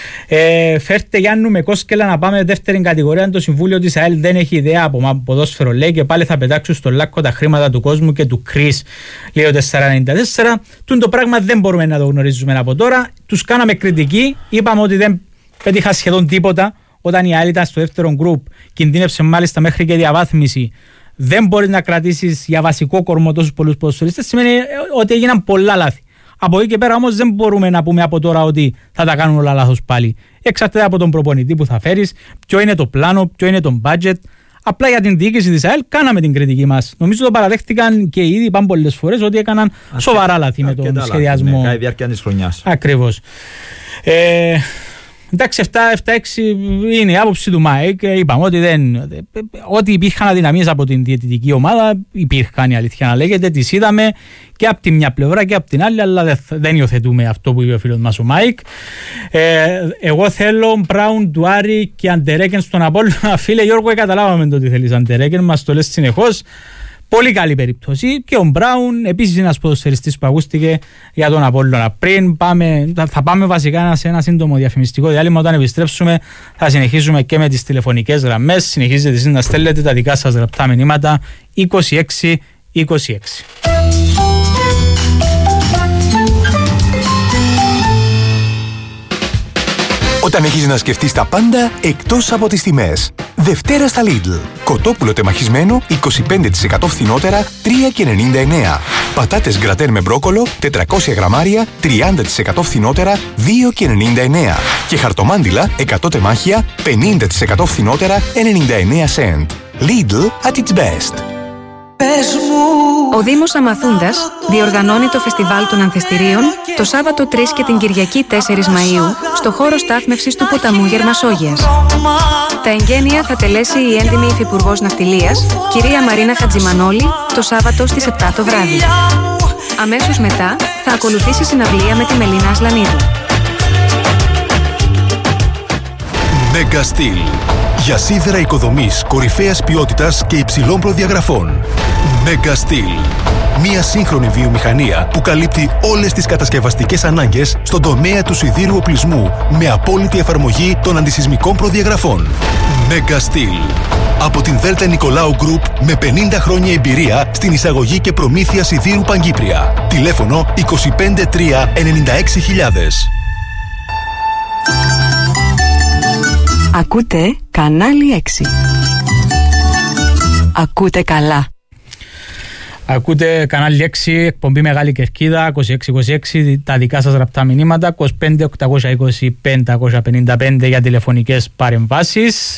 Speaker 18: Ε, φέρτε Γιάννου με Κόσκελα να πάμε δεύτερη κατηγορία. Το Συμβούλιο της ΑΕΛ δεν έχει ιδέα από ποδόσφαιρο, λέει, και πάλι θα πετάξουν στο λάκκο τα χρήματα του κόσμου και του Κρίς, λέει ο τετρακόσια ενενήντα τέσσερα. Τούν το πράγμα δεν μπορούμε να το γνωρίζουμε από τώρα. Τους κάναμε κριτική, είπαμε ότι δεν πέτυχα σχεδόν τίποτα όταν η ΑΕΛ ήταν στο δεύτερο γκρουπ, κινδύνεψε μάλιστα μέχρι και διαβάθμιση. Δεν μπορείς να κρατήσεις για βασικό κορμό τόσους πολλούς ποδοσφαιριστές, σημαίνει ότι έγιναν πολλά λάθη. Από εκεί και πέρα όμως δεν μπορούμε να πούμε από τώρα ότι θα τα κάνουν όλα λάθος πάλι. Εξαρτάται από τον προπονητή που θα φέρεις, ποιο είναι το πλάνο, ποιο είναι το budget. Απλά για την διοίκηση της ΑΕΛ κάναμε την κριτική μας. Νομίζω το παραδέχτηκαν και ήδη είπαν πολλές φορές ότι έκαναν α, σοβαρά λάθη με τον σχεδιασμό.
Speaker 19: Κατά διάρκεια της χρονιάς.
Speaker 18: Ακριβώς. Ε, Εντάξει, επτά έξι είναι η άποψη του Μάικ. Είπαμε ότι, δεν, ότι υπήρχαν αδυναμίες από την διαιτητική ομάδα. Υπήρχαν, η αλήθεια να λέγεται. Τις είδαμε και από τη μια πλευρά και από την άλλη, αλλά δεν υιοθετούμε αυτό που είπε ο φίλος μας ο Μάικ. Ε, εγώ θέλω Μπράουν, Ντουάρι και Αντερέκεν στον Απόλλωνα. Φίλε Γιώργο, καταλάβαμε το ότι θέλεις Αντερέκεν, μας το λες συνεχώς. Πολύ καλή περίπτωση. Και ο Μπράουν, επίσης ένας ποδοσφαιριστής που ακούστηκε για τον Απόλλωνα. Πριν πάμε, θα πάμε βασικά σε ένα σύντομο διαφημιστικό διάλειμμα. Όταν επιστρέψουμε θα συνεχίσουμε και με τις τηλεφωνικές γραμμές. Συνεχίζετε εσείς να στέλνετε τα δικά σας γραπτά μηνύματα είκοσι έξι είκοσι έξι.
Speaker 14: Όταν έχεις να σκεφτείς τα πάντα εκτός από τις τιμές. Δευτέρα στα Lidl. Κοτόπουλο τεμαχισμένο είκοσι πέντε τοις εκατό φθηνότερα τρία και ενενήντα εννέα. Πατάτες γκρατέρ με μπρόκολο τετρακόσια γραμμάρια τριάντα τοις εκατό φθηνότερα δύο και ενενήντα εννέα. Και χαρτομάντιλα εκατό τεμάχια πενήντα τοις εκατό φθηνότερα ενενήντα εννέα σεντ. Lidl at its best.
Speaker 15: Ο Δήμος Αμαθούντας διοργανώνει το Φεστιβάλ των Ανθεστηρίων το Σάββατο τρεις και την Κυριακή τέσσερις Μαΐου στο χώρο στάθμευσης του ποταμού Γερμασόγειας. Τα εγγένεια θα τελέσει η έντιμη Υφυπουργός Ναυτιλίας, κυρία Μαρίνα Χατζημανόλη, το Σάββατο στις επτά το βράδυ. Αμέσως μετά θα ακολουθήσει συναυλία με τη Μελίνα Ασλανίδου.
Speaker 9: Mega Steel. Για σίδερα οικοδομής κορυφαίας ποιότητας και υψηλών προδιαγραφών.
Speaker 14: Mega Steel. Μια σύγχρονη βιομηχανία που καλύπτει όλες τις κατασκευαστικές ανάγκες στον τομέα του σιδήρου οπλισμού με απόλυτη εφαρμογή των αντισυσμικών προδιαγραφών. Mega Steel. Από την Δέλτα Νικολάου Group με πενήντα χρόνια εμπειρία στην εισαγωγή και προμήθεια σιδήρου Παγκύπρια. Τηλέφωνο είκοσι πέντε τρία ενενήντα έξι χιλιάδες.
Speaker 8: Ακούτε κανάλι έξι. Ακούτε καλά.
Speaker 18: Ακούτε κανάλι έξι, εκπομπή Μεγάλη Κερκίδα, είκοσι έξι είκοσι έξι, τα δικά σας γραπτά μηνύματα, είκοσι πέντε οκτακόσια είκοσι πεντακόσια πενήντα πέντε για τηλεφωνικές παρεμβάσεις.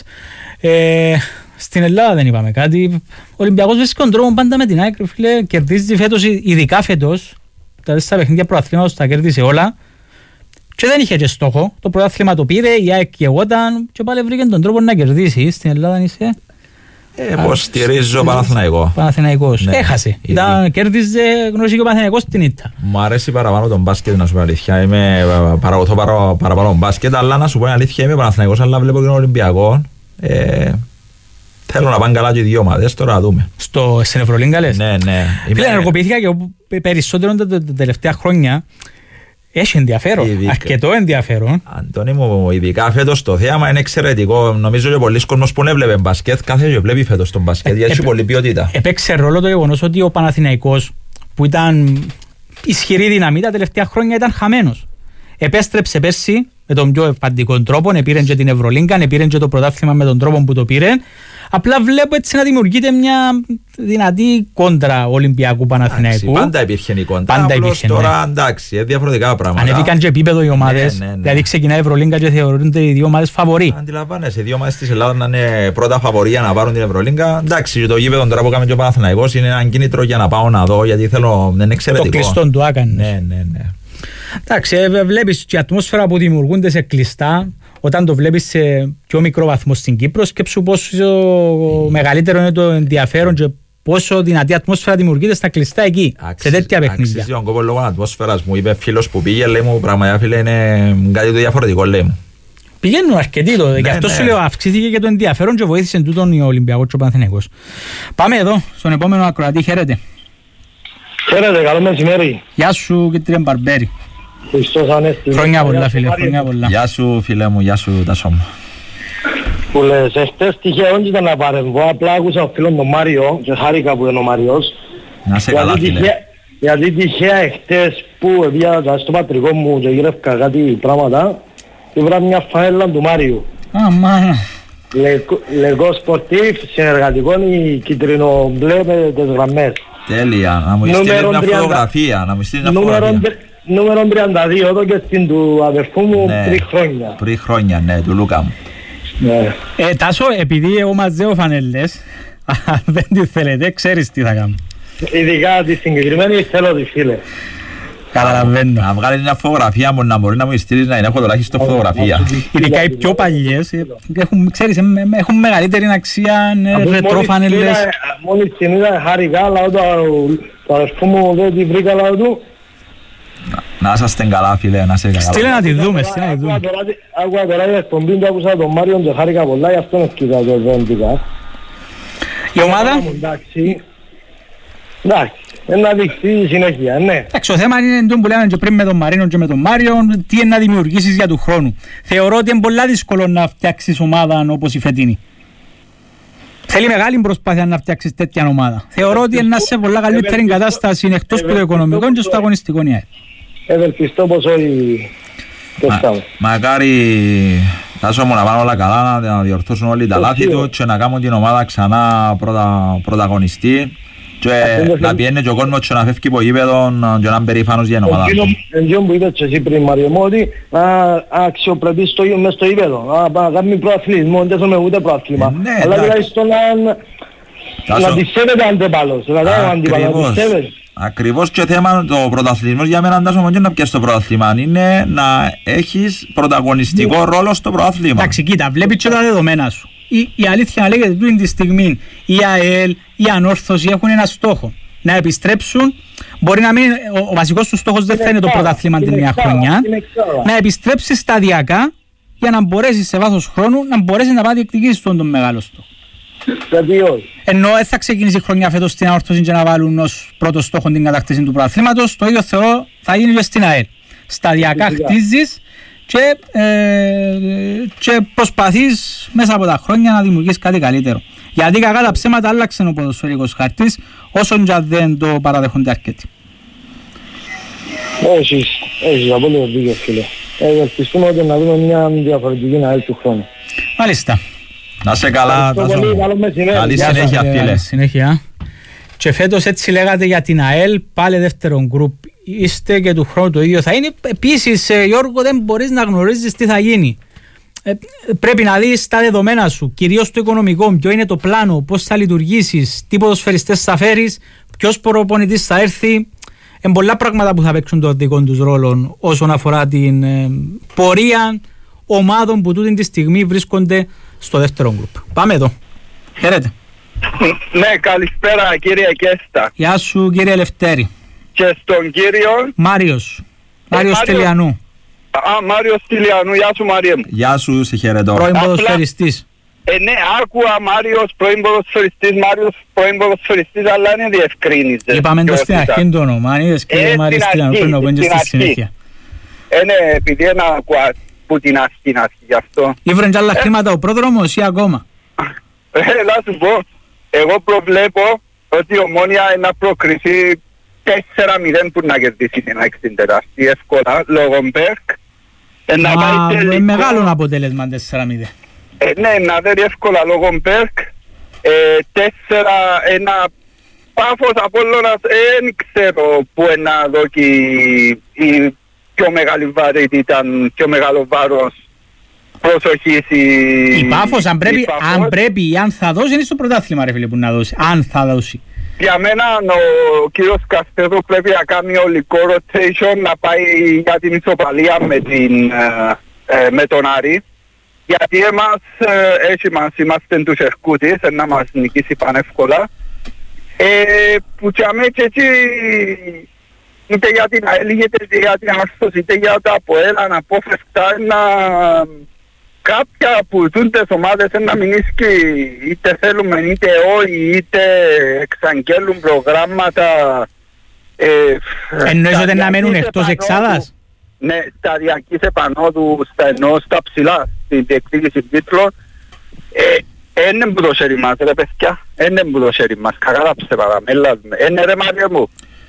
Speaker 18: Ε, στην Ελλάδα δεν είπαμε κάτι. Ο Ολυμπιακός βρίσκει τον τρόπο πάντα με την άκρη, φίλε. Κερδίζει φέτος, ειδικά φέτος, τα τέσσερα παιχνίδια πρωταθλήματος τα κέρδισε όλα. Και δεν είχε και στόχο. Το πρωτάθλημα το πήρε, η ΑΕΚ και εγώταν και πάλι βρήκε τον τρόπο να κερδίσει. Στην Ελλάδα είσαι.
Speaker 19: Ε, πώς στηρίζω Παναθηναϊκό.
Speaker 18: Παναθηναϊκός. Ναι. Έχασε. Ήταν, κέρδιζε, γνώρισε και ο Παναθηναϊκός την ήττα.
Speaker 19: Μου αρέσει παραπάνω τον μπάσκετ, να σου πω αλήθεια. Είμαι παραγωγό παρα, παραπάνω μπάσκετ, αλλά να σου πω αλήθεια, είμαι Παναθηναϊκός, αλλά βλέπω και τον Ολυμπιακό. Ε, θέλω να πάνε καλά και οι δύο ομάδες, τώρα να δούμε.
Speaker 18: Στο, στην Ευρωλίγκα λες.
Speaker 19: Ναι, ναι.
Speaker 18: Φίλε, ενεργοποιήθηκα και περισσότερο τα τελευταία χρόνια. Έχει ενδιαφέρον, ειδικά, αρκετό ενδιαφέρον.
Speaker 19: Αντώνη μου, ειδικά φέτος το θέαμα είναι εξαιρετικό. Νομίζω ότι πολλοί κόσμος που έβλεπε μπασκετ, κάθε και βλέπει φέτος τον μπασκετ, ε, γιατί έχει πολλή ποιότητα.
Speaker 18: Έπαιξε ρόλο το γεγονός ότι ο Παναθηναϊκός, που ήταν ισχυρή δύναμη τα τελευταία χρόνια, ήταν χαμένος. Επέστρεψε πέρσι με τον πιο ευφαντικό τρόπο, επήρε και την Ευρωλίγκα, επήρε και το πρωτάθλημα με τον τρόπο που το πήρε. Απλά βλέπω έτσι να δημιουργείται μια δυνατή κόντρα Ολυμπιακού Παναθηναϊκού.
Speaker 19: Πάντα υπήρχε η κόντρα.
Speaker 18: Πάντα υπήρχε.
Speaker 19: Τώρα εντάξει, διαφορετικά πράγματα.
Speaker 18: Ανέβηκαν και επίπεδο οι ομάδες.
Speaker 19: Ναι, ναι, ναι.
Speaker 18: Δηλαδή ξεκινάει η Ευρωλίγκα και θεωρούνται οι δύο ομάδες φαβορί.
Speaker 19: Αντιλαμβάνεσαι, οι δύο ομάδες της Ελλάδας να είναι πρώτα φαβορί για να πάρουν την Ευρωλίγκα. Εντάξει, και το γήπεδο τώρα που κάνει και ο Παναθηναϊκός είναι ένα κίνητρο για να πάω να δω, γιατί θέλω. Δεν είναι εξαιρετικό.
Speaker 18: Το κλειστό του έκανε.
Speaker 19: Ναι, ναι, ναι.
Speaker 18: Εντάξει, βλέπεις και η ατμόσφαιρα που δημιουργούνται σε κλειστά. Όταν το βλέπεις σε πιο μικρό βαθμό στην Κύπρο, σκέψου πόσο μεγαλύτερο είναι το ενδιαφέρον και πόσο δυνατή ατμόσφαιρα δημιουργείται στα κλειστά εκεί, Άξι, σε τέτοια παιχνίδια.
Speaker 19: Αξίζει τον κόπο λόγω ατμόσφαιρας μου. Είπε φίλος που πήγε, λέει μου, πραγματικά φίλε, είναι κάτι το διαφορετικό, λέει μου.
Speaker 18: Πηγαίνουν αρκετοί τότε, ναι, και αυτό ναι. Σου λέω, αυξήθηκε και το ενδιαφέρον και βοήθησε τούτον ο Ολυμπιακός και ο Παναθηναϊκός. Πάμε εδώ, στον επόμενο ακροατή, χαίρετε.
Speaker 16: Χαίρετε, καλό μεσημέρι.
Speaker 18: Γεια σου, κύριε Μπαρμπέρι.
Speaker 16: Χριστός Ανέστη.
Speaker 18: Χρόνια πολλά, φίλε, χρόνια πολλά.
Speaker 19: Γεια σου, φίλε μου, γεια σου, Τάσο μου.
Speaker 16: Που λες, εχθές τυχαίων ήταν να παρεμβώ, απλά άκουσα ο φίλος τον Μάριο και χάρηκα που είναι ο Μάριος.
Speaker 19: Να σε καλά, φίλε.
Speaker 16: Γιατί τυχαία εχθές που διάβαζα στο πατρικό μου και γύρευκα κάτι πράγματα, ήβρα μια φαέλα του Μάριου.
Speaker 18: Α, μάνα.
Speaker 16: Λεγό σπορτίφ, συνεργατικό ή κίτρινο μπλε με τις γραμμές.
Speaker 19: Τέλεια, να μου στείλει μια φωτογραφία, να μου στείλει μια φωτογραφία.
Speaker 16: Νούμερο τριάντα δύο, εδώ και στην του αδερφού μου, ναι, πριν χρόνια.
Speaker 19: Πριν χρόνια, ναι, του Λούκα μου.
Speaker 16: Ναι.
Speaker 18: Ε, Τάσο, επειδή εγώ μαζεύω φανελές, αν δεν τη θέλετε, ξέρεις τι θα κάνω.
Speaker 16: Ειδικά τη συγκεκριμένη θέλω τη φίλε.
Speaker 18: Καταλαβαίνω.
Speaker 19: Να βγάλει μια φωτογραφία μου, να μπορεί να μου στείλεις να έχω τουλάχιστον φωτογραφία.
Speaker 18: Ειδικά οι πιο παλιές, έχουν, ξέρεις, έχουν μεγαλύτερη αξία, ρετρό φανελές.
Speaker 16: Μόλις την είδα χάρηκα, αλλά το αδερφού μου δεν τη βρήκα λαό του.
Speaker 19: Να είσαστε καλά, φίλε, να είστε καλά.
Speaker 18: Στείλε να τη δούμε, στείλε να τη δούμε.
Speaker 16: Άκουα τώρα η εκπομπή και άκουσα τον Μάριον και χάρηκα πολλά, γι' αυτό ευκήκα το δέντικα.
Speaker 18: Η ομάδα?
Speaker 16: Εντάξει, εντάξει, να δείξει συνέχεια, ναι.
Speaker 18: Εντάξει, το θέμα είναι το που λέμε και πριν με τον Μαρίνο και με τον Μάριον, τι είναι να δημιουργήσεις για του χρόνου. Θεωρώ ότι είναι πολλά δύσκολο να φτιάξεις ομάδα όπως η φετινή. Θέλει μεγάλη προσπάθεια να φτιάξεις τέτοια ομάδα. Θεωρώ ότι είναι σε πολλά καλύτερη κατάσταση εκτός από το οικονομικό και στο αγωνιστικό νέα.
Speaker 16: Ευελπιστώ πως όλοι το στάμε.
Speaker 19: Μακάρι Τάσο μου να πάνε όλα καλά, να διορθώσουν όλοι τα λάθη του και να κάνουν την ομάδα ξανά πρωτα, πρωταγωνιστή και να πιένει και ο κόσμος και να φεύγει από γήπεδο και να είναι περήφανος για την ομάδα.
Speaker 16: Εγγύον που είπες εσύ πριν Μάριο μου ότι αξιοπρεπείς μες στο γήπεδο, να κάνουμε προαθλισμό, δεν θέλουμε ούτε προαθλήμα. Αλλά τουλάχιστον να τη σέβεται αντεπάλος, δηλαδή ο αντίπαλος να τη σέβεται.
Speaker 19: Ακριβώς, και θέμα το πρωταθλισμός για μένα Τάσο μου να πιέσεις το πρωταθλήμα είναι να έχεις πρωταγωνιστικό ρόλο στο πρωταθλήμα.
Speaker 18: Εντάξει, κοίτα, βλέπεις και τα δεδομένα σου. Η, η αλήθεια να λέγεται τούτη τη στιγμή η ΑΕΛ, η Ανόρθωση έχουν ένα στόχο να επιστρέψουν. Μπορεί να μην, ο, ο βασικός του στόχος δεν θα είναι το πρωτάθλημα την μια χρονιά, να επιστρέψει σταδιακά για να μπορέσει σε βάθος χρόνου να μπορέσει να πάει διεκδικήσεις τον, τον μεγάλο στόχο.
Speaker 16: Γιατί όχι.
Speaker 18: Ενώ δεν θα ξεκινήσει η χρονιά φέτος στην Ανόρθωση και να βάλουν ως πρώτο στόχο την κατακτήση του πρωταθλήματος, το ίδιο θεωρώ θα γίνει και στην ΑΕΛ. Σταδιακά χτίζεις και, ε, και προσπαθείς μέσα από τα χρόνια να δημιουργείς κάτι καλύτερο. Γιατί κακά τα ψέματα άλλαξε ο ποδοσφαιρικός χαρτής, όσον και δεν το παραδέχονται αρκετοί.
Speaker 16: Έχεις, έχεις απόλυτο δίκιο φίλε. Ελπιστούμε ότι να δούμε μια διαφορετική ΑΕΛ του χρόνου.
Speaker 18: Μάλιστα.
Speaker 19: Να είσαι καλά, Τάσο. Καλή συνέχεια φίλε.
Speaker 18: Συνέχεια. Και φέτος έτσι λέγατε για την ΑΕΛ, πάλι δεύτερο γκρουπ είστε και του χρόνου το ίδιο θα είναι. Επίσης Γιώργο, δεν μπορείς να γνωρίζεις τι θα γίνει. Ε, πρέπει να δεις τα δεδομένα σου, κυρίως το οικονομικό, ποιο είναι το πλάνο, πώς θα λειτουργήσεις, τι ποδοσφαιριστές θα φέρεις, ποιος προπονητής θα έρθει. Είναι πολλά πράγματα που θα παίξουν το δικό τους ρόλο όσον αφορά την ε, πορεία ομάδων που τούτη τη στιγμή βρίσκονται στο δεύτερο γκρουπ. Πάμε εδώ. Χαίρετε.
Speaker 17: Ναι, καλησπέρα κύριε Κέστα.
Speaker 18: Γεια σου κύριε Λευτέρη.
Speaker 17: Και στον κύριο
Speaker 18: Μάριος. Μάριος
Speaker 17: ε,
Speaker 18: Τηλιανού.
Speaker 17: Α, Μάριος Τηλιανού, γεια σου Μαρία μου.
Speaker 19: Γεια σου, σε χαιρετώ.
Speaker 18: Πρώην ποδοσφαιριστής.
Speaker 17: Ε, ναι, άκουα Μάριος πρώην ποδοσφαιριστής, Μάριος πρώην ποδοσφαιριστής, αλλά είναι διευκρίνησε.
Speaker 18: Είπαμε το στην αρχή το όνομα, είδες κύριε Μάριος Τηλιανού, πριν να πούμε και στη συνέχεια.
Speaker 17: Ε, ναι, επειδή δεν άκουα που την αρχή να αρχή γι' αυτό.
Speaker 18: Ήβρεν και άλλα χρήματα ο πρόδρομος ή ακόμα.
Speaker 17: Ε, να σου πω, εγώ προβλέπω ότι η Ομόνια να προκριθεί τέσσερα μηδέν που να κερδίσει την εξήντα εύκολα, λόγω Μπέρκ.
Speaker 18: Με μεγάλο αποτέλεσμα τέσσερα μηδέν.
Speaker 17: Ε, ναι, να δέρει εύκολα λόγω Μπέρκ. Ε, τέσσερα ένα Πάφος Απόλλωνας, δεν ξέρω που να δω και η πιο μεγάλη βαρύτητα, ήταν πιο μεγάλο βάρος προσοχής η...
Speaker 18: Η Πάφος, αν πρέπει, αν πρέπει ή αν θα δώσει, είναι στο πρωτάθλημα ρε φίλε που να δώσει, αν θα δώσει.
Speaker 17: Για μένα ο κύριος Καστέδου πρέπει να κάνει ολικό rotation, να πάει για την ισοπαλία με, την, ε, με τον Άρη. Γιατί εμάς, ε, έτσι μας είμαστε τους Ερκούτης, να μας νικήσει πανεύκολα. Ε, που τσάμε και έτσι, είτε για την ΑΕΛ, είτε για την Ανόρθωση, είτε για τα ΑΠΟΕΛ, αναπόφευκτα να... Κάποια που τούντες ομάδες να μην ίσκει, είτε θέλουμε είτε όχι, είτε εξαγγέλουν προγράμματα. Ε,
Speaker 18: Εννοείς ότι να μένουν εκτός εξάδας?
Speaker 17: Ναι, σταδιακής επανόδου στα ενώ στα ψηλά, στην διεκδίκηση τίτλων. Είναι που το χέρι μας ρε παιδιά, είναι που το χέρι μας, κακάλαψε παραμέλα, είναι ρε Μάρια μου.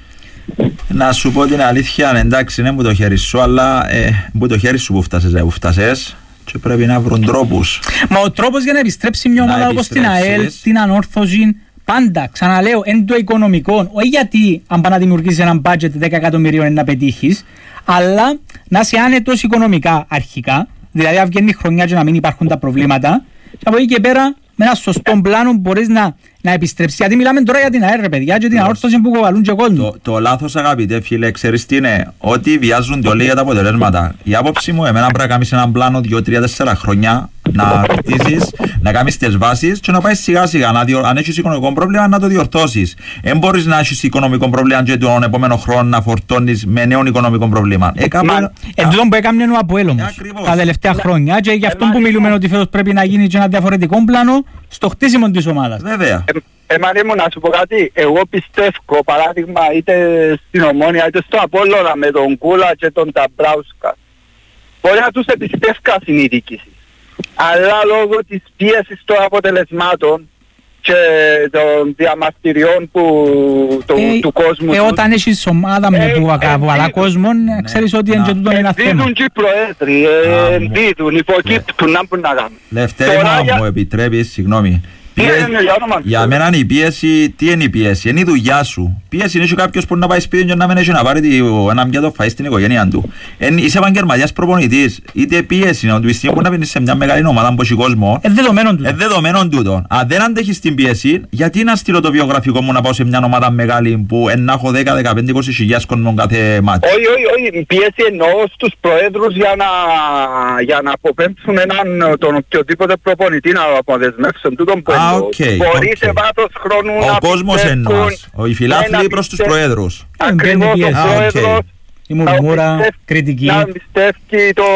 Speaker 19: Να σου πω την αλήθεια, εντάξει είναι που το χέρι σου, αλλά ε, που το χέρι σου που φτάσες, που φτάσες. Και πρέπει να βρουν τρόπους.
Speaker 18: Μα ο τρόπος για να επιστρέψει μια ομάδα όπως την ΑΕΛ, την Ανόρθωση, πάντα, ξαναλέω, είναι το οικονομικό. Όχι γιατί αν πάει να δημιουργήσεις έναν budget δέκα εκατομμυρίων να πετύχεις, αλλά να είσαι άνετος οικονομικά αρχικά, δηλαδή αν βγαίνει η χρονιά και να μην υπάρχουν τα προβλήματα, και από εκεί και πέρα με ένα σωστό πλάνο μπορείς να, να επιστρέψεις. Γιατί μιλάμε τώρα για την ΑΕΛ ρε παιδιά και την Ανόρθωση που κοβαλούν και κόσμο.
Speaker 19: Το, το λάθος αγαπητέ φίλε, ξέρεις τι είναι, ότι βιάζονται όλοι για τα αποτελέσματα. Η άποψη μου, εμένα πρέπει να κάνεις έναν πλάνο δύο τρία τέσσερα χρόνια, να χτίσεις, να κάνεις τις βάσεις και να πάει σιγά σιγά. Να διο... Αν έχεις οικονομικό πρόβλημα να το διορθώσεις. Δεν μπορείς να έχεις οικονομικό πρόβλημα και τον επόμενο χρόνο να φορτώνεις με νέο οικονομικό πρόβλημα.
Speaker 18: Εν τούτον που έκαμε ο ΑΠΟΕΛ όμως τα τελευταία χρόνια και γι' αυτό που μιλούμε ότι φέτος πρέπει να γίνει και ένα διαφορετικό πλάνο στο χτίσιμο της ομάδας.
Speaker 19: Βέβαια.
Speaker 17: Ε, Μαρία μου, να σου πω κάτι, εγώ πιστεύω, παράδειγμα, είτε στην Ομόνια είτε στο Απόλλωνα με τον Κούλα και τον Ταμπράουσκα. Μπορεί να τους εμπιστεύκα στην ειδίκηση. Αλλά λόγω της πίεσης των αποτελεσμάτων και των διαμαρτυριών που, το,
Speaker 18: ε,
Speaker 17: του κόσμου...
Speaker 18: Ε, όταν έχεις ομάδα με που ακαβαλά κόσμο, ξέρεις ότι είναι και τούτο ένα θέμα.
Speaker 17: Ενδίδουν και οι προέδροι, ενδίδουν, υποκύπτουν να που να κάνουν.
Speaker 19: Λευτέρη μου επιτρέπεις, συγγνώμη. Για μένα η πίεση, τι είναι η πίεση, είναι η δουλειά σου. Πίεση είναι και κάποιος που να πάει σπίτι και να μην έχει να πάρει ένα πιάτο φαΐ στην οικογένεια του. Είσαι επαγγελματίας προπονητής, είτε πίεση είναι, του στιγμή που να πίνεις σε μια μεγάλη ομάδα που έχει κόσμο.
Speaker 18: Ε, δεδομένον τούτο.
Speaker 19: Ε, δεδομένον τούτο. Αν δεν αντέχεις την πίεση, γιατί να στείλω το βιογραφικό μου να πάω σε μια ομάδα μεγάλη που να έχω δέκα, δεκαπέντε, είκοσι χιλιάδες κόσμων κάθε μάτι.
Speaker 17: Όχι, όχι, όχι. Η πίεση εννοώ στους προέδρους για να, για να αποπέμψουν έναν τον οποιοδήποτε προπονητή να αποδεσμεύσουν τούτον που
Speaker 19: Okay,
Speaker 17: μπορεί
Speaker 19: okay.
Speaker 17: σε βάθος χρόνου
Speaker 19: ο
Speaker 17: να
Speaker 19: κόσμος εννοάς, οι φιλάθλοι προς τους προέδρους.
Speaker 17: Ακριβώς ο πρόεδρος
Speaker 18: η μουρμούρα, κριτική.
Speaker 17: Να πιστεύει τον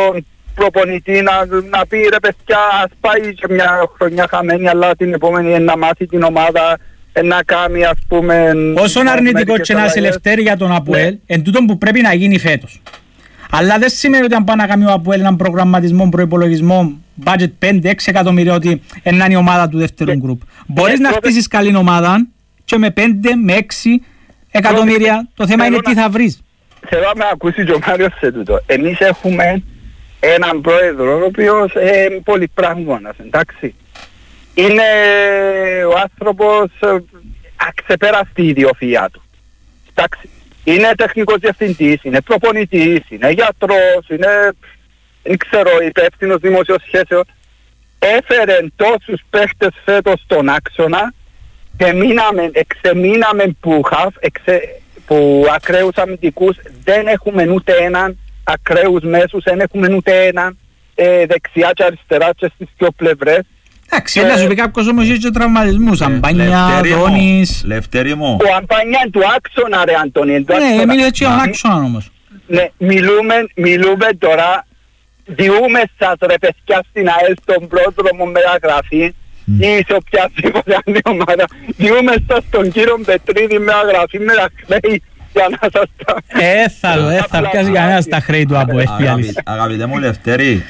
Speaker 17: προπονητή να, να πει ρε παιδιά ας πάει και μια χρονιά χαμένη αλλά την επόμενη να μάθει την ομάδα να κάνει ας πούμε...
Speaker 18: Όσον αρνητικό και να είσαι Λευτέρη για τον ΑΠΟΕΛ, εν τούτον που πρέπει να γίνει φέτος. Αλλά δεν σημαίνει ότι αν πάει να κάνει ο ΑΠΟΕΛ έναν προγραμματισμό, προϋπολογισμό, budget πέντε έξι εκατομμύρια ότι είναι η ομάδα του δεύτερου γκρουπ. Μπορείς να χτίσεις καλή ομάδα και με πέντε με έξι εκατομμύρια, το θέμα είναι τι θα βρεις.
Speaker 17: Θέλω να με ακούσει και ο Μάριος σε τούτο. Εμείς έχουμε έναν πρόεδρο ο οποίος είναι πολυπράγμονας, εντάξει. Είναι ο άνθρωπος αξεπέραστη η ιδιοφυΐα του. Εντάξει. Είναι τεχνικός διευθυντής, είναι προπονητής, είναι γιατρός, είναι, δεν ξέρω, υπεύθυνος δημοσίων σχέσεων. Έφερε τόσους παίχτες φέτος στον άξονα και μείναμε, εξεμείναμε που, χαφ, εξε, που ακραίους αμυντικούς, δεν έχουμε ούτε έναν ακραίους μέσους, δεν έχουμε ούτε έναν ε, δεξιά και αριστερά και στις δύο πλευρές.
Speaker 18: Εντάξει, να σου πει κάποιος όμως είχε και τραυματισμούς, Αμπάνια, Αντώνης...
Speaker 19: Λευτέρη μου.
Speaker 17: Ο Αμπάνια είναι του άξονα ρε Αντώνη.
Speaker 18: Ναι, μιλάει έτσι ο άξονα όμως.
Speaker 17: Ναι, μιλούμε, μιλούμε τώρα, διούμε σας ρε παιδιά στην ΑΕΛ στον πρόδρομο μεταγραφή ή σε οποιαδήποτε άλλη ομάδα. Διούμε σας τον κύριο Πετρίδη μεταγραφή με τα χρέη για να σας τα...
Speaker 18: Έθαλο, έθαλο, πιάσει κανένας τα χρέη του από ΕΣΠΙΑΛΙΣ.
Speaker 19: Αγαπητέ μου Λευτέρη,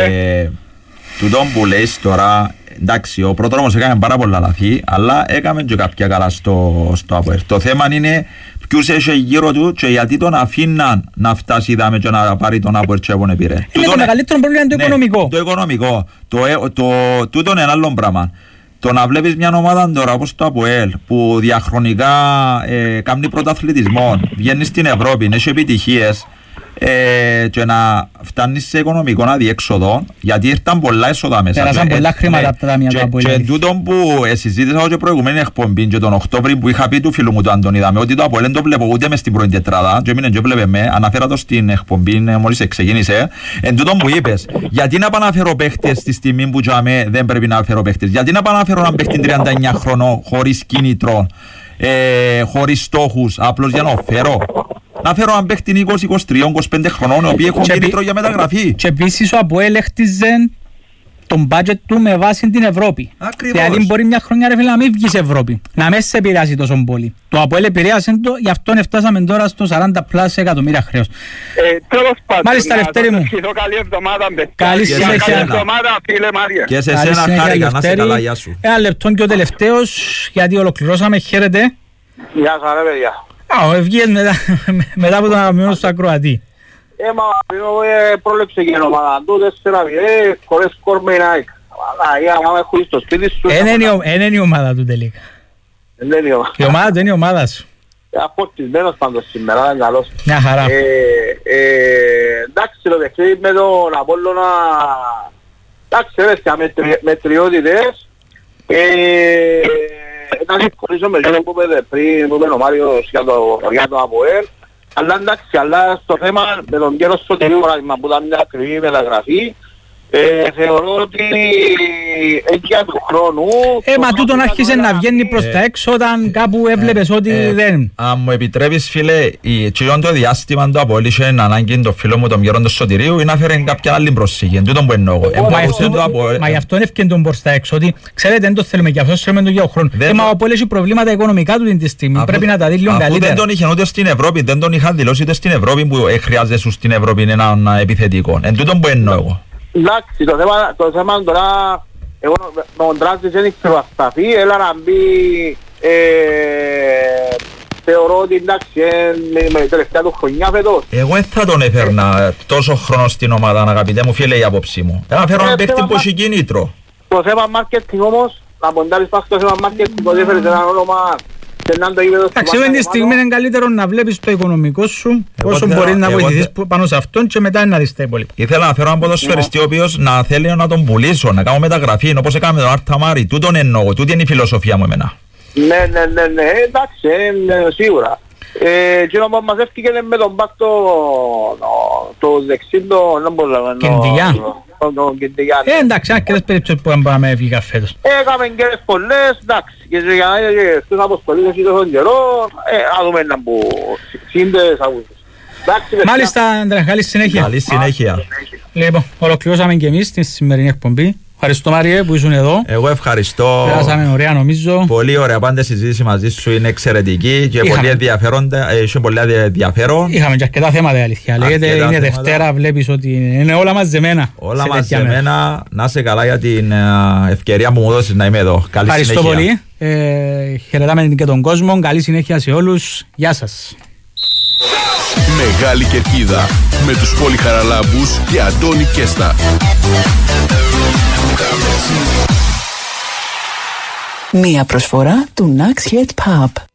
Speaker 19: τούτον που λέεις τώρα, εντάξει, ο πρόδρομος έκανε πάρα πολλά λαθή, αλλά έκαμε και κάποια καλά στο, στο ΑΠΟΕΛ. Το θέμα είναι ποιους έχει γύρω του και γιατί τον αφήναν να φτάσει δάμε και να πάρει τον ΑΠΟΕΛ και έπονε πήρε.
Speaker 18: Είναι το μεγαλύτερο πρόβλημα είναι το οικονομικό.
Speaker 19: Το οικονομικό. Το, το, τούτον είναι ένα άλλο πράγμα. Το να βλέπεις μια ομάδα τώρα όπως το ΑΠΟΕΛ που διαχρονικά ε, κάνει πρωταθλητισμό, βγαίνει στην Ευρώπη, έχει επιτυχίες, Ε, και να φτάνεις σε οικονομικό αδιέξοδο, γιατί ήρθαν πολλά έσοδα μέσα.
Speaker 18: Πέρασαν πολλά ε, χρήματα από τα ταμεία του ΑΠΟΕΛ.
Speaker 19: Και τούτον που ε, συζήτησα και προηγουμένη εκπομπή και τον Οκτώβρη που είχα πει του φίλου μου του Αντωνίδα με ότι το ΑΠΟΕΛ δεν το βλέπω ούτε μες στην πρώτη τετράδα και έμεινε και βλέπε με, αναφέρα το στην εκπομπή μόλις ξεκίνησε. Εν τούτον που είπες, γιατί να πάω να φέρω παίχτες στη στιγμή που τζαμέ δεν πρέπει να φέρω παίχτες, γιατί να πάω να φέρω έναν παίχτη τριάντα εννιά χρονών χωρίς κίνητρο, ε, χωρίς στόχους, απλώς για να φέρω. Να φέρω έναν παίχτη είκοσι, είκοσι τρία, είκοσι πέντε χρονών, οι οποίοι έχουν κίνητρο για μεταγραφή.
Speaker 18: Και επίσης ο ΑΠΟΕΛ έχτιζε τον budget του με βάση την Ευρώπη.
Speaker 19: Ακριβώς.
Speaker 18: Δηλαδή μπορεί μια χρονιά ρε φίλε να μην βγεις Ευρώπη, να μην σε επηρεάσει τόσο πολύ. Το ΑΠΟΕΛ επηρεάσε το, γι' αυτό φτάσαμε τώρα στο σαράντα πλάς εκατομμύρια χρέος.
Speaker 17: Ε, τέλος πάντων,
Speaker 18: μάλιστα Λευτέρη μου.
Speaker 17: Καλή εβδομάδα,
Speaker 18: καλή συνέχεια.
Speaker 17: Καλή εβδομάδα, φίλε Μάρια.
Speaker 19: Και σε εσένα χάρηκα, να σε καλά, γεια σου.
Speaker 18: Ένα λεπτό και ο τελευταίος, γιατί ολοκληρώσαμε, χαίρετε.
Speaker 20: Γεια σας ρε παιδιά.
Speaker 18: Α, ευγείες μετά, μετά από τον αγαπημένο σου ακροατή.
Speaker 20: Ε, μα πρόλεψε και η ομάδα του, τέσσερα μηδέν, χωρίς σκορ με Nike. Άμα έχω στο σπίτι σου...
Speaker 18: Εν είναι η ομάδα του τελικά. Η ομάδα του είναι η ομάδα σου.
Speaker 20: Απορτισμένος πάντως σήμερα, είναι καλός.
Speaker 18: Μια χαρά.
Speaker 20: Εντάξει, το παιχνίδι με τον Απόλλωνα... Εντάξει, ρε, μετριότητες. Να συμφωνήσω με λίγο που είπε πριν, που είπε ο Μάριος για το ΑΠΟΕΛ. Αλλά εντάξει, αλλά στο θέμα με τον Κέρο Σωτηρίου που ήταν μια ακριβή μεταγραφή, Ε, θεωρώ ότι εκεί του χρόνου...
Speaker 18: Ε, μα τούτον άρχισε να βγαίνει προς τα έξω όταν κάπου έβλεπες ότι δεν...
Speaker 19: Αν μου επιτρέπεις φίλε, τσιόν το διάστημα του ΑΠΟΕΛ είχε ανάγκη το φίλο μου τον Γερόντο Σωτηρίου ή να φέρει κάποια άλλη προσήγη, εν τούτον που εννοώ.
Speaker 18: Μα γι' αυτό έφυγε τον προς τα έξω, ότι ξέρετε δεν το θέλουμε και αυτό θέλουμε τον για χρόνο. Ε, μα ο ΑΠΟΕΛ έχει προβλήματα οικονομικά του την στιγμή, πρέπει να τα δει λίγο καλύτερα.
Speaker 19: Αφού δεν τον είχε ούτε στην Ευρώπη, δεν τον είχαν δηλώσει ούτε στην Ευρώπη που χρειάζεσαι στην Ευρώπη έναν επιθετικό. Εν τούτον που εννοώ εγώ.
Speaker 20: Εντάξει, το θέμα, το θέμα τώρα, εγώ με τον Τράζης δεν ήξερα να σταθεί, έλα να μπει, ε, θεωρώ ότι εντάξει, ε, με τελευταία του χρονιά φέτος.
Speaker 19: Εγώ δεν θα τον έφερνα τόσο χρόνο στην ομάδα, αγαπητέ μου φίλε, η άποψη μου. Θα φέρω έναν παίκτη που έχει κίνητρο.
Speaker 20: Το θέμα μάρκετινγκ όμως, να ποντάρεις πάνω στο θέμα μάρκετινγκ, το έφερες έναν όνομα.
Speaker 18: Εντάξει, αυτή τη στιγμή είναι καλύτερο να βλέπεις το οικονομικό σου, όσο μπορείς να βοηθηθείς πάνω σε αυτόν και μετά να δεις τα υπόλοιπα.
Speaker 19: Ήθελα να φέρω έναν ποδοσφαιριστή ο οποίος να θέλει να τον πουλήσω, να κάνω μεταγραφή, όπως έκαμε τον Άρτα Μάρη. Τούτον εννοώ, τούτη είναι η φιλοσοφία μου εμένα.
Speaker 20: Ναι, ναι, ναι, ναι, εντάξει, σίγουρα. Εκείνο που μας έφυγε με τον μπακ το δεξί, δεν μπορώ να...
Speaker 18: Κεντιλιά. Ε, εντάξει, άκρες περίπτωσες που πάμε έφυγα φέτος.
Speaker 20: Έκαμε καιρές πολλές, εντάξει, και για να είναι στους αποστολείς εσύ τόσο καιρό, να δούμε να που σύντες αγούσεις.
Speaker 18: Μάλιστα, Αντρέα, καλή συνέχεια.
Speaker 19: Καλή συνέχεια.
Speaker 18: Λοιπόν, ολοκληρώσαμε και εμείς την σημερινή εκπομπή. Ευχαριστώ Μάριε που ήσουν εδώ.
Speaker 19: Εγώ ευχαριστώ.
Speaker 18: Περάσαμε ωραία νομίζω.
Speaker 19: Πολύ ωραία, πάντα η συζήτηση μαζί σου είναι εξαιρετική και Είχαμε... πολύ ενδιαφέροντα. Είχε πολύ ενδιαφέρον.
Speaker 18: Είχαμε και αρκετά θέματα η αλήθεια. Λέγεται είναι θέματα. Δευτέρα, βλέπεις ότι είναι όλα μαζεμένα.
Speaker 19: Όλα μαζεμένα. Να είσαι καλά για την ευκαιρία που μου δώσεις να είμαι εδώ. Καλή
Speaker 18: ευχαριστώ
Speaker 19: συνέχεια.
Speaker 18: πολύ. Ε, χαιρετάμε και τον κόσμο. Καλή συνέχεια σε όλους. Γεια σας.
Speaker 7: Μεγάλη Κερκίδα με τους Πολυχαραλάμπους και Αντώνη Κέστα.
Speaker 21: Μία προσφορά του Nax Head Pub.